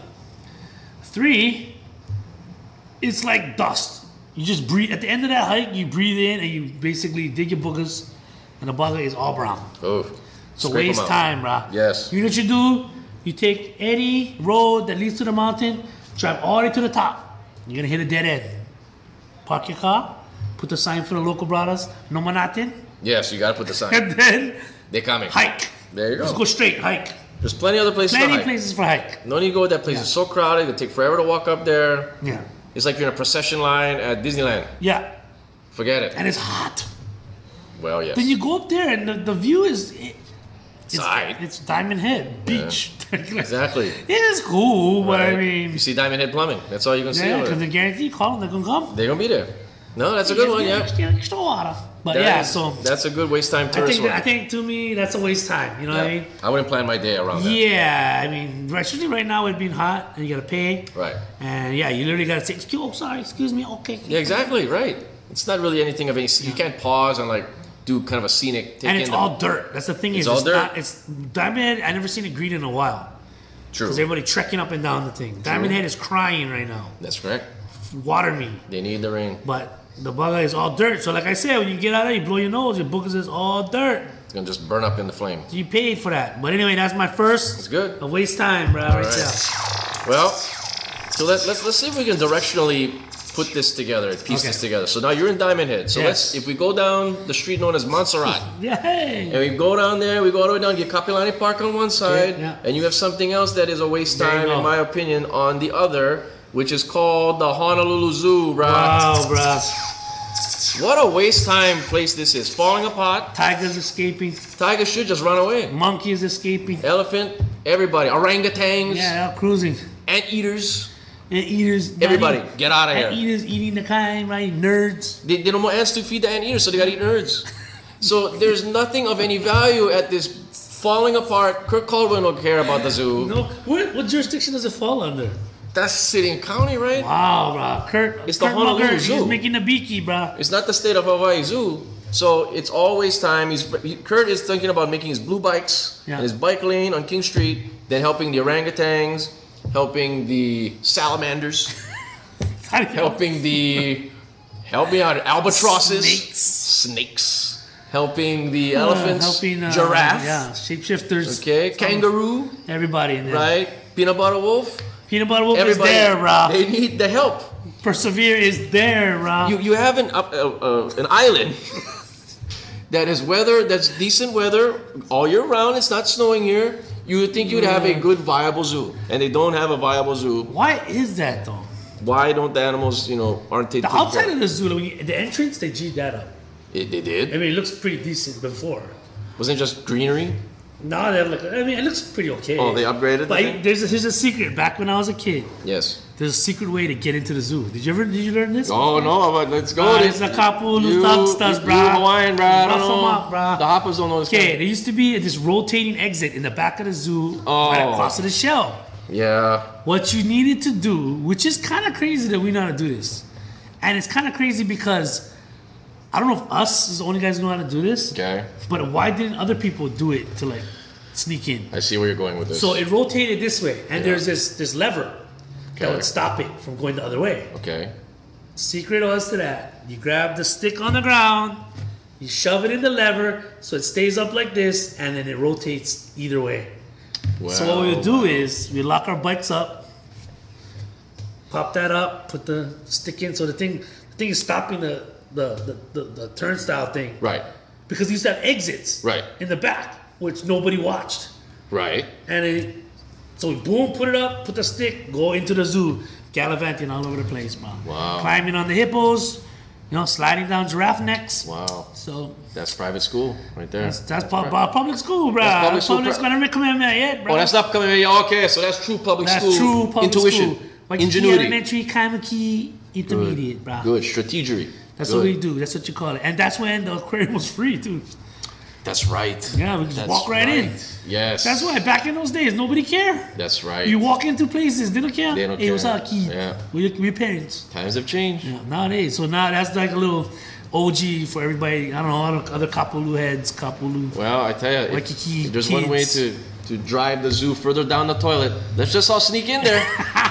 Speaker 3: Three, it's like dust. You just breathe. At the end of that hike, you breathe in and you basically dig your boogers, and the bugger is all brown.
Speaker 4: Oh.
Speaker 3: So
Speaker 4: Scrape 'em
Speaker 3: waste
Speaker 4: out.
Speaker 3: time, brah.
Speaker 4: Yes.
Speaker 3: You know what you do? You take any road that leads to the mountain, drive all the way to the top. You're gonna hit a dead end. Park your car, put the sign for the local brothers, no manatin,
Speaker 4: Yes, you gotta put the sign.
Speaker 3: and then
Speaker 4: They're coming.
Speaker 3: hike.
Speaker 4: There you go.
Speaker 3: Just go straight, hike.
Speaker 4: There's plenty other places to
Speaker 3: Plenty
Speaker 4: hike.
Speaker 3: places for hike.
Speaker 4: No need to go. That place
Speaker 3: Yeah.
Speaker 4: is so crowded. It'll take forever to walk up there.
Speaker 3: Yeah.
Speaker 4: It's like you're in a procession line at Disneyland.
Speaker 3: Yeah.
Speaker 4: Forget it.
Speaker 3: And it's hot.
Speaker 4: Well, yes.
Speaker 3: Then you go up there and the, the view is it, it's,
Speaker 4: Side.
Speaker 3: it's Diamond Head Beach.
Speaker 4: Exactly.
Speaker 3: It is cool, but I
Speaker 4: Right.
Speaker 3: mean,
Speaker 4: you see Diamond Head Plumbing. That's all you can see.
Speaker 3: yeah,
Speaker 4: over
Speaker 3: because
Speaker 4: there.
Speaker 3: they guarantee call them, they're gonna come.
Speaker 4: They're gonna be there. No, that's a good one. Yeah.
Speaker 3: Extra, extra water. But
Speaker 4: That
Speaker 3: yeah,
Speaker 4: is-
Speaker 3: so
Speaker 4: that's a good waste time
Speaker 3: I
Speaker 4: tourist
Speaker 3: think that, I
Speaker 4: one.
Speaker 3: think to me that's a waste of time. You know what I
Speaker 4: Yeah.
Speaker 3: mean?
Speaker 4: I wouldn't plan my day around that.
Speaker 3: Yeah, I mean, right- especially right now with being hot and you gotta pay.
Speaker 4: Right.
Speaker 3: And yeah, you literally gotta say, "Excuse, oh, sorry, excuse me, okay."
Speaker 4: Yeah, exactly. Right. It's not really anything of any. You can't pause and like do kind of a scenic. Take
Speaker 3: And it's
Speaker 4: in the-
Speaker 3: all dirt. That's the thing.
Speaker 4: It's
Speaker 3: is
Speaker 4: all
Speaker 3: it's
Speaker 4: dirt.
Speaker 3: Not, it's Diamond Head. I never seen it green in a while.
Speaker 4: True.
Speaker 3: Because everybody trekking up and down the thing. Diamond Head is crying right now.
Speaker 4: That's correct.
Speaker 3: Water me.
Speaker 4: They need the rain.
Speaker 3: But the bugger is all dirt. So like I said, when you get out there, you blow your nose, your boogers is all dirt.
Speaker 4: It's gonna just burn up in the flame.
Speaker 3: So you paid for that. But anyway, that's my first.
Speaker 4: It's good.
Speaker 3: A waste time, bro. Right,
Speaker 4: right.
Speaker 3: there.
Speaker 4: Well, so let, let's let's see if we can directionally put this together, piece
Speaker 3: Okay.
Speaker 4: this together. So now you're in Diamond Head. So
Speaker 3: Yes.
Speaker 4: let's if we go down the street known as Montserrat.
Speaker 3: Yay!
Speaker 4: And we go down there, we go all the way down, get Kapilani Park on one side,
Speaker 3: yeah.
Speaker 4: and you have something else that is a waste
Speaker 3: There you
Speaker 4: time,
Speaker 3: go.
Speaker 4: in my opinion, on the other, which is called the Honolulu Zoo, bruh.
Speaker 3: Wow, bro.
Speaker 4: What a waste time place this is. Falling apart.
Speaker 3: Tigers escaping.
Speaker 4: Tiger should just run away.
Speaker 3: Monkeys escaping.
Speaker 4: Elephant, everybody. Orangutans,
Speaker 3: Yeah, out cruising.
Speaker 4: anteaters,
Speaker 3: And eaters.
Speaker 4: everybody,
Speaker 3: not
Speaker 4: get out of
Speaker 3: eat- and
Speaker 4: here.
Speaker 3: eaters eating the kind, right? Nerds.
Speaker 4: They, they don't want ants to feed the anteaters, so they gotta eat nerds. So there's nothing of any value at this falling apart. Kirk Caldwell don't care about the zoo.
Speaker 3: No, what, what jurisdiction does it fall under?
Speaker 4: That's city and county, right?
Speaker 3: Wow, bro. Kurt,
Speaker 4: It's the
Speaker 3: Kurt
Speaker 4: Honolulu
Speaker 3: Munger,
Speaker 4: Zoo.
Speaker 3: he's making the beaky, bro.
Speaker 4: It's not the state of Hawaii Zoo. So it's always time. He's he, Kurt is thinking about making his blue bikes
Speaker 3: Yeah.
Speaker 4: and his bike lane on King Street, then helping the orangutans, helping the salamanders, helping the help me out albatrosses,
Speaker 3: Snakes.
Speaker 4: snakes, helping the
Speaker 3: Uh,
Speaker 4: elephants,
Speaker 3: helping, uh,
Speaker 4: giraffe,
Speaker 3: Yeah, shapeshifters.
Speaker 4: okay, kangaroo,
Speaker 3: Everybody in there.
Speaker 4: right, peanut butter wolf.
Speaker 3: Peanut butter wolf
Speaker 4: Everybody,
Speaker 3: is there, bro.
Speaker 4: they need the help.
Speaker 3: Persevere is there, bro.
Speaker 4: You you have an uh, uh, an island that is weather that's decent weather all year round. It's not snowing here. You would think you'd have a good viable zoo, and they don't have a viable zoo.
Speaker 3: Why is that though?
Speaker 4: Why don't the animals, you know, aren't they?
Speaker 3: The
Speaker 4: taken
Speaker 3: outside
Speaker 4: care
Speaker 3: of the zoo, when you- the entrance, they G'd that up.
Speaker 4: It, they
Speaker 3: I
Speaker 4: did.
Speaker 3: mean, it looks pretty decent before.
Speaker 4: Wasn't it just greenery?
Speaker 3: Now they have like, I mean, it looks pretty okay.
Speaker 4: Oh, they upgraded the
Speaker 3: But
Speaker 4: thing?
Speaker 3: there's a, here's a secret. Back when I was a kid,
Speaker 4: Yes.
Speaker 3: there's a secret way to get into the zoo. Did you ever? Did you learn this?
Speaker 4: Oh no, but let's go.
Speaker 3: Ah,
Speaker 4: They-
Speaker 3: it's a couple
Speaker 4: you,
Speaker 3: thugs,
Speaker 4: you,
Speaker 3: bro.
Speaker 4: you Hawaiian, bro. I don't
Speaker 3: Rough 'em
Speaker 4: know.
Speaker 3: up, bro.
Speaker 4: The hoppers don't know this.
Speaker 3: Okay,
Speaker 4: kind.
Speaker 3: there used to be this rotating exit in the back of the zoo,
Speaker 4: Oh.
Speaker 3: right across to the shell.
Speaker 4: Yeah.
Speaker 3: What you needed to do, which is kind of crazy that we know how to do this, and it's kind of crazy because I don't know if us is the only guys who know how to do this,
Speaker 4: Okay.
Speaker 3: but why didn't other people do it to like sneak in?
Speaker 4: I see where you're going with this.
Speaker 3: So it rotated this way, and
Speaker 4: Yeah.
Speaker 3: there's this this lever that
Speaker 4: Okay.
Speaker 3: would stop it from going the other way.
Speaker 4: Okay.
Speaker 3: Secret was to that. You grab the stick on the ground, you shove it in the lever so it stays up like this, and then it rotates either way.
Speaker 4: Wow.
Speaker 3: So what we would do is we lock our bikes up, pop that up, put the stick in. So the thing, the thing is stopping the the, the, the, the turnstile thing.
Speaker 4: Right.
Speaker 3: Because you used to have exits
Speaker 4: Right.
Speaker 3: in the back, which nobody watched.
Speaker 4: Right.
Speaker 3: And it, so we boom, put it up, put the stick, go into the zoo, gallivanting all over the place, bro.
Speaker 4: Wow.
Speaker 3: Climbing on the hippos, you know, sliding down giraffe necks.
Speaker 4: Wow.
Speaker 3: So
Speaker 4: That's private school right there.
Speaker 3: that's, that's pu- pu- public school, bro.
Speaker 4: That's public
Speaker 3: Public
Speaker 4: school,
Speaker 3: school.
Speaker 4: bro.
Speaker 3: Public school. I never recommend that yet, bro.
Speaker 4: Oh, that's not coming. Okay, so that's true public
Speaker 3: That's
Speaker 4: school.
Speaker 3: true public
Speaker 4: Intuition.
Speaker 3: school. Like
Speaker 4: Ingenuity.
Speaker 3: Elementary, Kaimaki, intermediate, bro.
Speaker 4: Good. Strategery.
Speaker 3: That's
Speaker 4: Good.
Speaker 3: what we do. That's what you call it. And that's when the aquarium was free, too.
Speaker 4: That's right.
Speaker 3: Yeah, we just
Speaker 4: That's
Speaker 3: walk right in.
Speaker 4: Yes.
Speaker 3: That's why back in those days, nobody cared.
Speaker 4: That's right.
Speaker 3: You walk into places, they don't care.
Speaker 4: They don't
Speaker 3: hey, what's
Speaker 4: care.
Speaker 3: up, kid?
Speaker 4: Yeah.
Speaker 3: We're, we're parents.
Speaker 4: Times have changed.
Speaker 3: Yeah, nowadays. So now that's like a little O G for everybody. I don't know, other, other Kapulu heads, Kapulu.
Speaker 4: Well, I tell you, if,
Speaker 3: Waikiki
Speaker 4: if there's one way
Speaker 3: kids.
Speaker 4: to, to drive the zoo further down the toilet, let's just all sneak in there.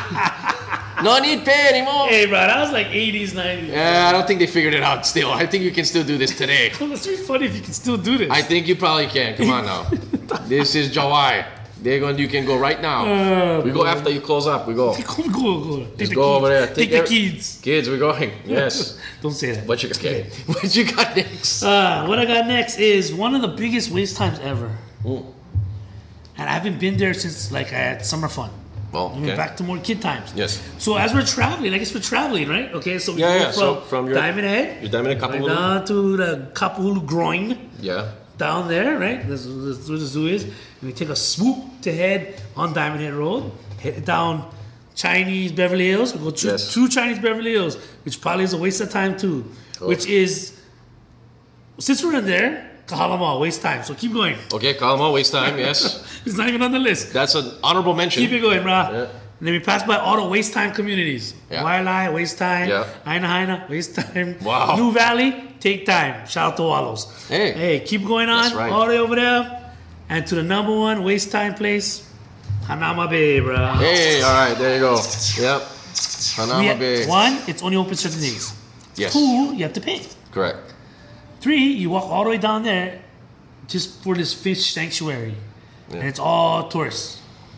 Speaker 4: No need pay anymore.
Speaker 3: Hey, bro, that was like eighties, nineties.
Speaker 4: Yeah, I don't think they figured it out still. I think you can still do this today.
Speaker 3: It's really funny if you can still do this.
Speaker 4: I think you probably can. Come on now. This is Hawaii. They're going. You can go right now.
Speaker 3: Uh,
Speaker 4: we go after you close up. We go.
Speaker 3: Go, go, go. Take
Speaker 4: Just
Speaker 3: the
Speaker 4: go
Speaker 3: kids.
Speaker 4: over there.
Speaker 3: Take,
Speaker 4: Take
Speaker 3: the
Speaker 4: every-
Speaker 3: kids.
Speaker 4: Kids, we're going. Yes.
Speaker 3: Don't say that.
Speaker 4: What you okay? What you got next?
Speaker 3: Uh, what I got next is one of the biggest waste times ever.
Speaker 4: Mm.
Speaker 3: And I haven't been there since like I had summer fun.
Speaker 4: Well,
Speaker 3: We went
Speaker 4: okay.
Speaker 3: back to more kid times.
Speaker 4: Yes.
Speaker 3: So as we're traveling, I guess we're traveling, right? Okay, so we
Speaker 4: Yeah,
Speaker 3: go
Speaker 4: yeah.
Speaker 3: from,
Speaker 4: So from your-
Speaker 3: Diamond Head,
Speaker 4: your Diamond Head,
Speaker 3: right
Speaker 4: Kapahulu.
Speaker 3: down to the Kapahulu groin,
Speaker 4: Yeah.
Speaker 3: down there, right? That's, that's where the zoo is. And we take a swoop to head on Diamond Head Road, head down Chinese Beverly Hills. We go through,
Speaker 4: Yes.
Speaker 3: through Chinese Beverly Hills, which probably is a waste of time too.
Speaker 4: Oh.
Speaker 3: Which is, since we're in there, Kahalama, waste time. So keep going.
Speaker 4: Okay, calm on. Waste time. Yes.
Speaker 3: It's not even on the list.
Speaker 4: That's an honorable mention.
Speaker 3: Keep it going, brah.
Speaker 4: Yeah.
Speaker 3: And then we pass by all the waste time communities.
Speaker 4: Yeah.
Speaker 3: Wailai, waste time.
Speaker 4: Yeah.
Speaker 3: Aina Haina, waste time.
Speaker 4: Wow.
Speaker 3: New Valley, take time. Shout out to Wallows.
Speaker 4: Hey.
Speaker 3: Hey, keep going on
Speaker 4: That's right.
Speaker 3: all the way over there. And to the number one waste time place, Hanama Bay, bro.
Speaker 4: Hey, all right, there you go. Yep.
Speaker 3: We
Speaker 4: Hanama
Speaker 3: have-
Speaker 4: Bay.
Speaker 3: One, it's only open certain days.
Speaker 4: Yes.
Speaker 3: Two, you have to pay.
Speaker 4: Correct.
Speaker 3: Three, you walk all the way down there just for this fish sanctuary.
Speaker 4: Yeah.
Speaker 3: And it's all tourists.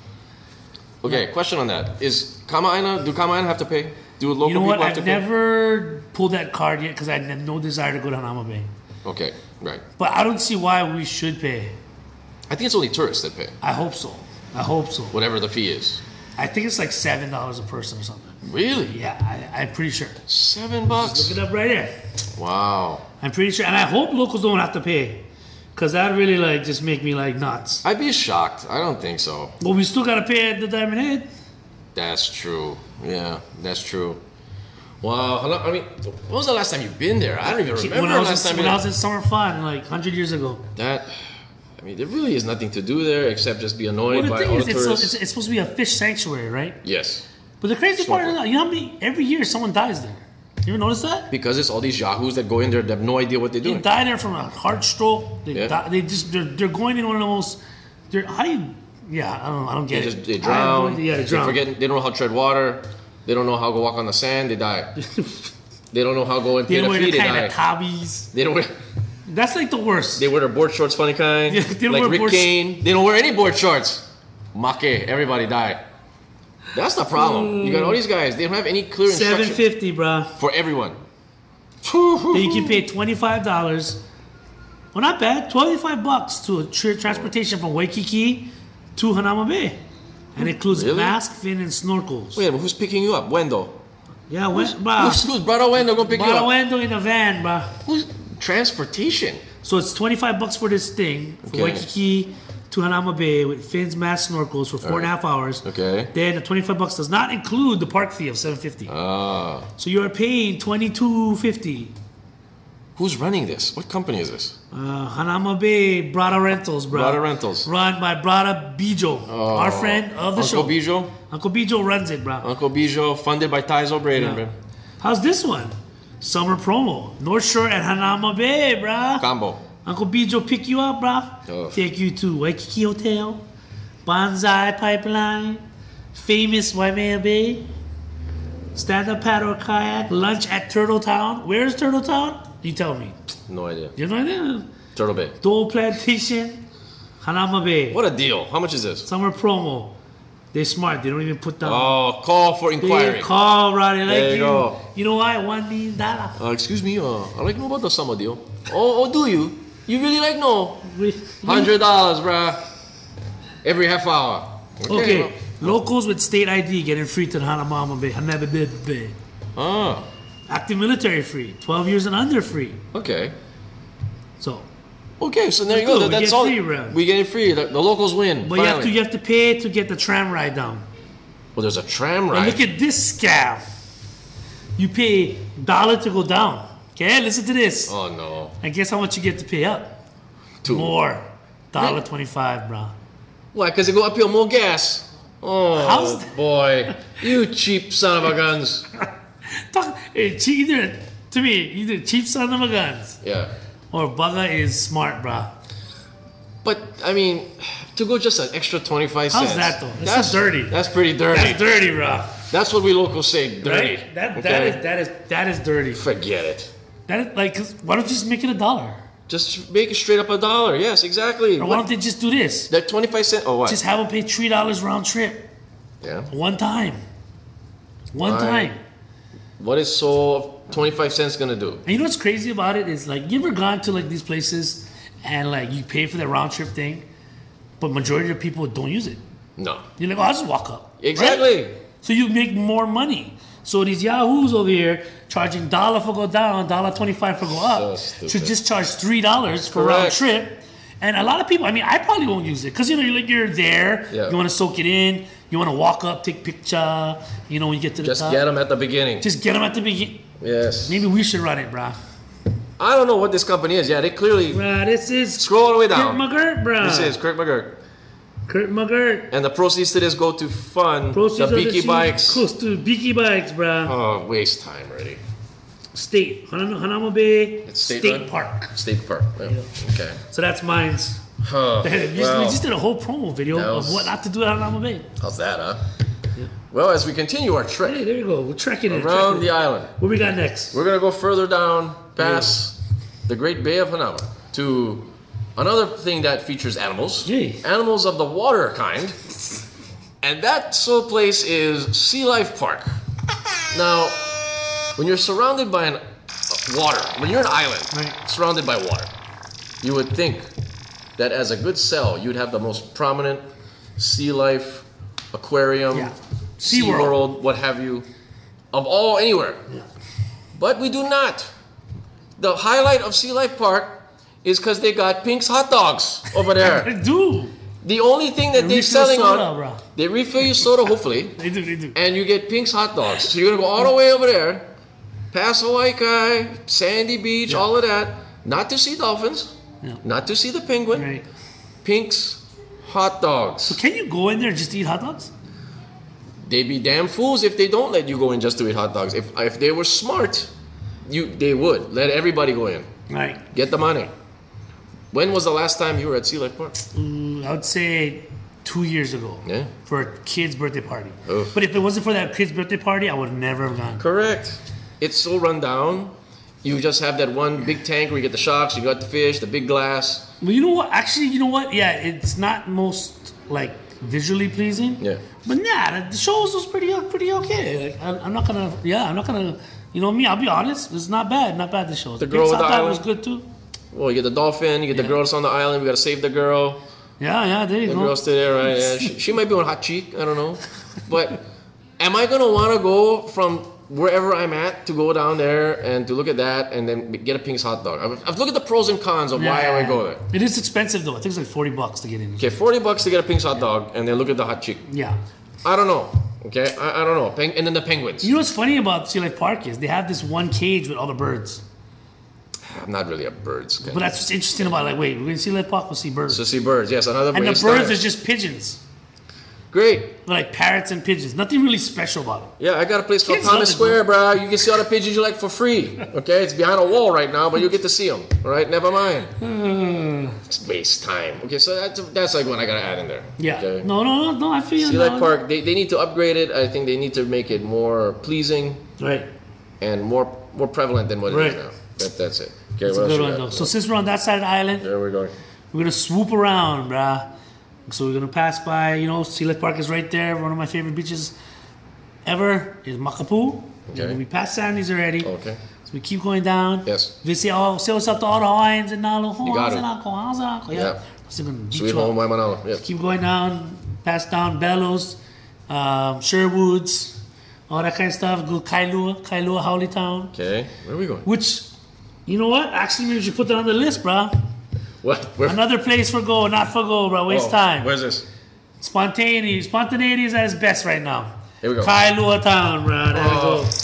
Speaker 4: Okay, question on that. Is Kama'aina, do Kama'aina have to pay? Do local
Speaker 3: You know
Speaker 4: people
Speaker 3: what?
Speaker 4: have
Speaker 3: I've
Speaker 4: to pay?
Speaker 3: never pulled that card yet because I had no desire to go to Hanama Bay.
Speaker 4: Okay, right.
Speaker 3: But I don't see why we should pay.
Speaker 4: I think it's only tourists that pay,
Speaker 3: I hope so. I hope so.
Speaker 4: whatever the fee is.
Speaker 3: I think it's like seven dollars a person or something.
Speaker 4: Really?
Speaker 3: Yeah, I, I'm pretty sure.
Speaker 4: Seven bucks?
Speaker 3: Look it up right there.
Speaker 4: Wow.
Speaker 3: I'm pretty sure, and I hope locals don't have to pay, cause that really like just make me like nuts.
Speaker 4: I'd be shocked. I don't think so.
Speaker 3: But we still gotta pay at the Diamond Head.
Speaker 4: That's true. Yeah, that's true. Wow. how long- I mean, when was the last time you've been there? I don't even remember
Speaker 3: When
Speaker 4: the
Speaker 3: I was
Speaker 4: last
Speaker 3: in,
Speaker 4: time
Speaker 3: when
Speaker 4: you
Speaker 3: I was in Summer Fun, like one hundred years ago.
Speaker 4: That, I mean, there really is nothing to do there except just be annoyed
Speaker 3: Well, the
Speaker 4: by
Speaker 3: thing
Speaker 4: all
Speaker 3: is,
Speaker 4: the
Speaker 3: it's, so,
Speaker 4: tourists.
Speaker 3: it's, it's supposed to be a fish sanctuary, right?
Speaker 4: Yes.
Speaker 3: But the crazy part is,
Speaker 4: Snorkel.
Speaker 3: you know how many every year someone dies there. You ever notice that?
Speaker 4: Because it's all these yahoos that go in there that have no idea what they're
Speaker 3: They
Speaker 4: doing.
Speaker 3: die there from a heart stroke. They,
Speaker 4: Yeah.
Speaker 3: die, they just they're, they're going in one of the most. They're, how do you? Yeah, I don't I don't
Speaker 4: They
Speaker 3: get
Speaker 4: just
Speaker 3: it.
Speaker 4: they
Speaker 3: I have no
Speaker 4: drown.
Speaker 3: idea. Yeah, they
Speaker 4: They
Speaker 3: drown.
Speaker 4: forget. They don't know how to tread water. They don't know how to walk on the sand. They die. They don't know how to go and
Speaker 3: They
Speaker 4: pay
Speaker 3: don't
Speaker 4: the
Speaker 3: wear
Speaker 4: fee.
Speaker 3: the
Speaker 4: They
Speaker 3: kind
Speaker 4: die.
Speaker 3: of tabbies.
Speaker 4: They don't wear.
Speaker 3: That's like the worst.
Speaker 4: They wear their board shorts, funny kind.
Speaker 3: Yeah, they don't
Speaker 4: like
Speaker 3: wear
Speaker 4: Rick
Speaker 3: board-
Speaker 4: Kane. They don't wear any board shorts. Make, everybody die. That's the problem. You got all these guys. They don't have any clear
Speaker 3: Seven
Speaker 4: instruction
Speaker 3: fifty, bruh.
Speaker 4: for everyone.
Speaker 3: Then you can pay twenty five dollars. Well, not bad. Twenty five bucks to a tra- transportation from Waikiki to Hanama Bay, and it includes
Speaker 4: Really?
Speaker 3: mask, fin, and snorkels.
Speaker 4: Wait, but who's picking you up? Wendo.
Speaker 3: Yeah, when,
Speaker 4: Who's,
Speaker 3: bruh.
Speaker 4: who's brother Wendo gonna pick you up?
Speaker 3: Barrawendo in a van, bruh.
Speaker 4: Who's transportation?
Speaker 3: So it's twenty-five bucks for this thing, for
Speaker 4: Okay.
Speaker 3: Waikiki to Hanama Bay with fins, mask, snorkels for four and a half hours.
Speaker 4: Okay.
Speaker 3: Then the twenty-five bucks does not include the park fee of seven fifty.
Speaker 4: Ah,
Speaker 3: So you are paying twenty-two fifty.
Speaker 4: who's running this? What company is this?
Speaker 3: Uh, Hanama Bay Brada Rentals, bro.
Speaker 4: Brada Rentals.
Speaker 3: Run by Brada Bijo,
Speaker 4: Oh,
Speaker 3: our friend of the
Speaker 4: Uncle
Speaker 3: show.
Speaker 4: Bijo.
Speaker 3: Uncle Bijo runs it, bro.
Speaker 4: Uncle Bijo, funded by Tyzo Braden,
Speaker 3: Yeah.
Speaker 4: bro.
Speaker 3: How's this one? Summer promo. North Shore at Hanama Bay, bro.
Speaker 4: Combo.
Speaker 3: Uncle Bijo pick you up, bro.
Speaker 4: Oh.
Speaker 3: Take you to Waikiki Hotel, Bonsai Pipeline, famous Waimea Bay, stand-up paddle kayak, lunch at Turtle Town. Where's Turtle Town? You tell me.
Speaker 4: No idea.
Speaker 3: You know idea?
Speaker 4: Turtle Bay.
Speaker 3: Dole Plantation, Hanama Bay.
Speaker 4: What a deal. How much is this?
Speaker 3: Summer promo. They're smart. They don't even put down.
Speaker 4: Oh, call for
Speaker 3: They
Speaker 4: inquiry.
Speaker 3: call, bro. They like
Speaker 4: There you
Speaker 3: you.
Speaker 4: go.
Speaker 3: You know why? One million dollar.
Speaker 4: Uh, excuse me, uh, I'd like to know about the summer deal. Oh, oh, do you? You really like no? Hundred dollars, bruh. Every half hour.
Speaker 3: Okay.
Speaker 4: well.
Speaker 3: Locals with state I D getting free to the Hanama Bay. Hanama Bay Bay.
Speaker 4: Ah,
Speaker 3: Active military free. twelve years and under free.
Speaker 4: okay.
Speaker 3: So,
Speaker 4: Okay, so there you
Speaker 3: Good,
Speaker 4: go. That,
Speaker 3: we
Speaker 4: that's
Speaker 3: get
Speaker 4: all.
Speaker 3: free, bro.
Speaker 4: We get it free. The, the locals win.
Speaker 3: but you have to
Speaker 4: finally.
Speaker 3: you have to pay to get the tram ride down.
Speaker 4: Well, there's a tram
Speaker 3: And
Speaker 4: ride.
Speaker 3: look at this scam. You pay dollar to go down. Okay, listen to this.
Speaker 4: Oh no.
Speaker 3: And guess how much you get to pay up?
Speaker 4: Two.
Speaker 3: More. Dollar twenty-five, bro.
Speaker 4: Why? Because they go uphill more gas. Oh
Speaker 3: How's that?
Speaker 4: boy, you cheap son of a guns.
Speaker 3: Talk, hey, che- either to me, either cheap son of a guns
Speaker 4: Yeah.
Speaker 3: or bugger is smart, bro.
Speaker 4: But I mean, to go just an extra twenty-five
Speaker 3: How's
Speaker 4: cents.
Speaker 3: that, though? That's
Speaker 4: That's
Speaker 3: so dirty.
Speaker 4: That's pretty dirty.
Speaker 3: That's dirty, bro.
Speaker 4: That's what we locals say, dirty.
Speaker 3: Right? That that
Speaker 4: okay?
Speaker 3: is that is that is dirty.
Speaker 4: Forget it.
Speaker 3: That is like, 'cause why don't you just make it a dollar?
Speaker 4: Just make it straight up a dollar. Yes, exactly.
Speaker 3: Or why don't they just do this?
Speaker 4: That twenty-five cent. Oh, what?
Speaker 3: Just have them pay three dollars round trip,
Speaker 4: yeah.
Speaker 3: one time, one
Speaker 4: Why?
Speaker 3: time.
Speaker 4: What is so twenty-five cents gonna do?
Speaker 3: And you know what's crazy about it is like you ever gone to like these places and like you pay for the round trip thing, but majority of people don't use it.
Speaker 4: No.
Speaker 3: You're like, oh, I'll just walk up. right?
Speaker 4: Exactly.
Speaker 3: So you make more money. So these yahoos over here charging dollar for go down, dollar twenty-five for go up,
Speaker 4: So stupid.
Speaker 3: should just charge three dollars for round
Speaker 4: Correct.
Speaker 3: trip. And a lot of people, I mean, I probably won't use it because you know, you're like you're there,
Speaker 4: Yeah.
Speaker 3: you want to soak it in, you want to walk up, take picture. You know, when you get to the
Speaker 4: Just
Speaker 3: top,
Speaker 4: get them at the beginning.
Speaker 3: just get them at the beginning.
Speaker 4: Yes.
Speaker 3: Maybe we should run it, brah.
Speaker 4: I don't know what this company is. Yeah, they clearly
Speaker 3: Bruh, this is
Speaker 4: scroll all the way
Speaker 3: Kirk
Speaker 4: down.
Speaker 3: McGirt, bruh.
Speaker 4: This is Kirk McGurk.
Speaker 3: Kurt McGirt.
Speaker 4: And the proceeds to this go to fund
Speaker 3: Proceeds
Speaker 4: the
Speaker 3: of
Speaker 4: Beaky
Speaker 3: shoes
Speaker 4: Bikes.
Speaker 3: Goes to Beaky Bikes, bruh.
Speaker 4: Oh, waste time already.
Speaker 3: State. Hanama, Hanama Bay
Speaker 4: It's state
Speaker 3: State
Speaker 4: run?
Speaker 3: Park.
Speaker 4: State Park. Yeah. Okay.
Speaker 3: So that's mine's.
Speaker 4: Huh.
Speaker 3: we, just,
Speaker 4: Well,
Speaker 3: we just did a whole promo video
Speaker 4: that was-
Speaker 3: of what not to do at Hanama Bay.
Speaker 4: how's that, huh? Well, as we continue our
Speaker 3: Hey,
Speaker 4: trek
Speaker 3: there you go. We're trekking it.
Speaker 4: around
Speaker 3: trekking
Speaker 4: the
Speaker 3: it.
Speaker 4: island,
Speaker 3: What we got next?
Speaker 4: we're going to go further down past the Great Bay of Hanauma to another thing that features animals.
Speaker 3: Yay.
Speaker 4: Animals of the water kind. And that so place is Sea Life Park. Now, when you're surrounded by an, uh, water, when you're an island
Speaker 3: Right.
Speaker 4: surrounded by water, you would think that as a good sell, you'd have the most prominent sea life aquarium,
Speaker 3: Yeah.
Speaker 4: Sea
Speaker 3: SeaWorld.
Speaker 4: World, what have you, of all anywhere.
Speaker 3: Yeah.
Speaker 4: But we do not. The highlight of Sea Life Park is because they got Pink's hot dogs over
Speaker 3: They
Speaker 4: there.
Speaker 3: do.
Speaker 4: The only thing that
Speaker 3: They
Speaker 4: they're
Speaker 3: refill
Speaker 4: selling
Speaker 3: soda,
Speaker 4: on,
Speaker 3: bro.
Speaker 4: they refill you soda, hopefully,
Speaker 3: They do. They do.
Speaker 4: and you get Pink's hot dogs. So you're gonna go all the way over there, past Hawaii Kai, Sandy Beach,
Speaker 3: Yeah.
Speaker 4: all of that, not to see dolphins,
Speaker 3: Yeah.
Speaker 4: not to see the penguin.
Speaker 3: Right.
Speaker 4: Pink's hot dogs.
Speaker 3: Can you go in there and just eat hot dogs?
Speaker 4: They'd be damn fools if they don't let you go in just to eat hot dogs. If if they were smart, you they would let everybody go in.
Speaker 3: Right.
Speaker 4: Get the money. When was the last time you were at Sea Life Park?
Speaker 3: Mm, I would say two years ago.
Speaker 4: Yeah.
Speaker 3: For a kid's birthday party.
Speaker 4: Oof.
Speaker 3: But if it wasn't for that kid's birthday party, I would never have gone.
Speaker 4: Correct. It's so run down. You just have that one big tank where you get the sharks, you got the fish, the big glass.
Speaker 3: Well, you know what? Actually, you know what? Yeah, it's not most like visually pleasing.
Speaker 4: Yeah.
Speaker 3: But nah, the shows was pretty pretty okay. Like, I'm, I'm not gonna. Yeah, I'm not gonna. You know me. I'll be honest. It's not bad. Not bad. The shows.
Speaker 4: The girl with the
Speaker 3: I thought it
Speaker 4: island?
Speaker 3: was good too.
Speaker 4: Well, you get the dolphin, you get the
Speaker 3: Yeah.
Speaker 4: girl that's on the island, we gotta save the girl.
Speaker 3: Yeah, yeah. There you
Speaker 4: The
Speaker 3: go.
Speaker 4: girl's still there, right? Yeah, she, she might be on hot cheek, I don't know. But am I gonna wanna go from wherever I'm at to go down there and to look at that and then get a Pink's hot dog? I've, I've looked at the pros and cons of why I would go there.
Speaker 3: It is expensive though. I think it's like forty bucks to get in.
Speaker 4: Okay, forty bucks to get a Pink's hot dog and then look at the hot chick.
Speaker 3: Yeah.
Speaker 4: I don't know. Okay, I, I don't know. Peng- and then the penguins.
Speaker 3: You know what's funny about Sea Life Park is they have this one cage with all the birds.
Speaker 4: I'm not really a birds guy.
Speaker 3: But that's what's interesting about it. Like, wait, we're in Sea Life Park, we'll see birds.
Speaker 4: So see birds, yes, another
Speaker 3: and the
Speaker 4: waste
Speaker 3: birds
Speaker 4: time.
Speaker 3: is just pigeons.
Speaker 4: Great.
Speaker 3: They're like parrots and pigeons. Nothing really special about it.
Speaker 4: Yeah, I got a place called
Speaker 3: Kids
Speaker 4: Thomas
Speaker 3: love it,
Speaker 4: Square, bro. You can see all the pigeons you like for free. Okay, it's behind a wall right now, but you get to see them. All right, never mind. It's waste time. Okay, so that's that's like what I gotta add in there.
Speaker 3: Yeah.
Speaker 4: Okay.
Speaker 3: No, no, no, no. I feel
Speaker 4: Sea
Speaker 3: no,
Speaker 4: Life Park, they, they need to upgrade it. I think they need to make it more pleasing
Speaker 3: Right.
Speaker 4: and more more prevalent than what it
Speaker 3: Right.
Speaker 4: is now. That, that's it. Okay,
Speaker 3: It's
Speaker 4: what
Speaker 3: a
Speaker 4: else
Speaker 3: good
Speaker 4: you
Speaker 3: one
Speaker 4: got?
Speaker 3: though. So since we're on that side of the island,
Speaker 4: There we go.
Speaker 3: we're gonna swoop around, bruh. So we're gonna pass by. You know, Sea Life Park is right there. One of my favorite beaches ever is Makapu.
Speaker 4: Okay.
Speaker 3: And we passed Sandy's already.
Speaker 4: Okay.
Speaker 3: So we keep going down.
Speaker 4: Yes.
Speaker 3: We say, oh, say what's up to all the Hawaiians and all the
Speaker 4: You got it.
Speaker 3: Hawaiians. Yeah.
Speaker 4: Yeah.
Speaker 3: So we're gonna beat
Speaker 4: Sweet
Speaker 3: you up.
Speaker 4: home, Waimanalo. Yes.
Speaker 3: Keep going down, pass down Bellows, um, Sherwoods, all that kind of stuff. Go Kailua, Kailua, Howley Town.
Speaker 4: Okay. Where are we going?
Speaker 3: Which, you know what? Actually, we should put that on the list, bro.
Speaker 4: What? Where?
Speaker 3: Another place for go, not for go, bro. Waste
Speaker 4: Oh,
Speaker 3: time.
Speaker 4: Where's this?
Speaker 3: Spontaneity. Spontaneity is at its best right now.
Speaker 4: Here we go.
Speaker 3: Kailua Town, bro. There
Speaker 4: Oh.
Speaker 3: we go.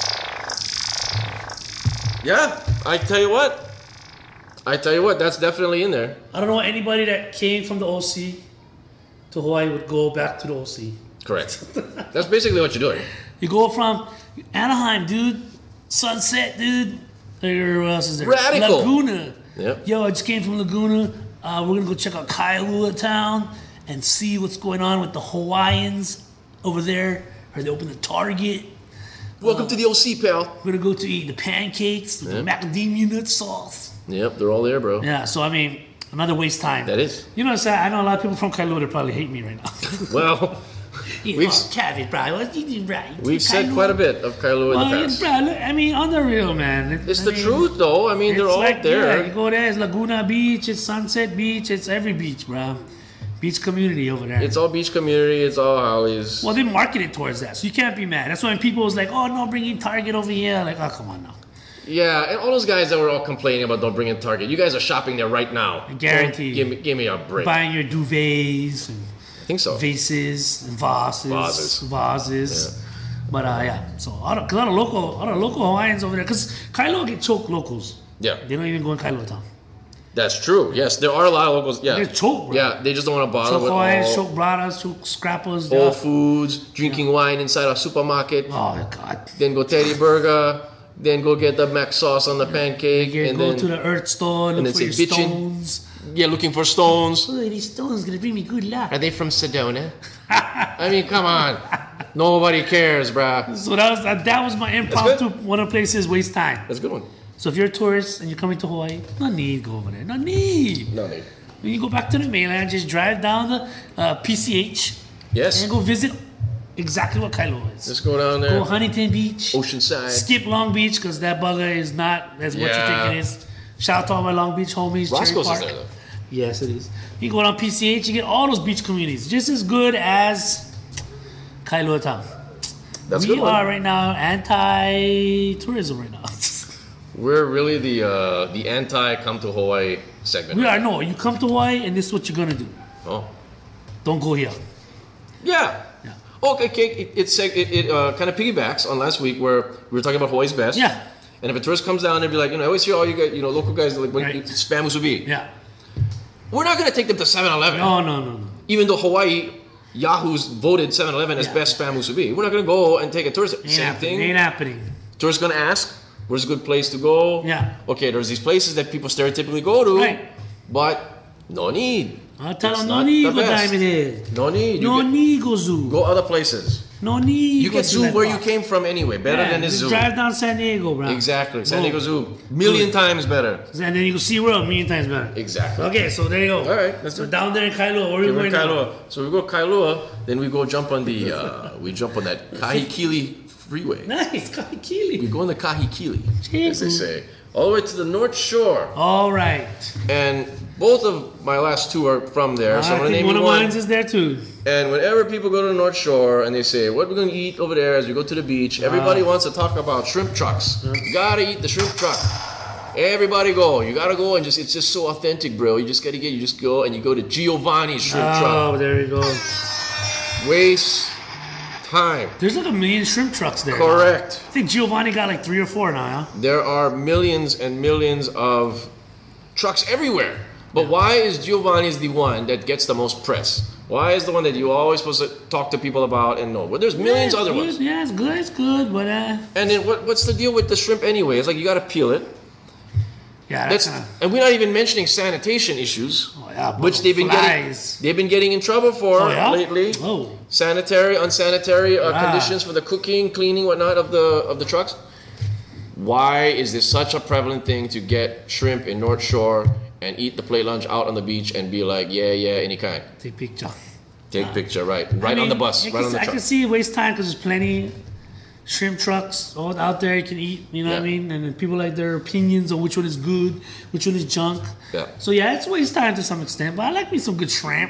Speaker 4: Yeah, I tell you what. I tell you what, that's definitely in there.
Speaker 3: I don't know anybody that came from the O C to Hawaii would go back to the O C.
Speaker 4: Correct. That's basically what you're doing.
Speaker 3: You go from Anaheim, dude, Sunset, dude. There, what else is there?
Speaker 4: Radical.
Speaker 3: Laguna.
Speaker 4: Yep.
Speaker 3: Yo, I just came from Laguna. Uh, we're gonna go check out Kailua Town and see what's going on with the Hawaiians over there. Heard they opened the Target.
Speaker 4: Welcome to the O C, pal.
Speaker 3: We're gonna go to eat the pancakes, with the
Speaker 4: Yep.
Speaker 3: macadamia nut sauce.
Speaker 4: Yep, they're all there, bro.
Speaker 3: Yeah, so I mean, another waste time.
Speaker 4: That is.
Speaker 3: You know what I'm saying? I know a lot of people from Kailua that probably hate me right now.
Speaker 4: Well,
Speaker 3: You
Speaker 4: We've-
Speaker 3: know, Kevin, bro, what you do, right?
Speaker 4: we've said quite a bit of Kailua in the
Speaker 3: Well,
Speaker 4: past.
Speaker 3: bro, look, I mean, on the real, man. It-
Speaker 4: It's
Speaker 3: I
Speaker 4: the
Speaker 3: mean,
Speaker 4: truth, though. I mean, they're
Speaker 3: it's
Speaker 4: all
Speaker 3: like,
Speaker 4: there.
Speaker 3: Yeah, you go there, it's Laguna Beach, it's Sunset Beach, it's every beach, bro. Beach community over there.
Speaker 4: It's all beach community. It's all Hollies.
Speaker 3: well, they market it towards that, so you can't be mad. That's why when people was like, oh, no, bringing Target over here. Like, oh, come on now.
Speaker 4: Yeah, and all those guys that were all complaining about don't bring in Target. You guys are shopping there right now.
Speaker 3: I guarantee
Speaker 4: Don't
Speaker 3: you.
Speaker 4: Give me, give me a break.
Speaker 3: Buying your duvets and
Speaker 4: I think so.
Speaker 3: vases and vases.
Speaker 4: Vases.
Speaker 3: Vases. But, uh, yeah. So, a lot of, a lot of local, a lot of local Hawaiians over there. Because Kailua get choked locals.
Speaker 4: Yeah.
Speaker 3: They don't even go in Kailua Town.
Speaker 4: That's true. Yes, there are a lot of locals. Yeah,
Speaker 3: They're choke, bro.
Speaker 4: yeah, they just don't want to bother with
Speaker 3: Chocolate,
Speaker 4: all
Speaker 3: choke bradas, choke scrappers.
Speaker 4: Whole
Speaker 3: yeah.
Speaker 4: Foods, drinking wine inside a supermarket.
Speaker 3: Oh God.
Speaker 4: Then go Teddy Burger. Then go get the mac sauce on the pancake.
Speaker 3: Yeah,
Speaker 4: and
Speaker 3: go
Speaker 4: then
Speaker 3: to the earth store,
Speaker 4: and
Speaker 3: look
Speaker 4: then
Speaker 3: for
Speaker 4: say,
Speaker 3: your
Speaker 4: "Bitchin'."
Speaker 3: stones.
Speaker 4: yeah, looking for stones.
Speaker 3: Oh, these stones gonna bring me good luck.
Speaker 4: Are they from Sedona? I mean, come on. Nobody cares, bruh.
Speaker 3: So that was that, that was my impromptu. One of the places waste time.
Speaker 4: That's a good one.
Speaker 3: So if you're a tourist and you're coming to Hawaii, no need go over there. No need.
Speaker 4: No need.
Speaker 3: When you go back to the mainland, just drive down the uh, P C H
Speaker 4: Yes.
Speaker 3: and go visit exactly what Kailua is.
Speaker 4: Just go down there.
Speaker 3: Go Huntington Beach.
Speaker 4: Oceanside.
Speaker 3: Skip Long Beach because that bugger is not as what you
Speaker 4: Yeah.
Speaker 3: think it is. Shout out to all my Long Beach homies. Cherry
Speaker 4: Roscoe's
Speaker 3: Park.
Speaker 4: is there, though.
Speaker 3: Yes, it is. You go down P C H, you get all those beach communities just as good as Kailua Town.
Speaker 4: That's a
Speaker 3: we
Speaker 4: good one.
Speaker 3: are right now anti-tourism right now.
Speaker 4: We're really the uh, the anti come to Hawaii segment.
Speaker 3: We are no. You come to Hawaii and this is what you're gonna do.
Speaker 4: Oh.
Speaker 3: Don't go here.
Speaker 4: Yeah.
Speaker 3: Yeah.
Speaker 4: Okay, okay. It, it, seg- it, it uh, kind of piggybacks on last week where we were talking about Hawaii's best.
Speaker 3: Yeah.
Speaker 4: And if a tourist comes down and be like, you know, I always hear all you guys, you know, local guys like when
Speaker 3: Right.
Speaker 4: it's spam musubi.
Speaker 3: Yeah.
Speaker 4: We're not gonna take them to seven eleven.
Speaker 3: No, no, no, no.
Speaker 4: Even though Hawaii, Yahoo's voted seven eleven as
Speaker 3: Yeah.
Speaker 4: best spam musubi. We're not gonna go and take a tourist.
Speaker 3: Ain't
Speaker 4: Same
Speaker 3: happening.
Speaker 4: thing.
Speaker 3: Ain't happening.
Speaker 4: Tourists gonna ask, where's a good place to go?
Speaker 3: Yeah.
Speaker 4: Okay, there's these places that people stereotypically go to,
Speaker 3: Right.
Speaker 4: but no need.
Speaker 3: I'll tell
Speaker 4: It's
Speaker 3: them
Speaker 4: not
Speaker 3: no need
Speaker 4: the
Speaker 3: go
Speaker 4: best.
Speaker 3: Diamond Head.
Speaker 4: No need. You
Speaker 3: No
Speaker 4: get-
Speaker 3: need go zoo.
Speaker 4: go other places.
Speaker 3: No need.
Speaker 4: You
Speaker 3: go
Speaker 4: get
Speaker 3: to
Speaker 4: zoo
Speaker 3: that
Speaker 4: where you
Speaker 3: park.
Speaker 4: came from anyway. Better
Speaker 3: Yeah,
Speaker 4: than the
Speaker 3: just
Speaker 4: zoo.
Speaker 3: drive down San Diego, bro.
Speaker 4: Exactly. San
Speaker 3: Boom.
Speaker 4: Diego Zoo. Million times better.
Speaker 3: And then you go SeaWorld a million times better.
Speaker 4: Exactly.
Speaker 3: Okay, so there you go.
Speaker 4: All right, that's
Speaker 3: So
Speaker 4: good.
Speaker 3: down there in Kailua, where are we
Speaker 4: Okay, we're
Speaker 3: going
Speaker 4: in
Speaker 3: now?
Speaker 4: Kailua. So we go Kailua, then we go jump on the uh, we jump on that Kahikili freeway.
Speaker 3: Nice,
Speaker 4: We
Speaker 3: Kahikili.
Speaker 4: go on the Kahikili, as they
Speaker 3: Jeez.
Speaker 4: say, all the way to the North Shore.
Speaker 3: All right.
Speaker 4: And both of my last two are from there. So I'm
Speaker 3: I
Speaker 4: gonna
Speaker 3: think
Speaker 4: name
Speaker 3: one
Speaker 4: you
Speaker 3: of
Speaker 4: one.
Speaker 3: mine is there too.
Speaker 4: And whenever people go to the North Shore and they say, what we're going to eat over there as we go to the beach, everybody wants to talk about shrimp trucks. You got to eat the shrimp truck. Everybody go. You got to go and just, it's just so authentic, bro. You just got to get, you just go and you go to Giovanni's shrimp
Speaker 3: Oh,
Speaker 4: truck.
Speaker 3: there you go.
Speaker 4: Waste time.
Speaker 3: There's like a million shrimp trucks there.
Speaker 4: Correct.
Speaker 3: I think Giovanni got like three or four now, huh?
Speaker 4: There are millions and millions of trucks everywhere. But why is Giovanni's the one that gets the most press? Why is the one that you always supposed to talk to people about and know? Well, there's millions
Speaker 3: yeah,
Speaker 4: other
Speaker 3: it's
Speaker 4: ones.
Speaker 3: good. Yeah, it's good. It's good, but uh,
Speaker 4: And then what, what's the deal with the shrimp anyway? It's like you got to peel it.
Speaker 3: yeah,
Speaker 4: That's,
Speaker 3: that's kind of.
Speaker 4: and we're not even mentioning sanitation issues,
Speaker 3: Oh yeah, but
Speaker 4: which they've been getting
Speaker 3: flies.
Speaker 4: they've been getting in trouble for
Speaker 3: Oh yeah.
Speaker 4: lately.
Speaker 3: Oh.
Speaker 4: Sanitary, unsanitary uh,
Speaker 3: Ah.
Speaker 4: conditions for the cooking, cleaning, whatnot of the of the trucks. Why is this such a prevalent thing to get shrimp in North Shore and eat the plate lunch out on the beach and be like, yeah, yeah, any kind?
Speaker 3: Take picture.
Speaker 4: Take picture, right, right
Speaker 3: I
Speaker 4: on
Speaker 3: mean,
Speaker 4: the bus,
Speaker 3: I
Speaker 4: right
Speaker 3: can,
Speaker 4: on the
Speaker 3: I
Speaker 4: truck.
Speaker 3: can see waste time because there's plenty shrimp trucks all out there you can eat. You know what I
Speaker 4: Yeah.
Speaker 3: mean? And then people like their opinions on which one is good, which one is junk.
Speaker 4: Yeah.
Speaker 3: So yeah, it's waste time to some extent. But I like me some good shrimp.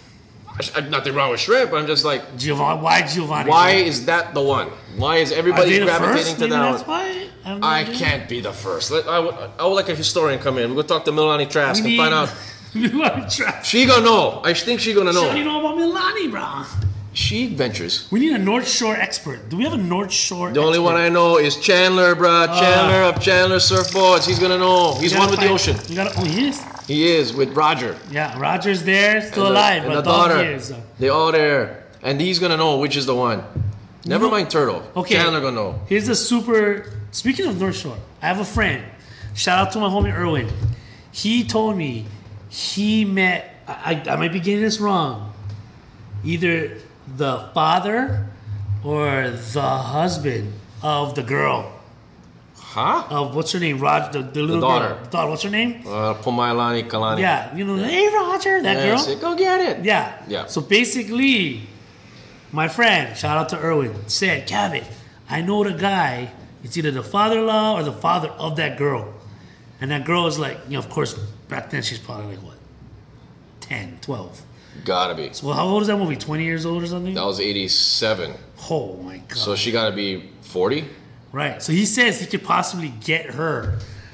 Speaker 4: Uh, Nothing wrong with shrimp, but I'm just like,
Speaker 3: Giovanni, why Giovanni?
Speaker 4: why is that the one? Why is
Speaker 3: Are
Speaker 4: everybody
Speaker 3: they the
Speaker 4: gravitating
Speaker 3: first?
Speaker 4: to
Speaker 3: Maybe
Speaker 4: that
Speaker 3: that's
Speaker 4: one?
Speaker 3: why. I, have no
Speaker 4: I
Speaker 3: idea.
Speaker 4: can't be the first. Let, I, would, I would like a historian come in. We'll talk to Milani Trask
Speaker 3: We
Speaker 4: and find out.
Speaker 3: need- we want to try.
Speaker 4: She gonna know. I think she gonna
Speaker 3: What do you
Speaker 4: know.
Speaker 3: know about Milani, bro?
Speaker 4: She ventures.
Speaker 3: We need a North Shore expert. Do we have a North Shore?
Speaker 4: The only one I know is Chandler, bruh. Chandler of Chandler Surfboards. He's gonna know. He's one with the ocean.
Speaker 3: You gotta. Oh, he is.
Speaker 4: He is with Roger.
Speaker 3: Yeah, Roger's there, still
Speaker 4: And the-
Speaker 3: alive,
Speaker 4: and
Speaker 3: but
Speaker 4: the
Speaker 3: dog
Speaker 4: daughter.
Speaker 3: years. So.
Speaker 4: They all there. And he's gonna know which is the one. Never
Speaker 3: know-
Speaker 4: mind Turtle.
Speaker 3: Okay.
Speaker 4: Chandler gonna know.
Speaker 3: Here's a super. Speaking of North Shore, I have a friend. Shout out to my homie Erwin. He told me he met. I, I might be getting this wrong. Either the father or the husband of the girl.
Speaker 4: Huh?
Speaker 3: Of what's her name? Roger, the, the little
Speaker 4: daughter.
Speaker 3: girl. The daughter. What's her name?
Speaker 4: Uh, Pomailani Kalani.
Speaker 3: Yeah, you know, hey Roger, that
Speaker 4: Yeah,
Speaker 3: girl.
Speaker 4: say, go get it.
Speaker 3: Yeah.
Speaker 4: Yeah.
Speaker 3: So basically, my friend, shout out to Erwin, said, Kevin, I know the guy, it's either the father-in-law or the father of that girl. And that girl is like, you know, of course, back then she's probably like, what, ten, twelve.
Speaker 4: Gotta be.
Speaker 3: So how old is that movie? twenty years old or something?
Speaker 4: That was eighty-seven.
Speaker 3: Oh my God.
Speaker 4: So she gotta be forty?
Speaker 3: Right. So he says he could possibly get her.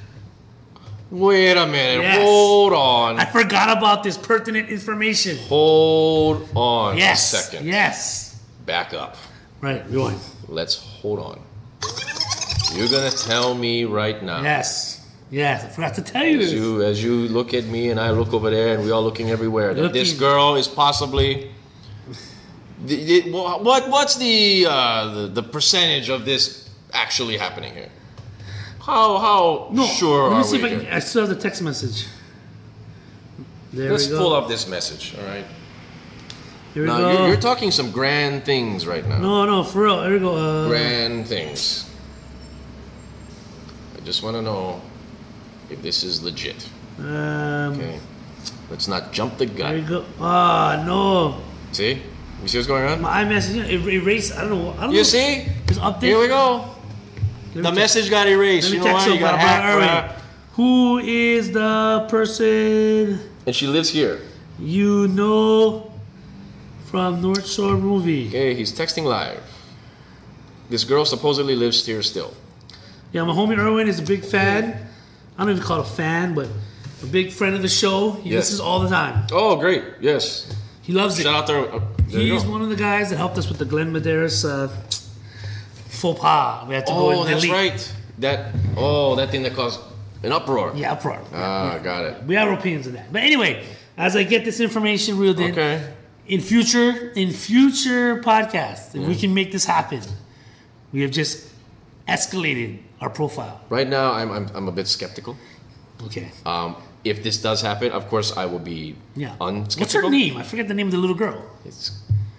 Speaker 4: Wait a minute.
Speaker 3: Yes.
Speaker 4: Hold on.
Speaker 3: I forgot about this pertinent information.
Speaker 4: Hold on
Speaker 3: Yes.
Speaker 4: a second.
Speaker 3: Yes.
Speaker 4: Back up.
Speaker 3: Right. Rewind.
Speaker 4: Let's hold on. You're gonna tell me right now
Speaker 3: Yes. Yes, I forgot to tell you
Speaker 4: As
Speaker 3: this.
Speaker 4: you, as you look at me and I look over there and we all looking everywhere, that this
Speaker 3: Looking.
Speaker 4: girl is possibly. The, the, what what's the, uh, the the percentage of this actually happening here? How how
Speaker 3: No,
Speaker 4: sure
Speaker 3: let me
Speaker 4: are
Speaker 3: see
Speaker 4: we?
Speaker 3: if I can.
Speaker 4: here?
Speaker 3: I still have the text message. There
Speaker 4: Let's
Speaker 3: we go.
Speaker 4: pull up this message, all right?
Speaker 3: Here we
Speaker 4: Now
Speaker 3: go.
Speaker 4: you're, you're talking some grand things right now.
Speaker 3: no, no, for real. Here we go. Uh,
Speaker 4: Grand things. I just want to know if this is legit.
Speaker 3: Um,
Speaker 4: Okay, let's not jump the
Speaker 3: There we
Speaker 4: gun.
Speaker 3: go. Ah, no.
Speaker 4: See, you see what's going on?
Speaker 3: My iMessage it erased. I don't know. I don't
Speaker 4: You
Speaker 3: know.
Speaker 4: see?
Speaker 3: Just update.
Speaker 4: Here we go.
Speaker 3: Let
Speaker 4: The
Speaker 3: me
Speaker 4: message got erased.
Speaker 3: Let me
Speaker 4: You know
Speaker 3: text
Speaker 4: why? You
Speaker 3: her,
Speaker 4: got
Speaker 3: bro,
Speaker 4: hacked,
Speaker 3: bro,
Speaker 4: bruh.
Speaker 3: alright. Who is the person
Speaker 4: And she lives here.
Speaker 3: you know from North Shore movie?
Speaker 4: Okay, he's texting live. This girl supposedly lives here still.
Speaker 3: Yeah, my homie Erwin is a big fan. I don't even call it a fan, but a big friend of the show. He
Speaker 4: Yes.
Speaker 3: listens all the time.
Speaker 4: Oh, great. Yes.
Speaker 3: He loves it.
Speaker 4: Shout out there. Uh, there you
Speaker 3: He's
Speaker 4: go.
Speaker 3: one of the guys that helped us with the Glenn Medeiros uh, faux pas. We had to go
Speaker 4: Oh,
Speaker 3: and
Speaker 4: that's
Speaker 3: delete.
Speaker 4: right. That oh, that thing that caused an uproar.
Speaker 3: Yeah, uproar.
Speaker 4: Ah, got it.
Speaker 3: We are opinions of that. But anyway, as I get this information reeled in,
Speaker 4: Okay.
Speaker 3: in future in future podcasts, if we
Speaker 4: Mm.
Speaker 3: can make this happen, we have just escalated our profile.
Speaker 4: Right now, I'm I'm, I'm a bit skeptical.
Speaker 3: Okay.
Speaker 4: Um, if this does happen, of course, I will be
Speaker 3: Yeah.
Speaker 4: unskeptical.
Speaker 3: What's her name? I forget the name of the little girl.
Speaker 4: It's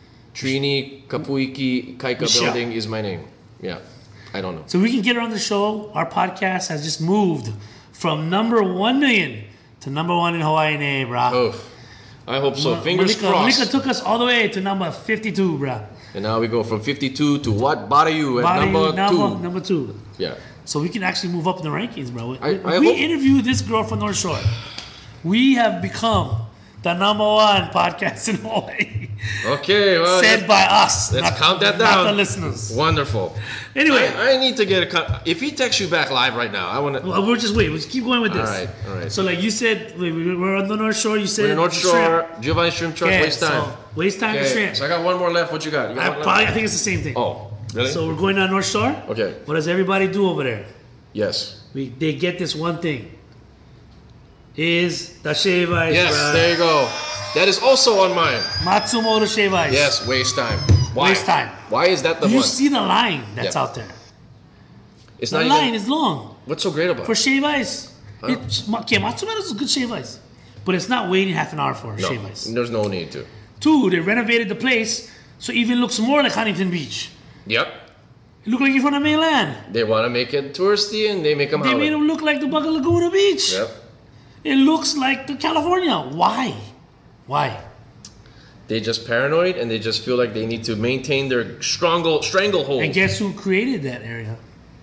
Speaker 4: Trini Kapuiki Kaika
Speaker 3: Michelle.
Speaker 4: Building is my name. Yeah, I don't know.
Speaker 3: So we can get her on the show. Our podcast has just moved from number one million to number one in Hawaii, eh, brah.
Speaker 4: Oh, I hope so.
Speaker 3: Ma-
Speaker 4: Fingers
Speaker 3: Malika,
Speaker 4: crossed.
Speaker 3: Malika took us all the way to number fifty-two, brah.
Speaker 4: And now we go from fifty-two to what? Badayu at
Speaker 3: Body
Speaker 4: number
Speaker 3: number,
Speaker 4: two.
Speaker 3: number two.
Speaker 4: Yeah.
Speaker 3: So we can actually move up in the rankings, bro. We,
Speaker 4: I- I
Speaker 3: we
Speaker 4: hope-
Speaker 3: interviewed this girl from North Shore. We have become the number one podcast in Hawaii.
Speaker 4: Okay. Well,
Speaker 3: Said
Speaker 4: let's,
Speaker 3: by us.
Speaker 4: let's
Speaker 3: not,
Speaker 4: count that
Speaker 3: not
Speaker 4: down.
Speaker 3: the listeners.
Speaker 4: Wonderful.
Speaker 3: Anyway,
Speaker 4: I, I need to get a. Con- if he texts you back live right now, I want to.
Speaker 3: well, we'll just wait. We'll just keep going with this.
Speaker 4: All right, all right.
Speaker 3: So like you said, we- we- we're on the North Shore. You said
Speaker 4: We're in North
Speaker 3: shrimp.
Speaker 4: Shore, Giovanni Shrimp Truck,
Speaker 3: Okay,
Speaker 4: waste time.
Speaker 3: so waste time to
Speaker 4: Okay,
Speaker 3: shrimp.
Speaker 4: so I got one more left. What you got? You got
Speaker 3: I,
Speaker 4: one
Speaker 3: probably, I
Speaker 4: left?
Speaker 3: think it's the same thing.
Speaker 4: Oh, really?
Speaker 3: So we're going on North Shore.
Speaker 4: Okay.
Speaker 3: What does everybody do over there?
Speaker 4: Yes.
Speaker 3: We they get this one thing. Is the shave ice.
Speaker 4: Yes,
Speaker 3: bruh.
Speaker 4: there you go. That is also on mine.
Speaker 3: Matsumoto shave ice.
Speaker 4: Yes, waste time. Why?
Speaker 3: Waste time.
Speaker 4: Why is that the
Speaker 3: Do you
Speaker 4: one?
Speaker 3: see the line that's
Speaker 4: Yeah.
Speaker 3: out there?
Speaker 4: It's
Speaker 3: The
Speaker 4: not
Speaker 3: line
Speaker 4: even.
Speaker 3: is long
Speaker 4: What's so great about
Speaker 3: for
Speaker 4: it?
Speaker 3: shave ice. It's, okay, Matsumoto is good shave ice, but it's not waiting half an hour for
Speaker 4: No,
Speaker 3: shave ice.
Speaker 4: there's no need to.
Speaker 3: Two, they renovated the place so it even looks more like Huntington Beach.
Speaker 4: Yep.
Speaker 3: It looked like you're from the mainland.
Speaker 4: They want to make it touristy and they make them
Speaker 3: They made
Speaker 4: holler.
Speaker 3: them look like the Bucket Laguna Beach.
Speaker 4: Yep.
Speaker 3: It looks like the California. Why? Why?
Speaker 4: They just paranoid and they just feel like they need to maintain their strangle stranglehold.
Speaker 3: And guess who created that area?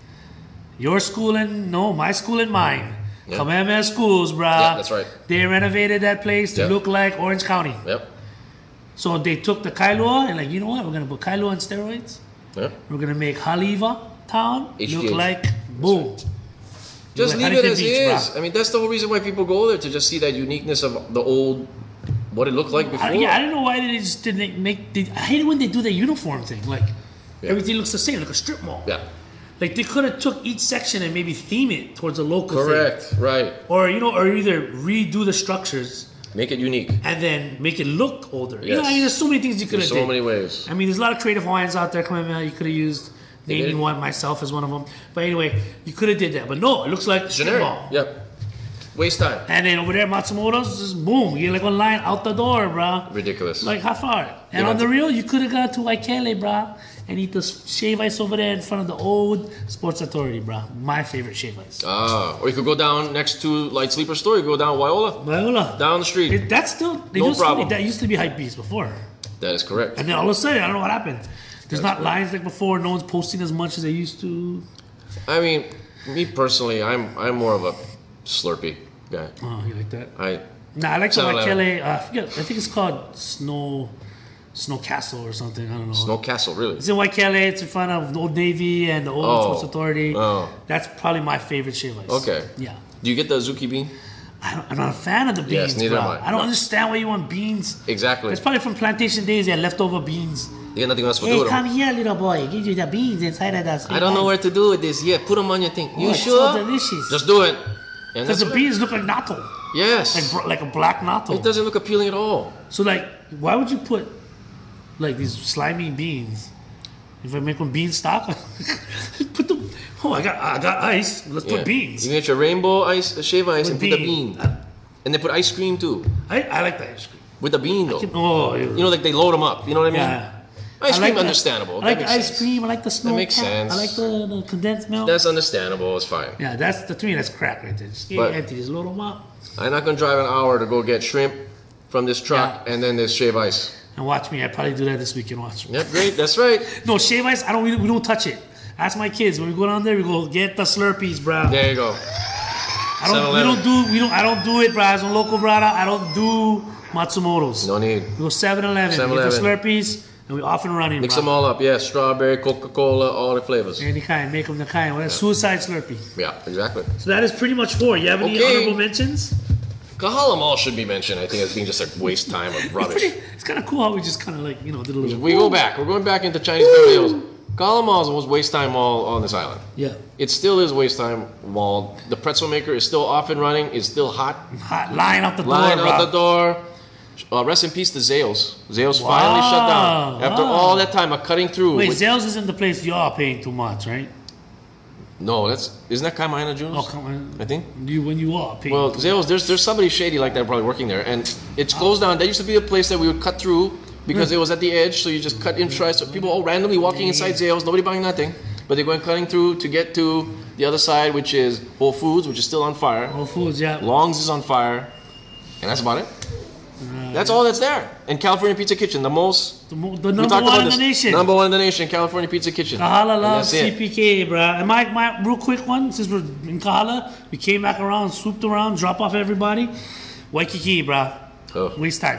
Speaker 3: Your school and no, my school and mine.
Speaker 4: Yeah.
Speaker 3: Kamehameha schools, bruh.
Speaker 4: Yeah, that's right.
Speaker 3: They renovated that place to
Speaker 4: Yeah.
Speaker 3: look like Orange County.
Speaker 4: Yep.
Speaker 3: So they took the Kailua and like, you know what? We're gonna put Kailua on steroids.
Speaker 4: Yep.
Speaker 3: We're gonna make Haleiwa town
Speaker 4: H G H.
Speaker 3: look like boom.
Speaker 4: Just
Speaker 3: Like
Speaker 4: leave it
Speaker 3: Huntington
Speaker 4: as
Speaker 3: Beach,
Speaker 4: is.
Speaker 3: bruh.
Speaker 4: I mean, that's the whole reason why people go there, to just see that uniqueness of the old, what it looked like before.
Speaker 3: I, yeah, I don't know why they just didn't make. They, I hate it when they do the uniform thing. Like
Speaker 4: Yeah.
Speaker 3: everything looks the same, like a strip mall.
Speaker 4: Yeah.
Speaker 3: Like they could have took each section and maybe theme it towards a local thing.
Speaker 4: Correct. Right.
Speaker 3: Or you know, or either redo the structures
Speaker 4: Make it unique.
Speaker 3: and then make it look older. You know,
Speaker 4: Yes.
Speaker 3: I mean, there's so many things you could
Speaker 4: There's
Speaker 3: have
Speaker 4: so
Speaker 3: did.
Speaker 4: many ways.
Speaker 3: I mean, there's a lot of creative Hawaiians out there coming out. You could have used
Speaker 4: They
Speaker 3: naming
Speaker 4: did.
Speaker 3: one, myself as one of them. But anyway, you could have did that. But no, it looks like strip
Speaker 4: Generic.
Speaker 3: mall.
Speaker 4: Yep. Waste time.
Speaker 3: And then over there, Matsumoto's just boom, you get like one line out the door, bruh.
Speaker 4: Ridiculous.
Speaker 3: Like how far? And
Speaker 4: Yeah,
Speaker 3: on the
Speaker 4: but-
Speaker 3: real, you could have gone to Waikele, bruh, and eat the shave ice over there in front of the old Sports Authority, bruh. My favorite shave ice.
Speaker 4: Ah, or you could go down next to Light Sleeper Store. You go down Waiola,
Speaker 3: Viola.
Speaker 4: down the street.
Speaker 3: It, that's still they
Speaker 4: No
Speaker 3: used to be-
Speaker 4: problem.
Speaker 3: that used to be Hype Beast before.
Speaker 4: That is correct.
Speaker 3: And then all of a sudden, I don't know what happened. There's
Speaker 4: That's
Speaker 3: not
Speaker 4: right.
Speaker 3: lines like before. No one's posting as much as they used to.
Speaker 4: I mean, me personally, I'm I'm more of a Slurpee guy.
Speaker 3: Oh, you like that?
Speaker 4: I
Speaker 3: Nah, I like the
Speaker 4: seven eleven.
Speaker 3: Waikele. Uh, I forget. I think it's called Snow, Snow Castle or something. I don't know.
Speaker 4: Snow Castle, really.
Speaker 3: It's in Waikele. It's in front of the Old Navy and the Old
Speaker 4: Oh.
Speaker 3: Sports Authority.
Speaker 4: Oh.
Speaker 3: That's probably my favorite shave ice.
Speaker 4: Okay.
Speaker 3: Yeah.
Speaker 4: Do you get the Azuki bean?
Speaker 3: I don't, I'm not a fan of the beans,
Speaker 4: Yes, neither
Speaker 3: bro.
Speaker 4: am I.
Speaker 3: I don't
Speaker 4: No.
Speaker 3: understand why you want beans.
Speaker 4: Exactly.
Speaker 3: It's probably from plantation days. They had leftover beans.
Speaker 4: You got nothing else to do
Speaker 3: Hey,
Speaker 4: with
Speaker 3: come
Speaker 4: them.
Speaker 3: here, little boy. Give you the beans inside of the.
Speaker 4: I don't know where to do with this yet. Put them on your thing. You
Speaker 3: Oh, it's
Speaker 4: sure?
Speaker 3: so delicious.
Speaker 4: Just do it. And
Speaker 3: Because
Speaker 4: that's
Speaker 3: the beans look like natto.
Speaker 4: Yes.
Speaker 3: Like, br- like a black natto.
Speaker 4: It doesn't look appealing at all.
Speaker 3: So, like, why would you put, like, these slimy beans? If I make them bean stock, put the, oh, I got I got ice. Let's
Speaker 4: Yeah.
Speaker 3: put beans.
Speaker 4: You can get your rainbow ice, shave ice,
Speaker 3: With
Speaker 4: and put the
Speaker 3: bean.
Speaker 4: bean. And then put ice cream too.
Speaker 3: I, I like the ice cream.
Speaker 4: With the bean though.
Speaker 3: Oh,
Speaker 4: You know, like they load them up. You know what I mean?
Speaker 3: yeah.
Speaker 4: Ice
Speaker 3: I
Speaker 4: cream,
Speaker 3: like
Speaker 4: understandable.
Speaker 3: The, I like
Speaker 4: That
Speaker 3: the
Speaker 4: makes
Speaker 3: ice
Speaker 4: sense.
Speaker 3: cream. I like the snow
Speaker 4: makes
Speaker 3: cap.
Speaker 4: sense.
Speaker 3: I like the, the condensed milk.
Speaker 4: That's understandable. It's fine.
Speaker 3: yeah, that's the, to me that's crack right there. Just get
Speaker 4: But-
Speaker 3: empty, just load them up,
Speaker 4: I'm not gonna drive an hour to go get shrimp from this truck
Speaker 3: Yeah.
Speaker 4: and then this shave ice.
Speaker 3: and watch me. I probably do that this weekend. Watch me.
Speaker 4: Yep, great. That's right.
Speaker 3: No shave ice. I don't. We, we don't touch it. Ask my kids when we go down there. We go get the Slurpees, bro.
Speaker 4: There you go.
Speaker 3: I don't. We don't do. We don't. I don't do it, bro. As a local brother, I don't do Matsumoto's.
Speaker 4: No need.
Speaker 3: We go seven eleven. We get the
Speaker 4: 7-Eleven.
Speaker 3: Slurpees, and we off and running.
Speaker 4: Mix
Speaker 3: bro.
Speaker 4: them all up. Yeah, strawberry, Coca-Cola, all the flavors.
Speaker 3: Any kind. Make them the kind. Well, Suicide Slurpee.
Speaker 4: Yeah, exactly.
Speaker 3: So that is pretty much four. You have any
Speaker 4: Okay.
Speaker 3: honorable mentions?
Speaker 4: Kahala Mall should be mentioned. I think as being just a waste time of
Speaker 3: It's,
Speaker 4: rubbish.
Speaker 3: pretty, it's kind of cool how we just kind of like, you know, did a little.
Speaker 4: We go back. We're going back into Chinese Beverly Hills. Kahala Mall is the most waste time mall on this island.
Speaker 3: Yeah.
Speaker 4: It still is waste time mall. The pretzel maker is still off and running. It's still hot.
Speaker 3: Hot. Lying out the
Speaker 4: Line
Speaker 3: door,
Speaker 4: out
Speaker 3: bro.
Speaker 4: the door. Uh, rest in peace to Zales. Zales finally shut down.
Speaker 3: Wow,
Speaker 4: After
Speaker 3: wow.
Speaker 4: all that time of cutting through.
Speaker 3: Wait,
Speaker 4: with-
Speaker 3: Zales isn't the place y'all are paying too much, right?
Speaker 4: no, that's isn't that Kaimana Junes?
Speaker 3: Oh, come on.
Speaker 4: I think.
Speaker 3: You when you are paying.
Speaker 4: Well, Zales, there's there's somebody shady like that probably working there, and it's closed down. That used to be a place that we would cut through because it was at the edge, so you just cut in try. So people all randomly walking inside Zales, nobody buying nothing, but they're going cutting through to get to the other side, which is Whole Foods, which is still on fire.
Speaker 3: Whole Foods, yeah.
Speaker 4: Long's is on fire, and that's about it. That's all that's there. And California Pizza Kitchen, the most.
Speaker 3: The, mo- the
Speaker 4: we
Speaker 3: number
Speaker 4: talked
Speaker 3: one
Speaker 4: about
Speaker 3: in the
Speaker 4: this.
Speaker 3: nation.
Speaker 4: Number one in the nation, California Pizza Kitchen.
Speaker 3: Kahala
Speaker 4: And
Speaker 3: loves
Speaker 4: that's
Speaker 3: C
Speaker 4: it.
Speaker 3: P K, bro. And my, my real quick one, since we're in Kahala, we came back around, swooped around, drop off everybody. Waikiki, bro.
Speaker 4: Oh.
Speaker 3: Waste time.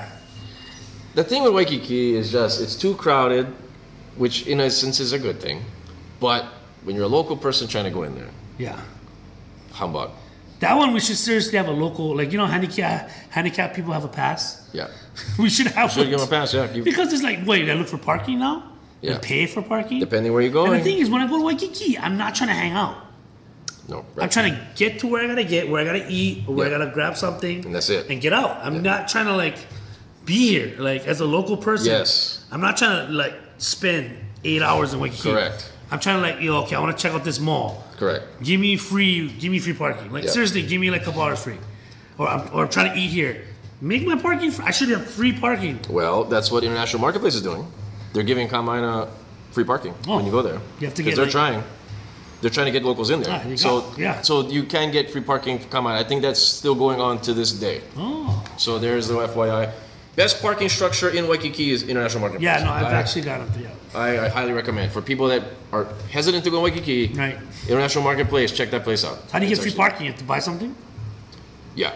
Speaker 4: The thing with Waikiki is just it's too crowded, which in a sense is a good thing. But when you're a local person trying to go in there,
Speaker 3: Yeah.
Speaker 4: humbug.
Speaker 3: That one we should seriously have a local, like you know, handicap handicap people have a pass.
Speaker 4: Yeah.
Speaker 3: We should have
Speaker 4: Should
Speaker 3: one.
Speaker 4: give them a pass, yeah. You-
Speaker 3: Because it's like, wait, I look for parking now?
Speaker 4: Yeah.
Speaker 3: And pay for parking?
Speaker 4: Depending where you're
Speaker 3: And
Speaker 4: going.
Speaker 3: the thing is, when I go to Waikiki, I'm not trying to hang out.
Speaker 4: no,
Speaker 3: I'm
Speaker 4: right.
Speaker 3: trying to get to where I gotta get, where I gotta eat, or where
Speaker 4: Yeah.
Speaker 3: I gotta grab something.
Speaker 4: And that's it.
Speaker 3: And get out. I'm
Speaker 4: Yeah.
Speaker 3: not trying to like be here, like as a local person.
Speaker 4: Yes.
Speaker 3: I'm not trying to like spend eight hours in Waikiki.
Speaker 4: Correct.
Speaker 3: I'm trying to like, yo, okay, I want to check out this mall.
Speaker 4: Correct.
Speaker 3: Give me free, give me free parking. Like
Speaker 4: Yeah.
Speaker 3: seriously, give me like a couple hours free. Or I'm, or I'm trying to eat here. Make my parking. Free. I should have free parking.
Speaker 4: Well, that's what International Marketplace is doing. They're giving Kamaina free parking
Speaker 3: Oh.
Speaker 4: when you go there.
Speaker 3: You have to
Speaker 4: Because
Speaker 3: get,
Speaker 4: they're
Speaker 3: like-
Speaker 4: trying. They're trying to get locals in there.
Speaker 3: Ah, you
Speaker 4: so
Speaker 3: got- yeah.
Speaker 4: So you can get free parking for Kamaina. I think that's still going on to this day.
Speaker 3: Oh,
Speaker 4: So there's the F Y I. Best parking structure in Waikiki is International Marketplace.
Speaker 3: yeah. No, I've
Speaker 4: I,
Speaker 3: actually got them. Yeah.
Speaker 4: I, I highly recommend for people that are hesitant to go to Waikiki.
Speaker 3: Right.
Speaker 4: International Marketplace, check that place out.
Speaker 3: How do you
Speaker 4: It's
Speaker 3: get free
Speaker 4: actually-
Speaker 3: parking? You have to buy something.
Speaker 4: Yeah.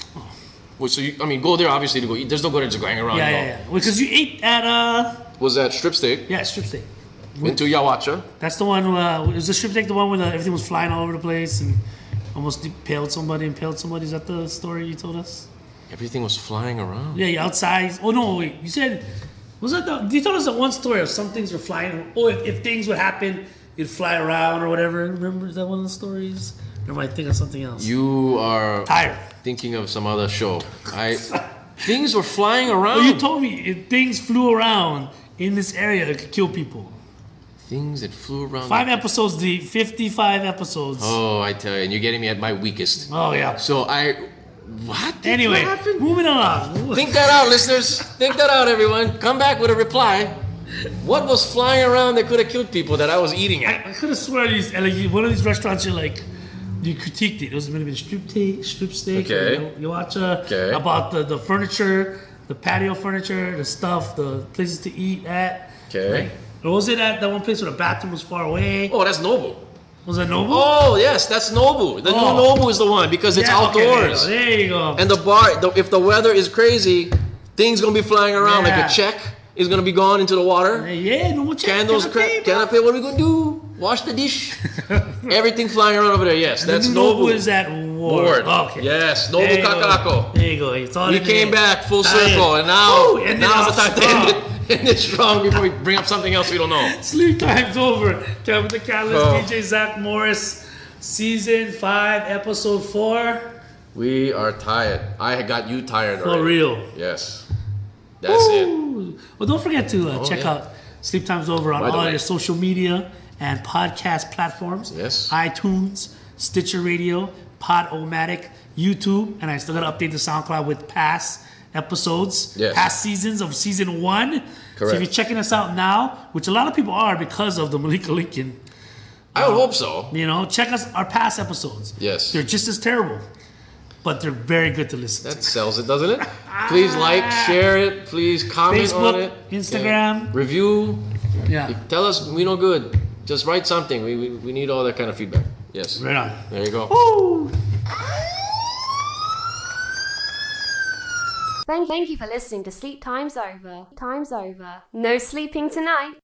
Speaker 4: Well, so you, I mean, go there obviously to go eat. There's no good to just going around.
Speaker 3: Yeah,
Speaker 4: and
Speaker 3: yeah,
Speaker 4: all.
Speaker 3: yeah. Because you ate at uh,
Speaker 4: Was that strip steak
Speaker 3: yeah, strip steak.
Speaker 4: into Yawacha?
Speaker 3: That's the one. Uh, was the strip steak the one where the, everything was flying all over the place and almost impaled somebody? Impaled somebody? Is that the story you told us?
Speaker 4: Everything was flying around.
Speaker 3: Yeah, you outside. Oh no, wait. You said was that the? You told us that one story of some things were flying. Oh, if, if things would happen, it'd fly around or whatever. Remember is that one of the stories? Or am I thinking of something else?
Speaker 4: You are
Speaker 3: Tired.
Speaker 4: thinking of some other show. I things were flying around.
Speaker 3: Oh, you told me if things flew around in this area, it could kill people.
Speaker 4: things that flew around.
Speaker 3: Five episodes deep, fifty-five episodes. Oh,
Speaker 4: Oh, I tell you, and you're getting me at my weakest.
Speaker 3: yeah.
Speaker 4: So I, what? Did-
Speaker 3: Anyway,
Speaker 4: what happened?
Speaker 3: moving on.
Speaker 4: Think that out, listeners. Think that out, everyone. Come back with a reply. What was flying around that could have killed people that I was eating at?
Speaker 3: I could have sworn these, like, one of these restaurants, you're like, you critiqued it. It was maybe strip steak, strip steak.
Speaker 4: Okay.
Speaker 3: Or, you watch uh,
Speaker 4: Okay.
Speaker 3: about the, the furniture, the patio furniture, the stuff, the places to eat at.
Speaker 4: Okay.
Speaker 3: Right? Or was it at that one place where the bathroom was far away?
Speaker 4: Oh, that's Nobu.
Speaker 3: Was it Noble?
Speaker 4: Oh, yes, that's Nobu. The
Speaker 3: Oh.
Speaker 4: new Nobu is the one because it's
Speaker 3: Yeah, okay,
Speaker 4: outdoors.
Speaker 3: there you go. There you go.
Speaker 4: And the bar, the, if the weather is crazy, things gonna be flying around.
Speaker 3: Yeah.
Speaker 4: Like a check is gonna be gone into the water.
Speaker 3: yeah, no more check.
Speaker 4: Candles,
Speaker 3: Canapé,
Speaker 4: cra-
Speaker 3: bro.
Speaker 4: canapé. What are we gonna do? Wash the dish. Everything flying around over there. Yes,
Speaker 3: And the
Speaker 4: that's
Speaker 3: new
Speaker 4: Nobu.
Speaker 3: Noble is at Ward.
Speaker 4: Ward.
Speaker 3: Okay.
Speaker 4: Yes,
Speaker 3: There
Speaker 4: Nobu
Speaker 3: you go.
Speaker 4: Kakako.
Speaker 3: There you go. It's all
Speaker 4: We
Speaker 3: in
Speaker 4: came
Speaker 3: there.
Speaker 4: back full
Speaker 3: Tired.
Speaker 4: circle, and now
Speaker 3: Woo, ended
Speaker 4: now's the
Speaker 3: off
Speaker 4: time to
Speaker 3: strong.
Speaker 4: end it, end it strong before we bring up something else we don't know.
Speaker 3: Sleep time's over. Kevin the Catalyst,
Speaker 4: Oh.
Speaker 3: D J Zach Morris, season five, episode four.
Speaker 4: We are tired. I got you tired
Speaker 3: For
Speaker 4: already.
Speaker 3: real.
Speaker 4: Yes. That's it.
Speaker 3: Ooh. Well, don't forget to uh,
Speaker 4: Oh,
Speaker 3: check
Speaker 4: yeah.
Speaker 3: out Sleep Times Over on
Speaker 4: By the
Speaker 3: all
Speaker 4: way.
Speaker 3: your social media and podcast platforms.
Speaker 4: Yes.
Speaker 3: iTunes, Stitcher Radio, Podomatic, YouTube, and I still got to update the SoundCloud with past episodes,
Speaker 4: Yes.
Speaker 3: past seasons of season one. So
Speaker 4: Correct.
Speaker 3: if you're checking us out now, which a lot of people are because of the Malika Lincoln,
Speaker 4: I would hope so.
Speaker 3: you know, check us our past episodes.
Speaker 4: Yes.
Speaker 3: They're just as terrible, but they're very good to listen
Speaker 4: That sells it, doesn't it? Please like, share it. Please comment
Speaker 3: Facebook,
Speaker 4: on it.
Speaker 3: Instagram.
Speaker 4: Okay. Review.
Speaker 3: to. Yeah.
Speaker 4: Tell us we no good. Just write something. We, we, we need all that kind of feedback. Yes.
Speaker 3: Right on.
Speaker 4: There you go.
Speaker 3: Woo!
Speaker 1: Thank, thank you for listening to Sleep Time's Over. Time's over. No sleeping tonight.